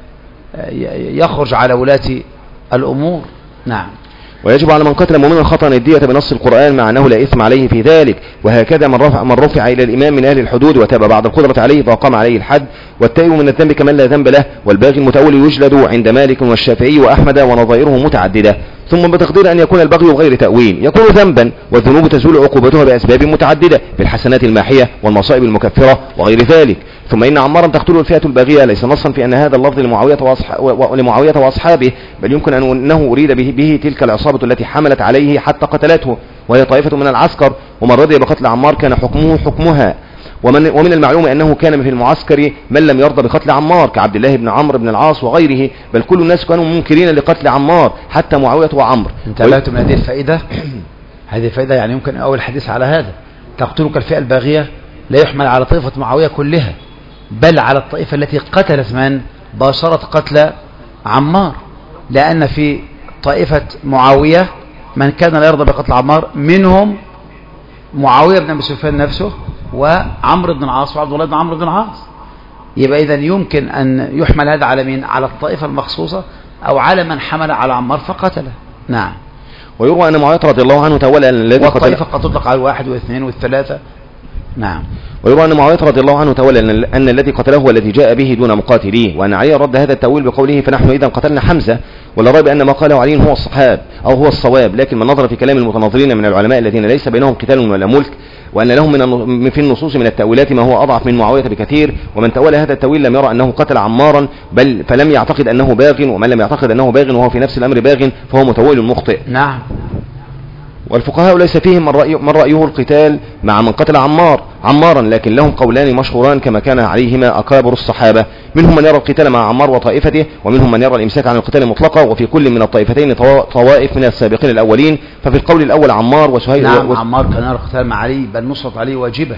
يخرج على ولاة الأمور. نعم. ويجب على من قتل مؤمنا خطأ الدية بنص القرآن مع أنه لا إثم عليه في ذلك، وهكذا من رفع, من رفع إلى الإمام من أهل الحدود وتاب بعد القدرة عليه فأقام عليه الحد، والتائب من الذنب كمن لا ذنب له، والباغي المتأول يجلد عند مالك والشافعي وأحمد ونظائره متعددة. ثم بتقدير أن يكون البغي غير تأويل يكون ذنبا، والذنوب تزول عقوبتها بأسباب متعددة بالحسنات الماحية والمصائب المكفرة وغير ذلك. ثم إن عمارا تقتل الفئة الباغية ليس نصا في أن هذا اللفظ لمعاوية, وأصح... لمعاوية وأصحابه، بل يمكن أنه أريد به, به تلك العصابة التي حملت عليه حتى قتلته، وهي طائفة من العسكر، ومن رضي بقتل عمار كان حكمه حكمها. ومن, ومن المعلوم أنه كان في المعسكر من لم يرضى بقتل عمار كعبد الله بن عمرو بن العاص وغيره، بل كل الناس كانوا منكرين لقتل عمار حتى معاوية وعمر. انتبهت من هذه الفائدة؟ هذه الفائدة يعني يمكن أول حديث على هذا. تقتلك الفئة الباغية لا يحمل على طائفة معاوية كلها بل على الطائفة التي قتلت من باشرت قتل عمار، لأن في طائفة معاوية من كان لا يرضى بقتل عمار، منهم معاوية بن أبي سفيان نفسه وعمرو بن العاص وعبد الله بن عمرو بن العاص. يبقى إذا يمكن أن يحمل هذا على مين؟ على الطائفة المخصوصة أو على من حمل على عمار فقتله. نعم. ويروى أن معاوية رضي الله عنه تولى الذي والطائفة قد تطلق على الواحد والاثنين والثلاثة. نعم. ويروى أن معاوية رضي الله عنه تولى أن الذي قتله هو الذي جاء به دون مقاتليه، وأن علي رد هذا التأويل بقوله فنحن إذا قتلنا حمزة، ولا ريب أن ما قاله علي هو الصحاب أو هو الصواب، لكن من نظر في كلام المتناظرين من العلماء الذين ليس بينهم قتال ولا ملك، وأن لهم من في النصوص من التأويلات ما هو أضعف من معاوية بكثير، ومن تولى هذا التأويل لم يرى أنه قتل عمارا بل فلم يعتقد أنه باغ، ومن لم يعتقد أنه باغ وهو في نفس الأمر باغ فهو متأول مخطئ. نعم. والفقهاء ليس فيهم من, رأي من رأيه القتال مع من قتل عمار عمارا، لكن لهم قولان مشهوران كما كان عليهما أكابر الصحابة، منهم من يرى القتال مع عمار وطائفته، ومنهم من يرى الإمساك عن القتال مطلقا، وفي كل من الطائفتين طوائف من السابقين الأولين. ففي القول الأول عمار وسهيل. نعم. و... عمار كان يرى القتال مع علي بل نصرة علي واجبة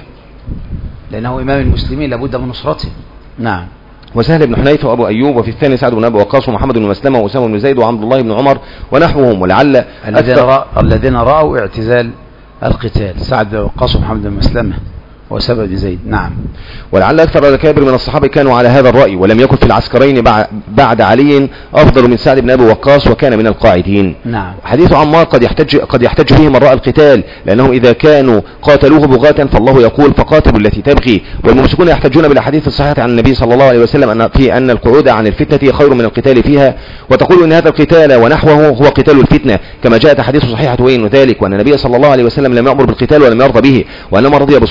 لأنه إمام المسلمين لابد من نصرته. نعم. وسهل بن حنيفة وأبو أيوب، وفي الثاني سعد بن أبي وقاص ومحمد بن مسلمة وأسامة بن زيد وعبد الله بن عمر ونحوهم. ولعل الذين رأ... الذين رأوا اعتزال القتال سعد بن وقاص ومحمد بن مسلمة وسبب زيد. نعم. ولعل أكثر الأكابر من الصحابة كانوا على هذا الرأي، ولم يكن في العسكرين بعد علي أفضل من سعد بن أبي وقاص وكان من القاعدين. نعم. حديث عمار قد يحتج قد يحتج فيه من رأى القتال، لأنهم إذا كانوا قاتلوه بغاة فالله يقول فقاتلوا التي تبغي، والممسكون يحتجون بالأحاديث الصحيحة عن النبي صلى الله عليه وسلم أن في أن القعود عن الفتنة خير من القتال فيها، وتقول إن هذا القتال ونحوه هو قتال الفتنة، كما جاءت حديث صحيحة وين ذلك، وأن النبي صلى الله عليه وسلم لم يأمر بالقتال ولم يرضى به، وإنما رضي بالصلح، وإنما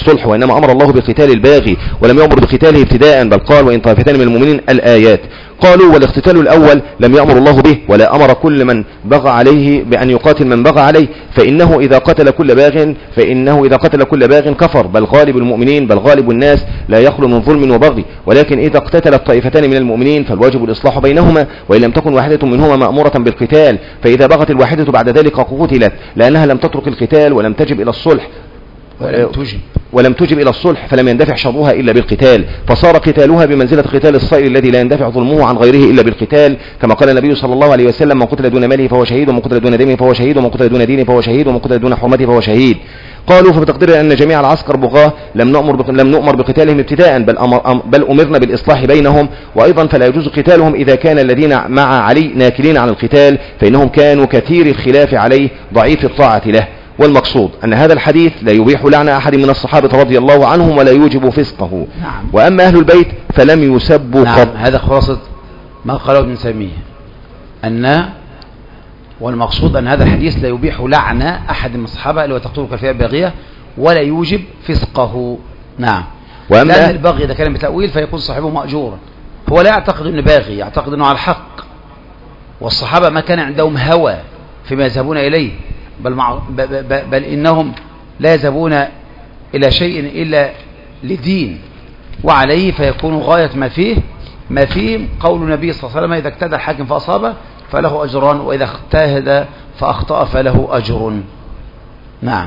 وإنما أمر الله بقتال الباغي ولم يأمر بقتاله ابتداء، بل قال وإن طائفتان من المؤمنين الآيات. قالوا والاقتتال الأول لم يأمر الله به، ولا أمر كل من بغى عليه بأن يقاتل من بغى عليه، فإنه إذا قتل كل باغ فإنه إذا قتل كل باغ كفر، بل غالب المؤمنين بل غالب الناس لا يخلو من ظلم وبغي. ولكن إذا اقتتلت طائفتان من المؤمنين فالواجب الإصلاح بينهما، وإن لم تكن واحدة منهما مأمورة بالقتال، فإذا بغت الواحدة بعد ذلك قتلت، لأنها لم تترك القتال ولم تجب إلى الصلح ولم تجب ولم تجب إلى الصلح، فلم يندفع شرها إلا بالقتال، فصار قتالها بمنزلة قتال الصائل الذي لا يندفع ظلمه عن غيره إلا بالقتال، كما قال النبي صلى الله عليه وسلم: من قتل دون ماله فهو شهيد، ومن قتل دون دمه فهو شهيد، ومن قتل دون دينه فهو شهيد، ومن قتل دون حرمته فهو شهيد. قالوا فبتقدير أن جميع العسكر بغاة لم نؤمر بق... لم نؤمر بقتالهم ابتداء، بل أمر... أم... بل أمرنا بالإصلاح بينهم، وأيضا فلا يجوز قتالهم إذا كان الذين مع علي ناكلين عن القتال، فإنهم كانوا كثير الخلاف عليه ضعيف الطاعة له. والمقصود أن هذا الحديث لا يبيح لعن أحد من الصحابة رضي الله عنهم ولا يوجب فسقه. نعم. وأما أهل البيت فلم يسبوا نعم. قط. هذا خلاصة ما قاله ابن تيمية، أن والمقصود أن هذا الحديث لا يبيح لعن أحد من الصحابة اللي هو تقتله كالفئة الباغية ولا يوجب فسقه. نعم. وأما لأن البغي إذا كان بتأويل فيكون صاحبه مأجورا، هو لا يعتقد أنه باغي، يعتقد أنه على الحق، والصحابة ما كان عندهم هوى فيما يذهبون إليه، بل, مع بل, بل إنهم لا يذهبون إلى شيء إلا لدين، وعليه فيكون غاية ما فيه ما فيه قول النبي صلى الله عليه وسلم: إذا اجتهد الحاكم فأصابه فله أجران، وإذا اجتهد فأخطأ فله أجر. نعم.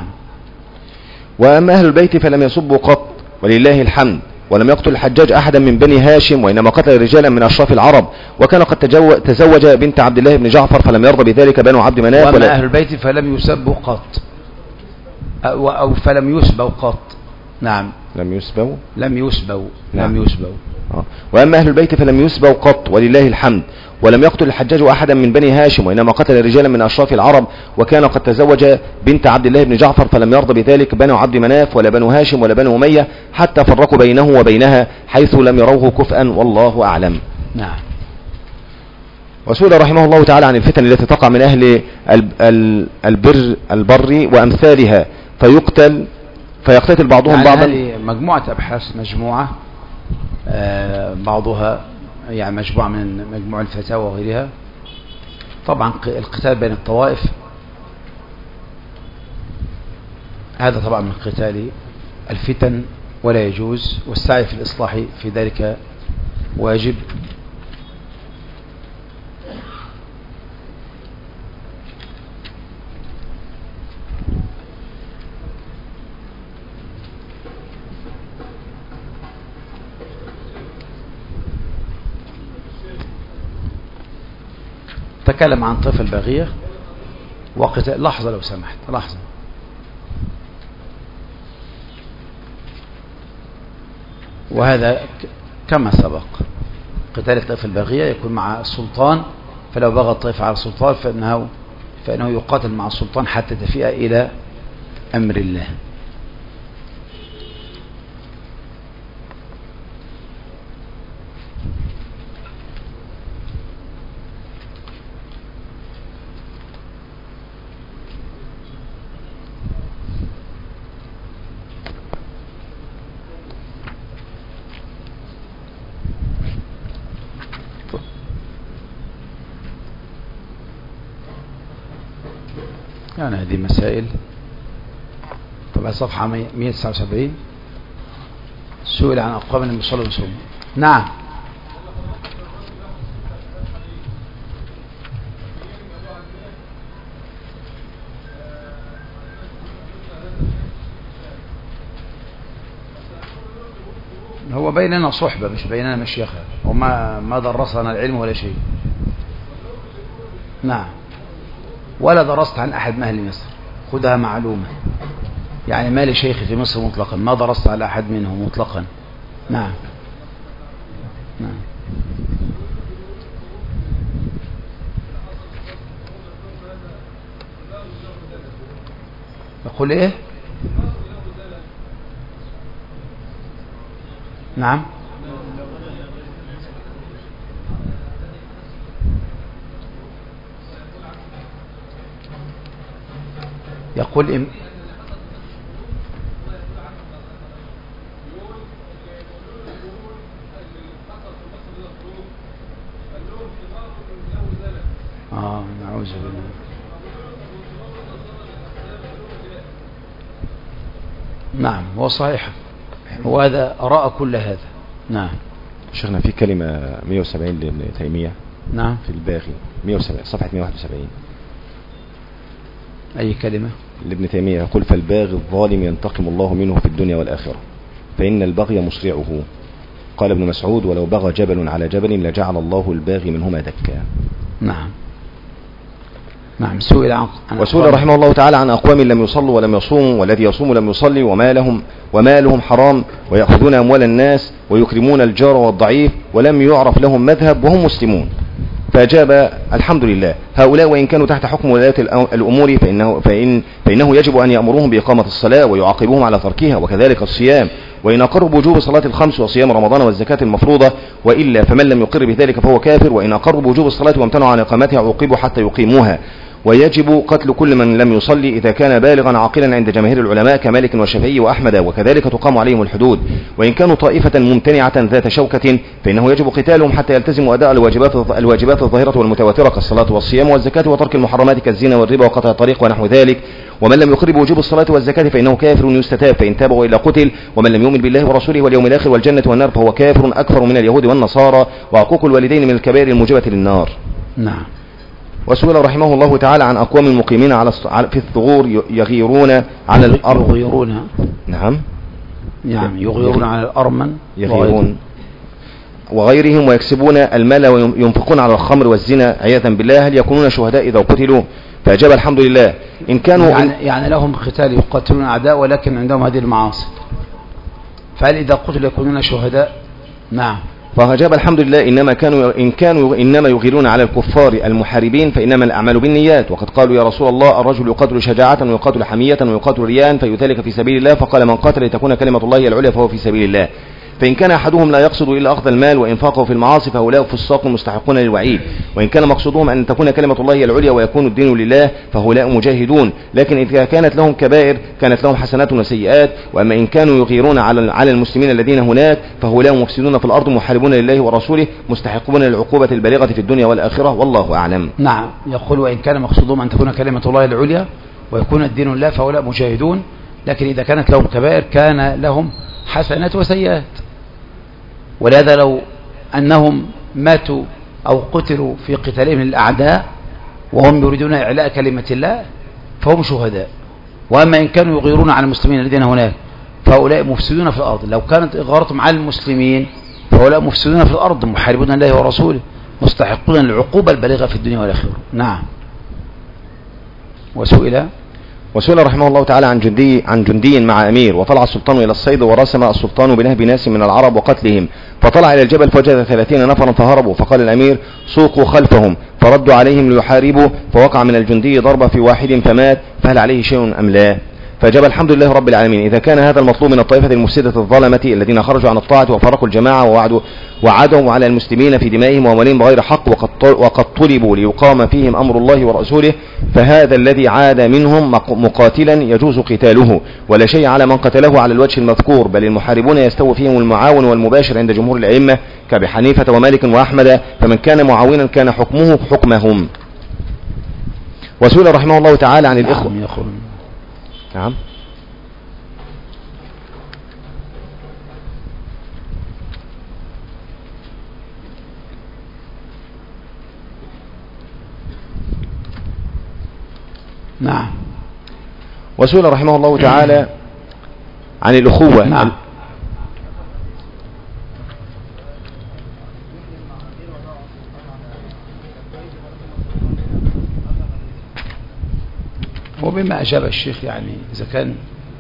وأما أهل البيت فلم يسبوا قط ولله الحمد، ولم يقتل الحجاج أحدا من بني هاشم، وإنما قتل رجالا من أشراف العرب، وكان قد تزوج بنت عبد الله بن جعفر فلم يرضى بذلك بنو عبد مناف. وأما أهل البيت فلم يسبوا قط أو, أو فلم يسبوا قط. نعم. لم يسبوا لم يسبوا نعم. لم يسبوا. آه. وأما أهل البيت فلم يسبوا قط ولله الحمد، ولم يقتل الحجاج أحدا من بني هاشم، وإنما قتل رجالا من أشراف العرب، وكان قد تزوج بنت عبد الله بن جعفر فلم يرضى بذلك بنو عبد مناف ولا بنو هاشم ولا بنو أمية، حتى فرقوا بينه وبينها حيث لم يروه كفءا، والله أعلم. نعم. وسئل رحمه الله تعالى عن الفتن التي تقع من أهل البر البر وأمثالها فيقتل فيقتتل بعضهم يعني بعضا. هذه مجموعة أبحاث، مجموعة آه بعضها يعني مجموعة من مجموع الفتاوى وغيرها. طبعا القتال بين الطوائف هذا طبعا من قتال الفتن ولا يجوز، والسعي في الإصلاح في ذلك واجب. تكلم عن طفل الباغية وقتال. لحظة لو سمحت، لحظة. وهذا كما سبق، قتال الطائفة الباغية يكون مع السلطان، فلو بغى الطائفة على السلطان فإنه, فإنه يقاتل مع السلطان حتى تفيء إلى أمر الله. يعني هذه مسائل. طبعا صفحة مئة وتسعة وسبعين. سئل عن أقوام لم يصلوا ويصوموا. نعم. هو بيننا صحبة مش بيننا مشيخة، وما ما درسنا العلم ولا شيء. نعم. ولا درست عن أحد من أهل مصر، خذها معلومة، يعني ما لشيخ في مصر مطلقا، ما درست على أحد منهم مطلقا. نعم. نعم. يقول إيه؟ نعم. يقول إم نعم هو صحيح، وهذا أراء كل هذا. نعم شيخنا في كلمة مئة وسبعين لابن تيمية نعم في الباغي مئة وسبعين صفحة مئة وواحد وسبعين. أي كلمة؟ لابن تيمية يقول فالباغي الظالم ينتقم الله منه في الدنيا والآخرة فإن البغي مسرعه. قال ابن مسعود ولو بغى جبل على جبل لجعل الله الباغي منهما دكا. نعم نعم. سئل عن وسئل رحمه الله تعالى عن أقوام لم يصلوا ولم يصوموا والذي يصوم لم يصلي ومالهم ومالهم حرام ويأخذون أموال الناس ويكرمون الجار والضعيف ولم يعرف لهم مذهب وهم مسلمون. فأجاب الحمد لله هؤلاء وإن كانوا تحت حكم ولاية الأمور فإنه, فإن فإنه يجب أن يأمرهم بإقامة الصلاة ويعاقبهم على تركها وكذلك الصيام وإن أقروا بوجوب صلاة الخمس وصيام رمضان والزكاة المفروضة وإلا فمن لم يقر بذلك فهو كافر وإن أقروا بوجوب الصلاة وامتنعوا عن إقامتها عوقبوا حتى يقيموها. ويجب قتل كل من لم يصلي إذا كان بالغا عاقلا عند جماهير العلماء كمالك والشافعي وأحمد وكذلك تقام عليهم الحدود. وإن كانوا طائفة ممتنعة ذات شوكة فإنه يجب قتالهم حتى يلتزموا أداء الواجبات الواجبات الظاهرة والمتواترة كالصلاة والصيام والزكاة وترك المحرمات كالزنا والربا وقطع الطريق ونحو ذلك. ومن لم يقر بوجوب الصلاة والزكاة فإنه كافر يستتاب فإن تاب وإلا قتل. ومن لم يؤمن بالله ورسوله واليوم الآخر والجنة والنار فهو كافر أكثر من اليهود والنصارى وعقوق الوالدين من الكبائر الموجبة للنار. نعم. وسئل رحمه الله تعالى عن أقوام المقيمين على في الثغور يغيرون على الأرض يغيرون نعم نعم يغيرون على الأرمن يغيرون وغيرهم ويكسبون المال وينفقون على الخمر والزنا عياذا بالله هل يكونون شهداء إذا قتلوا؟ فأجاب الحمد لله إن كانوا يعني, يعني لهم قتال يقاتلون أعداء ولكن عندهم هذه المعاصي فهل إذا قتلوا يكونون شهداء؟ نعم. فأجاب الحمد لله إنما كانوا إن كانوا إنما يغيرون على الكفار المحاربين فإنما الأعمال بالنيات وقد قالوا يا رسول الله الرجل يقاتل شجاعة ويقاتل حمية ويقاتل رياء فيذلك في سبيل الله فقال من قاتل لتكون كلمة الله العليا فهو في سبيل الله. فإن كان أحدهم لا يقصد إلا أخذ المال وإنفاقه في المعاصي فهؤلاء فساق مستحقون للوعيد. وإن كان مقصودهم أن تكون كلمة الله العليا ويكون الدين لله فهؤلاء مجاهدون لكن إذا كانت لهم كبائر كانت لهم حسنات وسيئات. وأما إن كانوا يغيرون على على المسلمين الذين هناك فهؤلاء مفسدون في الأرض محاربون لله ورسوله مستحقون للعقوبة البالغة في الدنيا والآخرة والله أعلم. نعم. يقول وإن كان مقصودهم أن تكون كلمة الله العليا ويكون الدين لله فهؤلاء مجاهدون لكن إذا كانت لهم كبائر كان لهم حسنات وسيئات. ولهذا لو أنهم ماتوا أو قتلوا في قتالهم للأعداء وهم يريدون إعلاء كلمة الله فهم شهداء. وأما إن كانوا يغيرون على المسلمين الذين هناك فهؤلاء مفسدون في الأرض. لو كانت إغارتهم على المسلمين فهؤلاء مفسدون في الأرض محاربون الله ورسوله مستحقون العقوبة البالغة في الدنيا والآخرة. نعم. وسئل وسئل رحمه الله تعالى عن جندي عن جندي مع أمير وطلع السلطان إلى الصيد ورسم السلطان بنهب ناس من العرب وقتلهم فطلع إلى الجبل فوجد ثلاثين نفرا فهربوا فقال الأمير سوقوا خلفهم فردوا عليهم ليحاربوا فوقع من الجندي ضربة في واحد فمات فهل عليه شيء أم لا؟ فجاب الحمد لله رب العالمين إذا كان هذا المطلوب من الطائفة المفسدة الظلمة الذين خرجوا عن الطاعة وفرقوا الجماعة ووعدوا وعدوا على المسلمين في دمائهم وأموالهم بغير حق وقد طلبوا ليقام فيهم أمر الله ورسوله فهذا الذي عاد منهم مقاتلا يجوز قتاله ولا شيء على من قتله على الوجه المذكور بل المحاربون يستوي فيهم المعاون والمباشر عند جمهور الأئمة كأبي حنيفة ومالك وأحمد فمن كان معاونا كان حكمه حكمهم. وسئل رحمه الله تعالى عن الإخوة. نعم. نعم. وسئل رحمه الله تعالى عن الأخوة. نعم. وبما أجاب الشيخ يعني إذا كان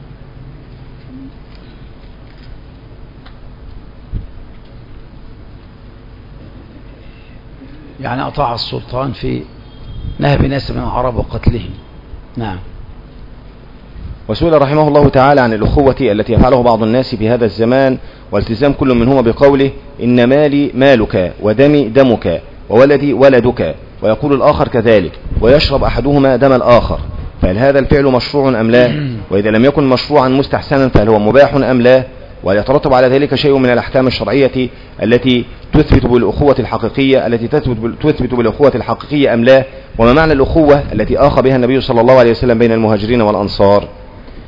يعني أطاع السلطان في نهب ناس من العرب وقتلهم. نعم. وسئل رحمه الله تعالى عن الأخوة التي يفعله بعض الناس في هذا الزمان والتزام كل منهما بقوله إن مالي مالك ودمي دمك وولدي ولدك ويقول الآخر كذلك ويشرب أحدهما دم الآخر فهل هذا الفعل مشروع أم لا؟ وإذا لم يكن مشروعا مستحسنا فهل هو مباح أم لا؟ ويترتب على ذلك شيء من الأحكام الشرعية التي تثبت بالأخوة الحقيقية التي تثبت بالأخوة الحقيقية أم لا؟ وما معنى الأخوة التي آخى بها النبي صلى الله عليه وسلم بين المهاجرين والأنصار؟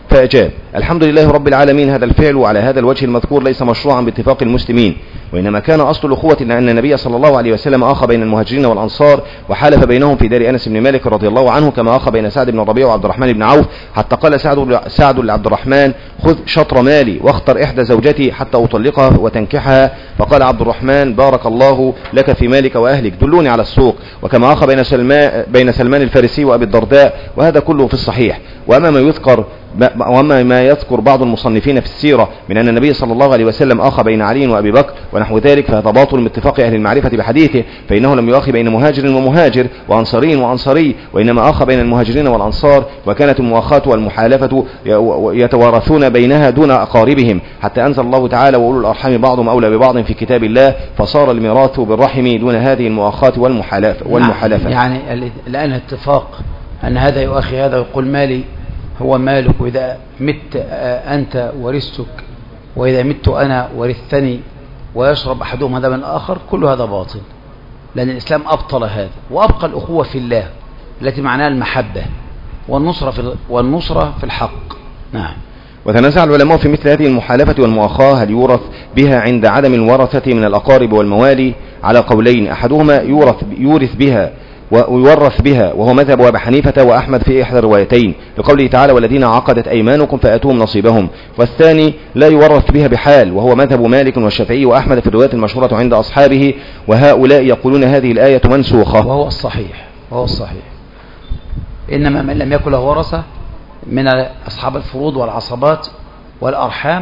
فأجاب: الحمد لله رب العالمين، هذا الفعل على هذا الوجه المذكور ليس مشروعا باتفاق المسلمين، وإنما كان أصل الأخوة أن النبي صلى الله عليه وسلم أخى بين المهاجرين والأنصار وحالف بينهم في دار أنس بن مالك رضي الله عنه، كما أخى بين سعد بن ربيع وعبد الرحمن بن عوف، حتى قال سعد سعد لعبد الرحمن: خذ شطر مالي واختر إحدى زوجتي حتى أطلقها وتنكحها. فقال عبد الرحمن: بارك الله لك في مالك وأهلك، دلوني على السوق. وكما أخى بين سلمان بين سلمان الفارسي وأبي الدرداء، وهذا كله في الصحيح. وأما ما يذكر وأما ما يذكر بعض المصنفين في السيرة من أن النبي صلى الله عليه وسلم أخى بين علي وأبي بكر ونحو ذلك، فهذا باطل باتفاق أهل المعرفة بحديثه، فإنه لم يؤخي بين مهاجر ومهاجر وأنصاري وأنصاري، وإنما أخى بين المهاجرين والأنصار، وكانت المؤاخاة والمحالفة يتوارثون بينها دون أقاربهم، حتى أنزل الله تعالى: وأولو الأرحام بعضهم أولى ببعض في كتاب الله، فصار الميراث بالرحم دون هذه المؤاخاة والمحالفة, والمحالفة. يعني الآن اتفاق أن هذا يؤخي هذا ويقول مالي هو مالك، وإذا مت أنت ورثتك، وإذا مت أنا ورثتني، ويشرب أحدهم هذا من الآخر، كل هذا باطل، لأن الإسلام أبطل هذا، وأبقى الأخوة في الله التي معناها المحبة والنصرة في والنصرة في الحق. نعم. وتنازع العلماء في مثل هذه المحالفة والمؤاخاة هل يورث بها عند عدم الورثة من الأقارب والموالي على قولين، أحدهما يورث يورث بها ويورث بها، وهو مذهب أبي حنيفة وأحمد في إحدى الروايتين، لقوله تعالى: والذين عقدت أيمانكم فآتوهم نصيبهم. والثاني لا يورث بها بحال، وهو مذهب مالك والشافعي وأحمد في الروايات المشهورة عند أصحابه، وهؤلاء يقولون هذه الآية منسوخة. وهو الصحيح وهو الصحيح إنما من لم يكن له ورثة من أصحاب الفروض والعصبات والأرحام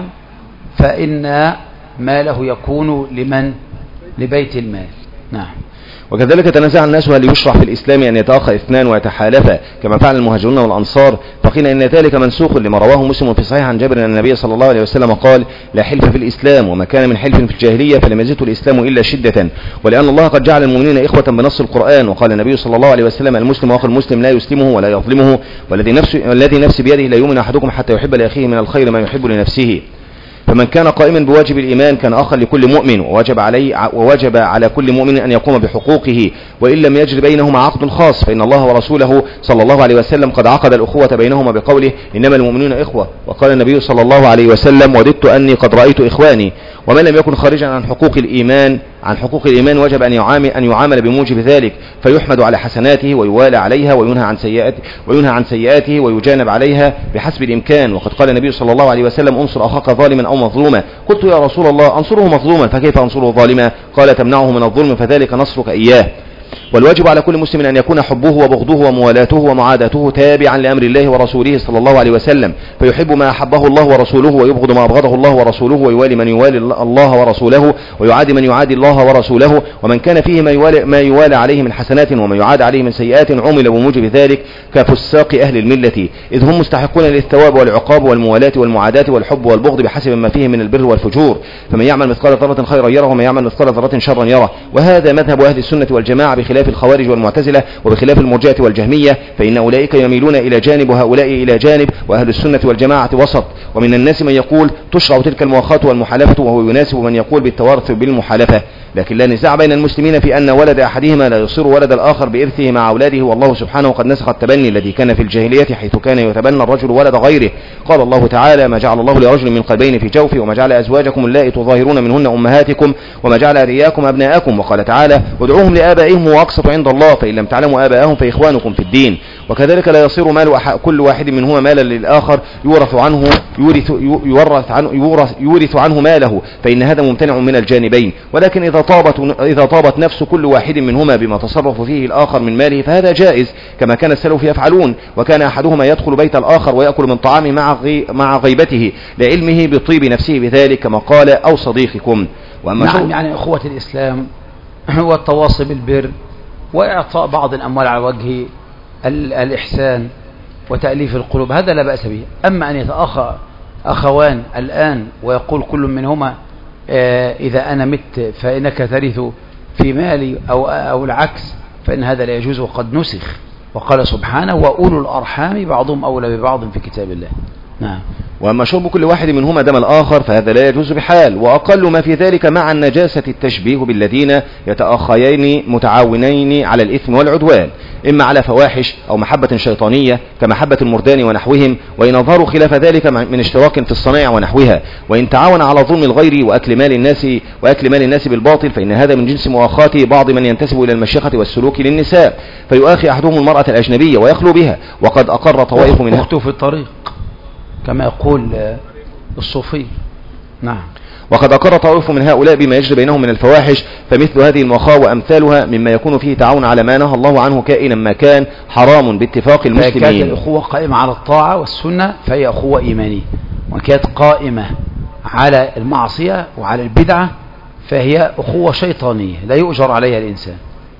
فإن ماله يكون لمن؟ لبيت المال. نعم. وكذلك تنازع الناس هل يشرع في الإسلام أن يتأخى اثنان ويتحالفا كما فعل المهاجرون والأنصار، فقيل إن ذلك منسوخ لما رواه مسلم في صحيح عن جابر أن النبي صلى الله عليه وسلم قال: لا حلف في الإسلام، وما كان من حلف في الجاهلية فلم يزده الإسلام إلا شدة، ولأن الله قد جعل المؤمنين إخوة بنص القرآن، وقال النبي صلى الله عليه وسلم: المسلم أخو المسلم لا يسلمه ولا يظلمه، والذي نفس الذي نفسي بيده لا يؤمن أحدكم حتى يحب لأخيه من الخير ما يحب لنفسه. فمن كان قائما بواجب الإيمان كان أخا لكل مؤمن، ووجب عليه ووجب على كل مؤمن أن يقوم بحقوقه، وإن لم يجري بينهما عقد خاص، فإن الله ورسوله صلى الله عليه وسلم قد عقد الأخوة بينهما بقوله: إنما المؤمنون إخوة. وقال النبي صلى الله عليه وسلم: وددت أني قد رأيت إخواني. ومن لم يكن خارجا عن حقوق الإيمان عن حقوق الإيمان وجب أن يعامل أن يعامل بموجب ذلك، فيحمد على حسناته ويوالى عليها، وينهى عن سيئاته وينهى عن سيئاته ويجانب عليها بحسب الإمكان. وقد قال النبي صلى الله عليه وسلم: انصر أخاك ظالما أو مظلوما. قلت: يا رسول الله، أنصره مظلوما فكيف أنصره ظالما؟ قال: تمنعه من الظلم فذلك نصرك إياه. والواجب على كل مسلم أن يكون حبه وبغضه وموالاته ومعاداته تابعا لأمر الله ورسوله صلى الله عليه وسلم، فيحب ما أحبه الله ورسوله ويبغض ما أبغضه الله ورسوله، ويوالي من يوالي الله ورسوله ويعادي من يعادي الله ورسوله. ومن كان فيه ما يوالي, ما يوالي عليه من حسنات وما يعاد عليه من سيئات عمل بموجب ذلك كفساق أهل الملة، إذ هم مستحقون للثواب والعقاب والموالاة والمعاداة والحب والبغض بحسب ما فيه من البر والفجور. فمن يعمل مثقال ذرة خيرا يره، ومن يعمل مثقال ذرة شرا يره. وهذا مذهب أهل السنة والجماعة بخلاف الخوارج والمعتزلة وبخلاف المرجئة والجهمية، فإن أولئك يميلون إلى جانب وهؤلاء إلى جانب، وأهل السنة والجماعة وسط. ومن الناس من يقول تشرع تلك المؤاخاة والمحالفة، وهو يناسب من يقول بالتوارث بالمحالفة، لكن لا نزاع بين المسلمين في أن ولد أحدهما لا يصير ولد الآخر بإرثه مع أولاده، والله سبحانه قد نسخ التبني الذي كان في الجاهلية، حيث كان يتبنى الرجل ولد غيره. قال الله تعالى: ما جعل الله لرجل من قلبين في جوفه، وما جعل أزواجكم اللائي تظاهرون منهن أمهاتكم، وما جعل أدعياءكم أبناءكم. وقال تعالى: وادعوهم لآبائهم هو أقسط عند الله، فإن لم تعلموا آباءهم فإخوانكم في الدين. وكذلك لا يصير مال كل واحد منهما مالا للآخر يورث عنه يورث يورث عنه يورث, يورث عنه ماله، فإن هذا ممتنع من الجانبين. ولكن إذا طابت إذا طابت نفس كل واحد منهما بما تصرف فيه الآخر من ماله فهذا جائز، كما كان السلف يفعلون، وكان أحدهما يدخل بيت الآخر ويأكل من طعامه مع غي مع غيبته لعلمه بطيب نفسه بذلك، كما قال: أو صديقكم. وأما نعم، يعني أخوة الإسلام هو التواصي بالبر وإعطاء بعض الأموال على وجه الإحسان وتأليف القلوب، هذا لا بأس به. أما أن يتأخى أخوان الآن ويقول كل منهما آه إذا أنا مت فإنك ترث في مالي أو, أو العكس، فإن هذا لا يجوز وقد نسخ، وقال سبحانه: وأولو الأرحام بعضهم أولى ببعض في كتاب الله. نعم. وأما شرب كل واحد منهما دم الآخر فهذا لا يجوز بحال، وأقل ما في ذلك مع النجاسة التشبيه بالذين يتأخيين متعاونين على الإثم والعدوان، إما على فواحش أو محبة شيطانية كمحبة المردان ونحوهم، وإن أظهروا خلاف ذلك من اشتراك في الصنائع ونحوها، وإن تعاون على ظلم الغير وأكل مال الناس وأكل مال الناس بالباطل، فإن هذا من جنس مؤاخاة بعض من ينتسب إلى المشيخة والسلوك للنساء، فيؤاخي أحدهم المرأة الأجنبية ويخلو بها، وقد أقر طوائف منها أخته في الطريق كما يقول الصوفي. نعم. وقد أقر طائف من هؤلاء بما يجري بينهم من الفواحش، فمثل هذه المؤاخاة وأمثالها مما يكون فيه تعاون على ما نهى الله عنه كائنا ما كان حرام باتفاق المسلمين. كانت الأخوة قائمة على الطاعة والسنة فهي أخوة إيمانية، وكانت قائمة على المعصية وعلى البدعة فهي أخوة شيطانية لا يؤجر عليها الإنسان.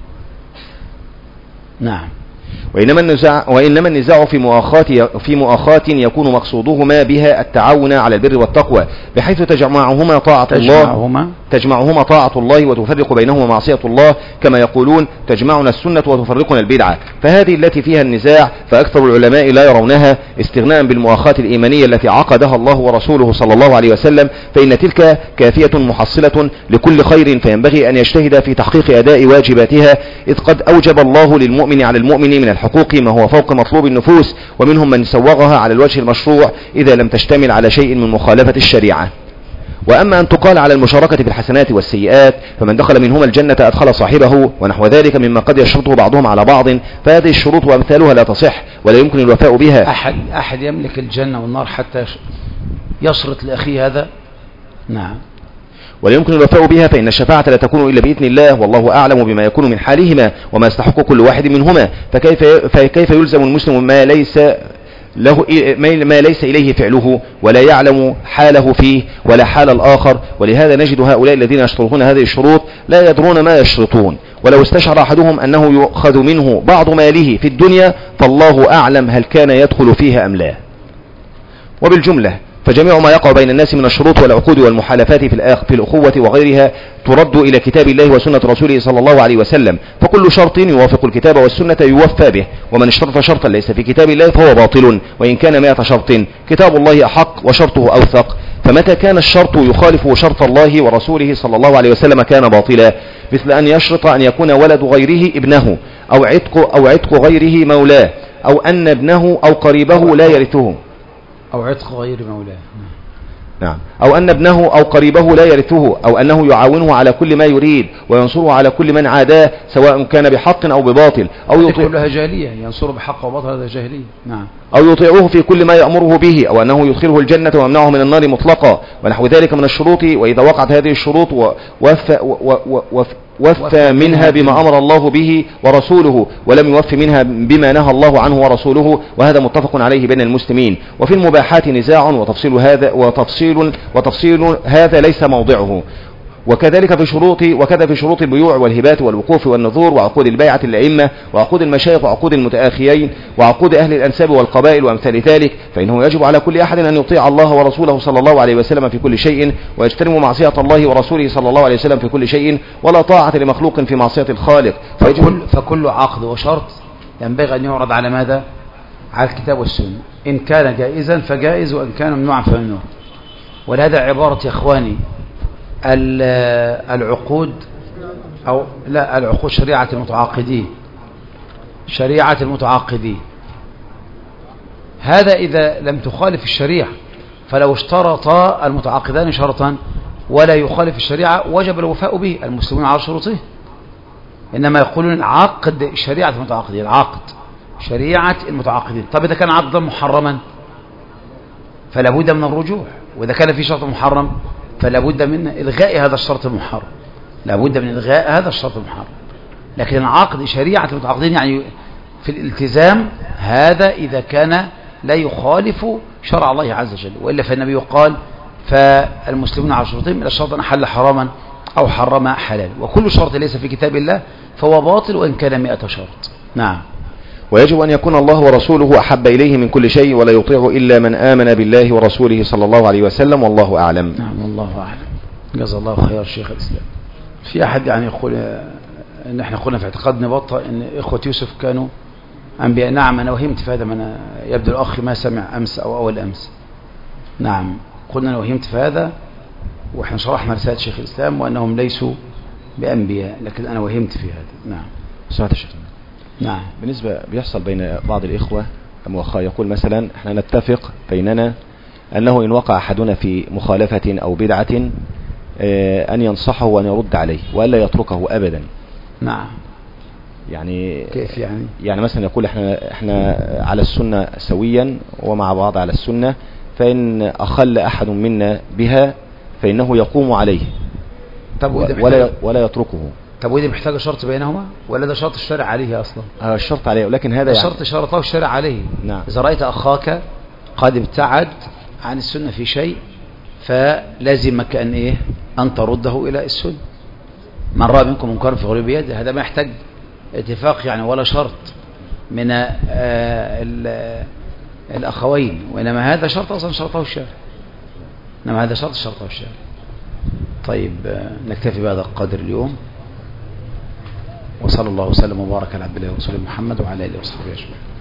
نعم. وإنما النزاع, وإنما النزاع في مؤاخاة في مؤاخاة يكون مقصودهما بها التعاون على البر والتقوى، بحيث تجمعهما طاعة تجمعهما الله تجمعهما طاعة الله وتفرق بينهما معصية الله، كما يقولون تجمعنا السنة وتفرقنا البدعة، فهذه التي فيها النزاع فأكثر العلماء لا يرونها استغناء بالمؤاخاة الإيمانية التي عقدها الله ورسوله صلى الله عليه وسلم، فإن تلك كافية محصلة لكل خير، فينبغي أن يجتهد في تحقيق أداء واجباتها، إذ قد أوجب الله للمؤمن على المؤمن من الحقوق ما هو فوق مطلوب النفوس، ومنهم من سوغها على الوجه المشروع إذا لم تشتمل على شيء من مخالفة الشريعة. وأما أن تقال على المشاركة في الحسنات والسيئات فمن دخل منهما الجنة أدخل صاحبه ونحو ذلك مما قد يشرطه بعضهم على بعض، فهذه الشروط وأمثالها لا تصح ولا يمكن الوفاء بها. أحد, أحد يملك الجنة والنار حتى يشرط لأخيه هذا؟ نعم. ولا يمكن الوفاء بها، فإن الشفاعة لا تكون إلا بإذن الله، والله أعلم بما يكون من حالهما وما يستحق كل واحد منهما، فكيف, فكيف يلزم المسلم ما ليس له ما ليس إليه فعله ولا يعلم حاله فيه ولا حال الآخر؟ ولهذا نجد هؤلاء الذين يشترطون هذه الشروط لا يدرون ما يشترطون، ولو استشعر أحدهم أنه يؤخذ منه بعض ماله في الدنيا فالله أعلم هل كان يدخل فيها أم لا. وبالجملة فجميع ما يقع بين الناس من الشروط والعقود والمحالفات في الآخ في الأخوة وغيرها ترد إلى كتاب الله وسنة رسوله صلى الله عليه وسلم، فكل شرط يوافق الكتاب والسنة يوفى به، ومن اشترط شرطا ليس في كتاب الله فهو باطل، وإن كان مئة شرط كتاب الله أحق وشرطه أوثق، فمتى كان الشرط يخالف شرط الله ورسوله صلى الله عليه وسلم كان باطلا، مثل أن يشرط أن يكون ولد غيره ابنه، أو عتق أو عتق غيره مولاه، أو أن ابنه أو قريبه لا يرثه، أو عتق غير مولاه. نعم. أو أن ابنه أو قريبه لا يرثه، أو أنه يعاونه على كل ما يريد وينصره على كل من عاداه سواء كان بحق أو بباطل، أو يطيع كلها جاهلية، ينصره بحق وباطل هذا جاهلية. نعم. أو يطيعه في كل ما يأمره به، أو أنه يدخله الجنة ويمنعه من النار مطلقا، ونحو ذلك من الشروط. وإذا وقعت هذه الشروط ووفى وفى منها بما أمر الله به ورسوله ولم يوفي منها بما نهى الله عنه ورسوله، وهذا متفق عليه بين المسلمين. وفي المباحات نزاع وتفصيل هذا وتفصيل وتفصيل هذا ليس موضعه. وكذلك في شروط وكذا في شروط البيوع والهبات والوقوف والنذور وعقود البيعة الأئمة وعقود المشايخ وعقود المتآخيين وعقود أهل الأنساب والقبائل وأمثال ذلك، فإنه يجب على كل أحد أن يطيع الله ورسوله صلى الله عليه وسلم في كل شيء، ويجتنب معصية الله ورسوله صلى الله عليه وسلم في كل شيء، ولا طاعة لمخلوق في معصية الخالق. فكل, فكل عقد وشرط ينبغي أن يعرض على ماذا؟ على الكتاب والسنة، إن كان جائزا فجائز، وإن كان ممنوعا فممنوع. ولهذا عبارة يا إخواني العقود أو لا العقود شريعة المتعاقدين، شريعة المتعاقدين، هذا إذا لم تخالف الشريعة، فلو اشترط المتعاقدان شرطا ولا يخالف الشريعة وجب الوفاء به، المسلمون على شروطه. إنما يقولون العقد شريعة المتعاقدين، العقد شريعة المتعاقدين. طب إذا كان عقدا محرما فلا بد من الرجوع، وإذا كان في شرط محرم فلا بد من إلغاء هذا الشرط المحرم، لا بد من إلغاء هذا الشرط المحرم. لكن العقد شريعة المتعاقدين يعني في الالتزام، هذا إذا كان لا يخالف شرع الله عز وجل، وإلا فالنبي قال فالمسلمون على شروطهم إلى شرط أحل حراما أو حرم حلال، وكل شرط ليس في كتاب الله فهو باطل وإن كان مئة شرط. نعم. ويجب أن يكون الله ورسوله أحب إليه من كل شيء، ولا يطيع إلا من آمن بالله ورسوله صلى الله عليه وسلم، والله أعلم. نعم والله أعلم. جزا الله خير شيخ الإسلام. في أحد يعني يقول إن إحنا قلنا في اعتقاد نبطة إن إخوة يوسف كانوا أنبياء. نعم أنا وهمت في هذا، من يبدو الأخ ما سمع أمس أو أول أمس. نعم، قلنا أنا وهمت في هذا، وإحنا شرحنا رسالة شيخ الإسلام وأنهم ليسوا بأنبياء، لكن أنا وهمت في هذا. نعم. سمعت الشيخ. نعم. بالنسبة بيحصل بين بعض الإخوة أموخا يقول مثلا احنا نتفق بيننا أنه إن وقع أحدنا في مخالفة أو بدعة أن ينصحه وأن يرد عليه وألا يتركه أبدا. نعم. يعني كيف يعني؟ يعني مثلا يقول احنا احنا على السنة سويا ومع بعض على السنة، فإن أخل أحد منا بها فإنه يقوم عليه طب ولا ولا يتركه. طب ودي محتاجة شرط بينهما ولا ده شرط الشرع عليه أصلا؟ آه الشرط عليه، ولكن هذا يعني شرط شرطه الشرع عليه. نعم. إذا رأيت أخاك قد ابتعد عن السنة في شيء فلازمك أن إيه أن ترده إلى السنة. من رأى منكم منكرا في غير بيده، هذا ما يحتاج اتفاق يعني ولا شرط من الأخوين، وإنما هذا شرط أصلا شرطه الشرع. إنما هذا شرط شرطه الشرع. طيب نكتفي بهذا القدر اليوم، وصلى الله وسلم وبارك على عبد الله ورسوله محمد وعلى آله وصحبه أجمعين.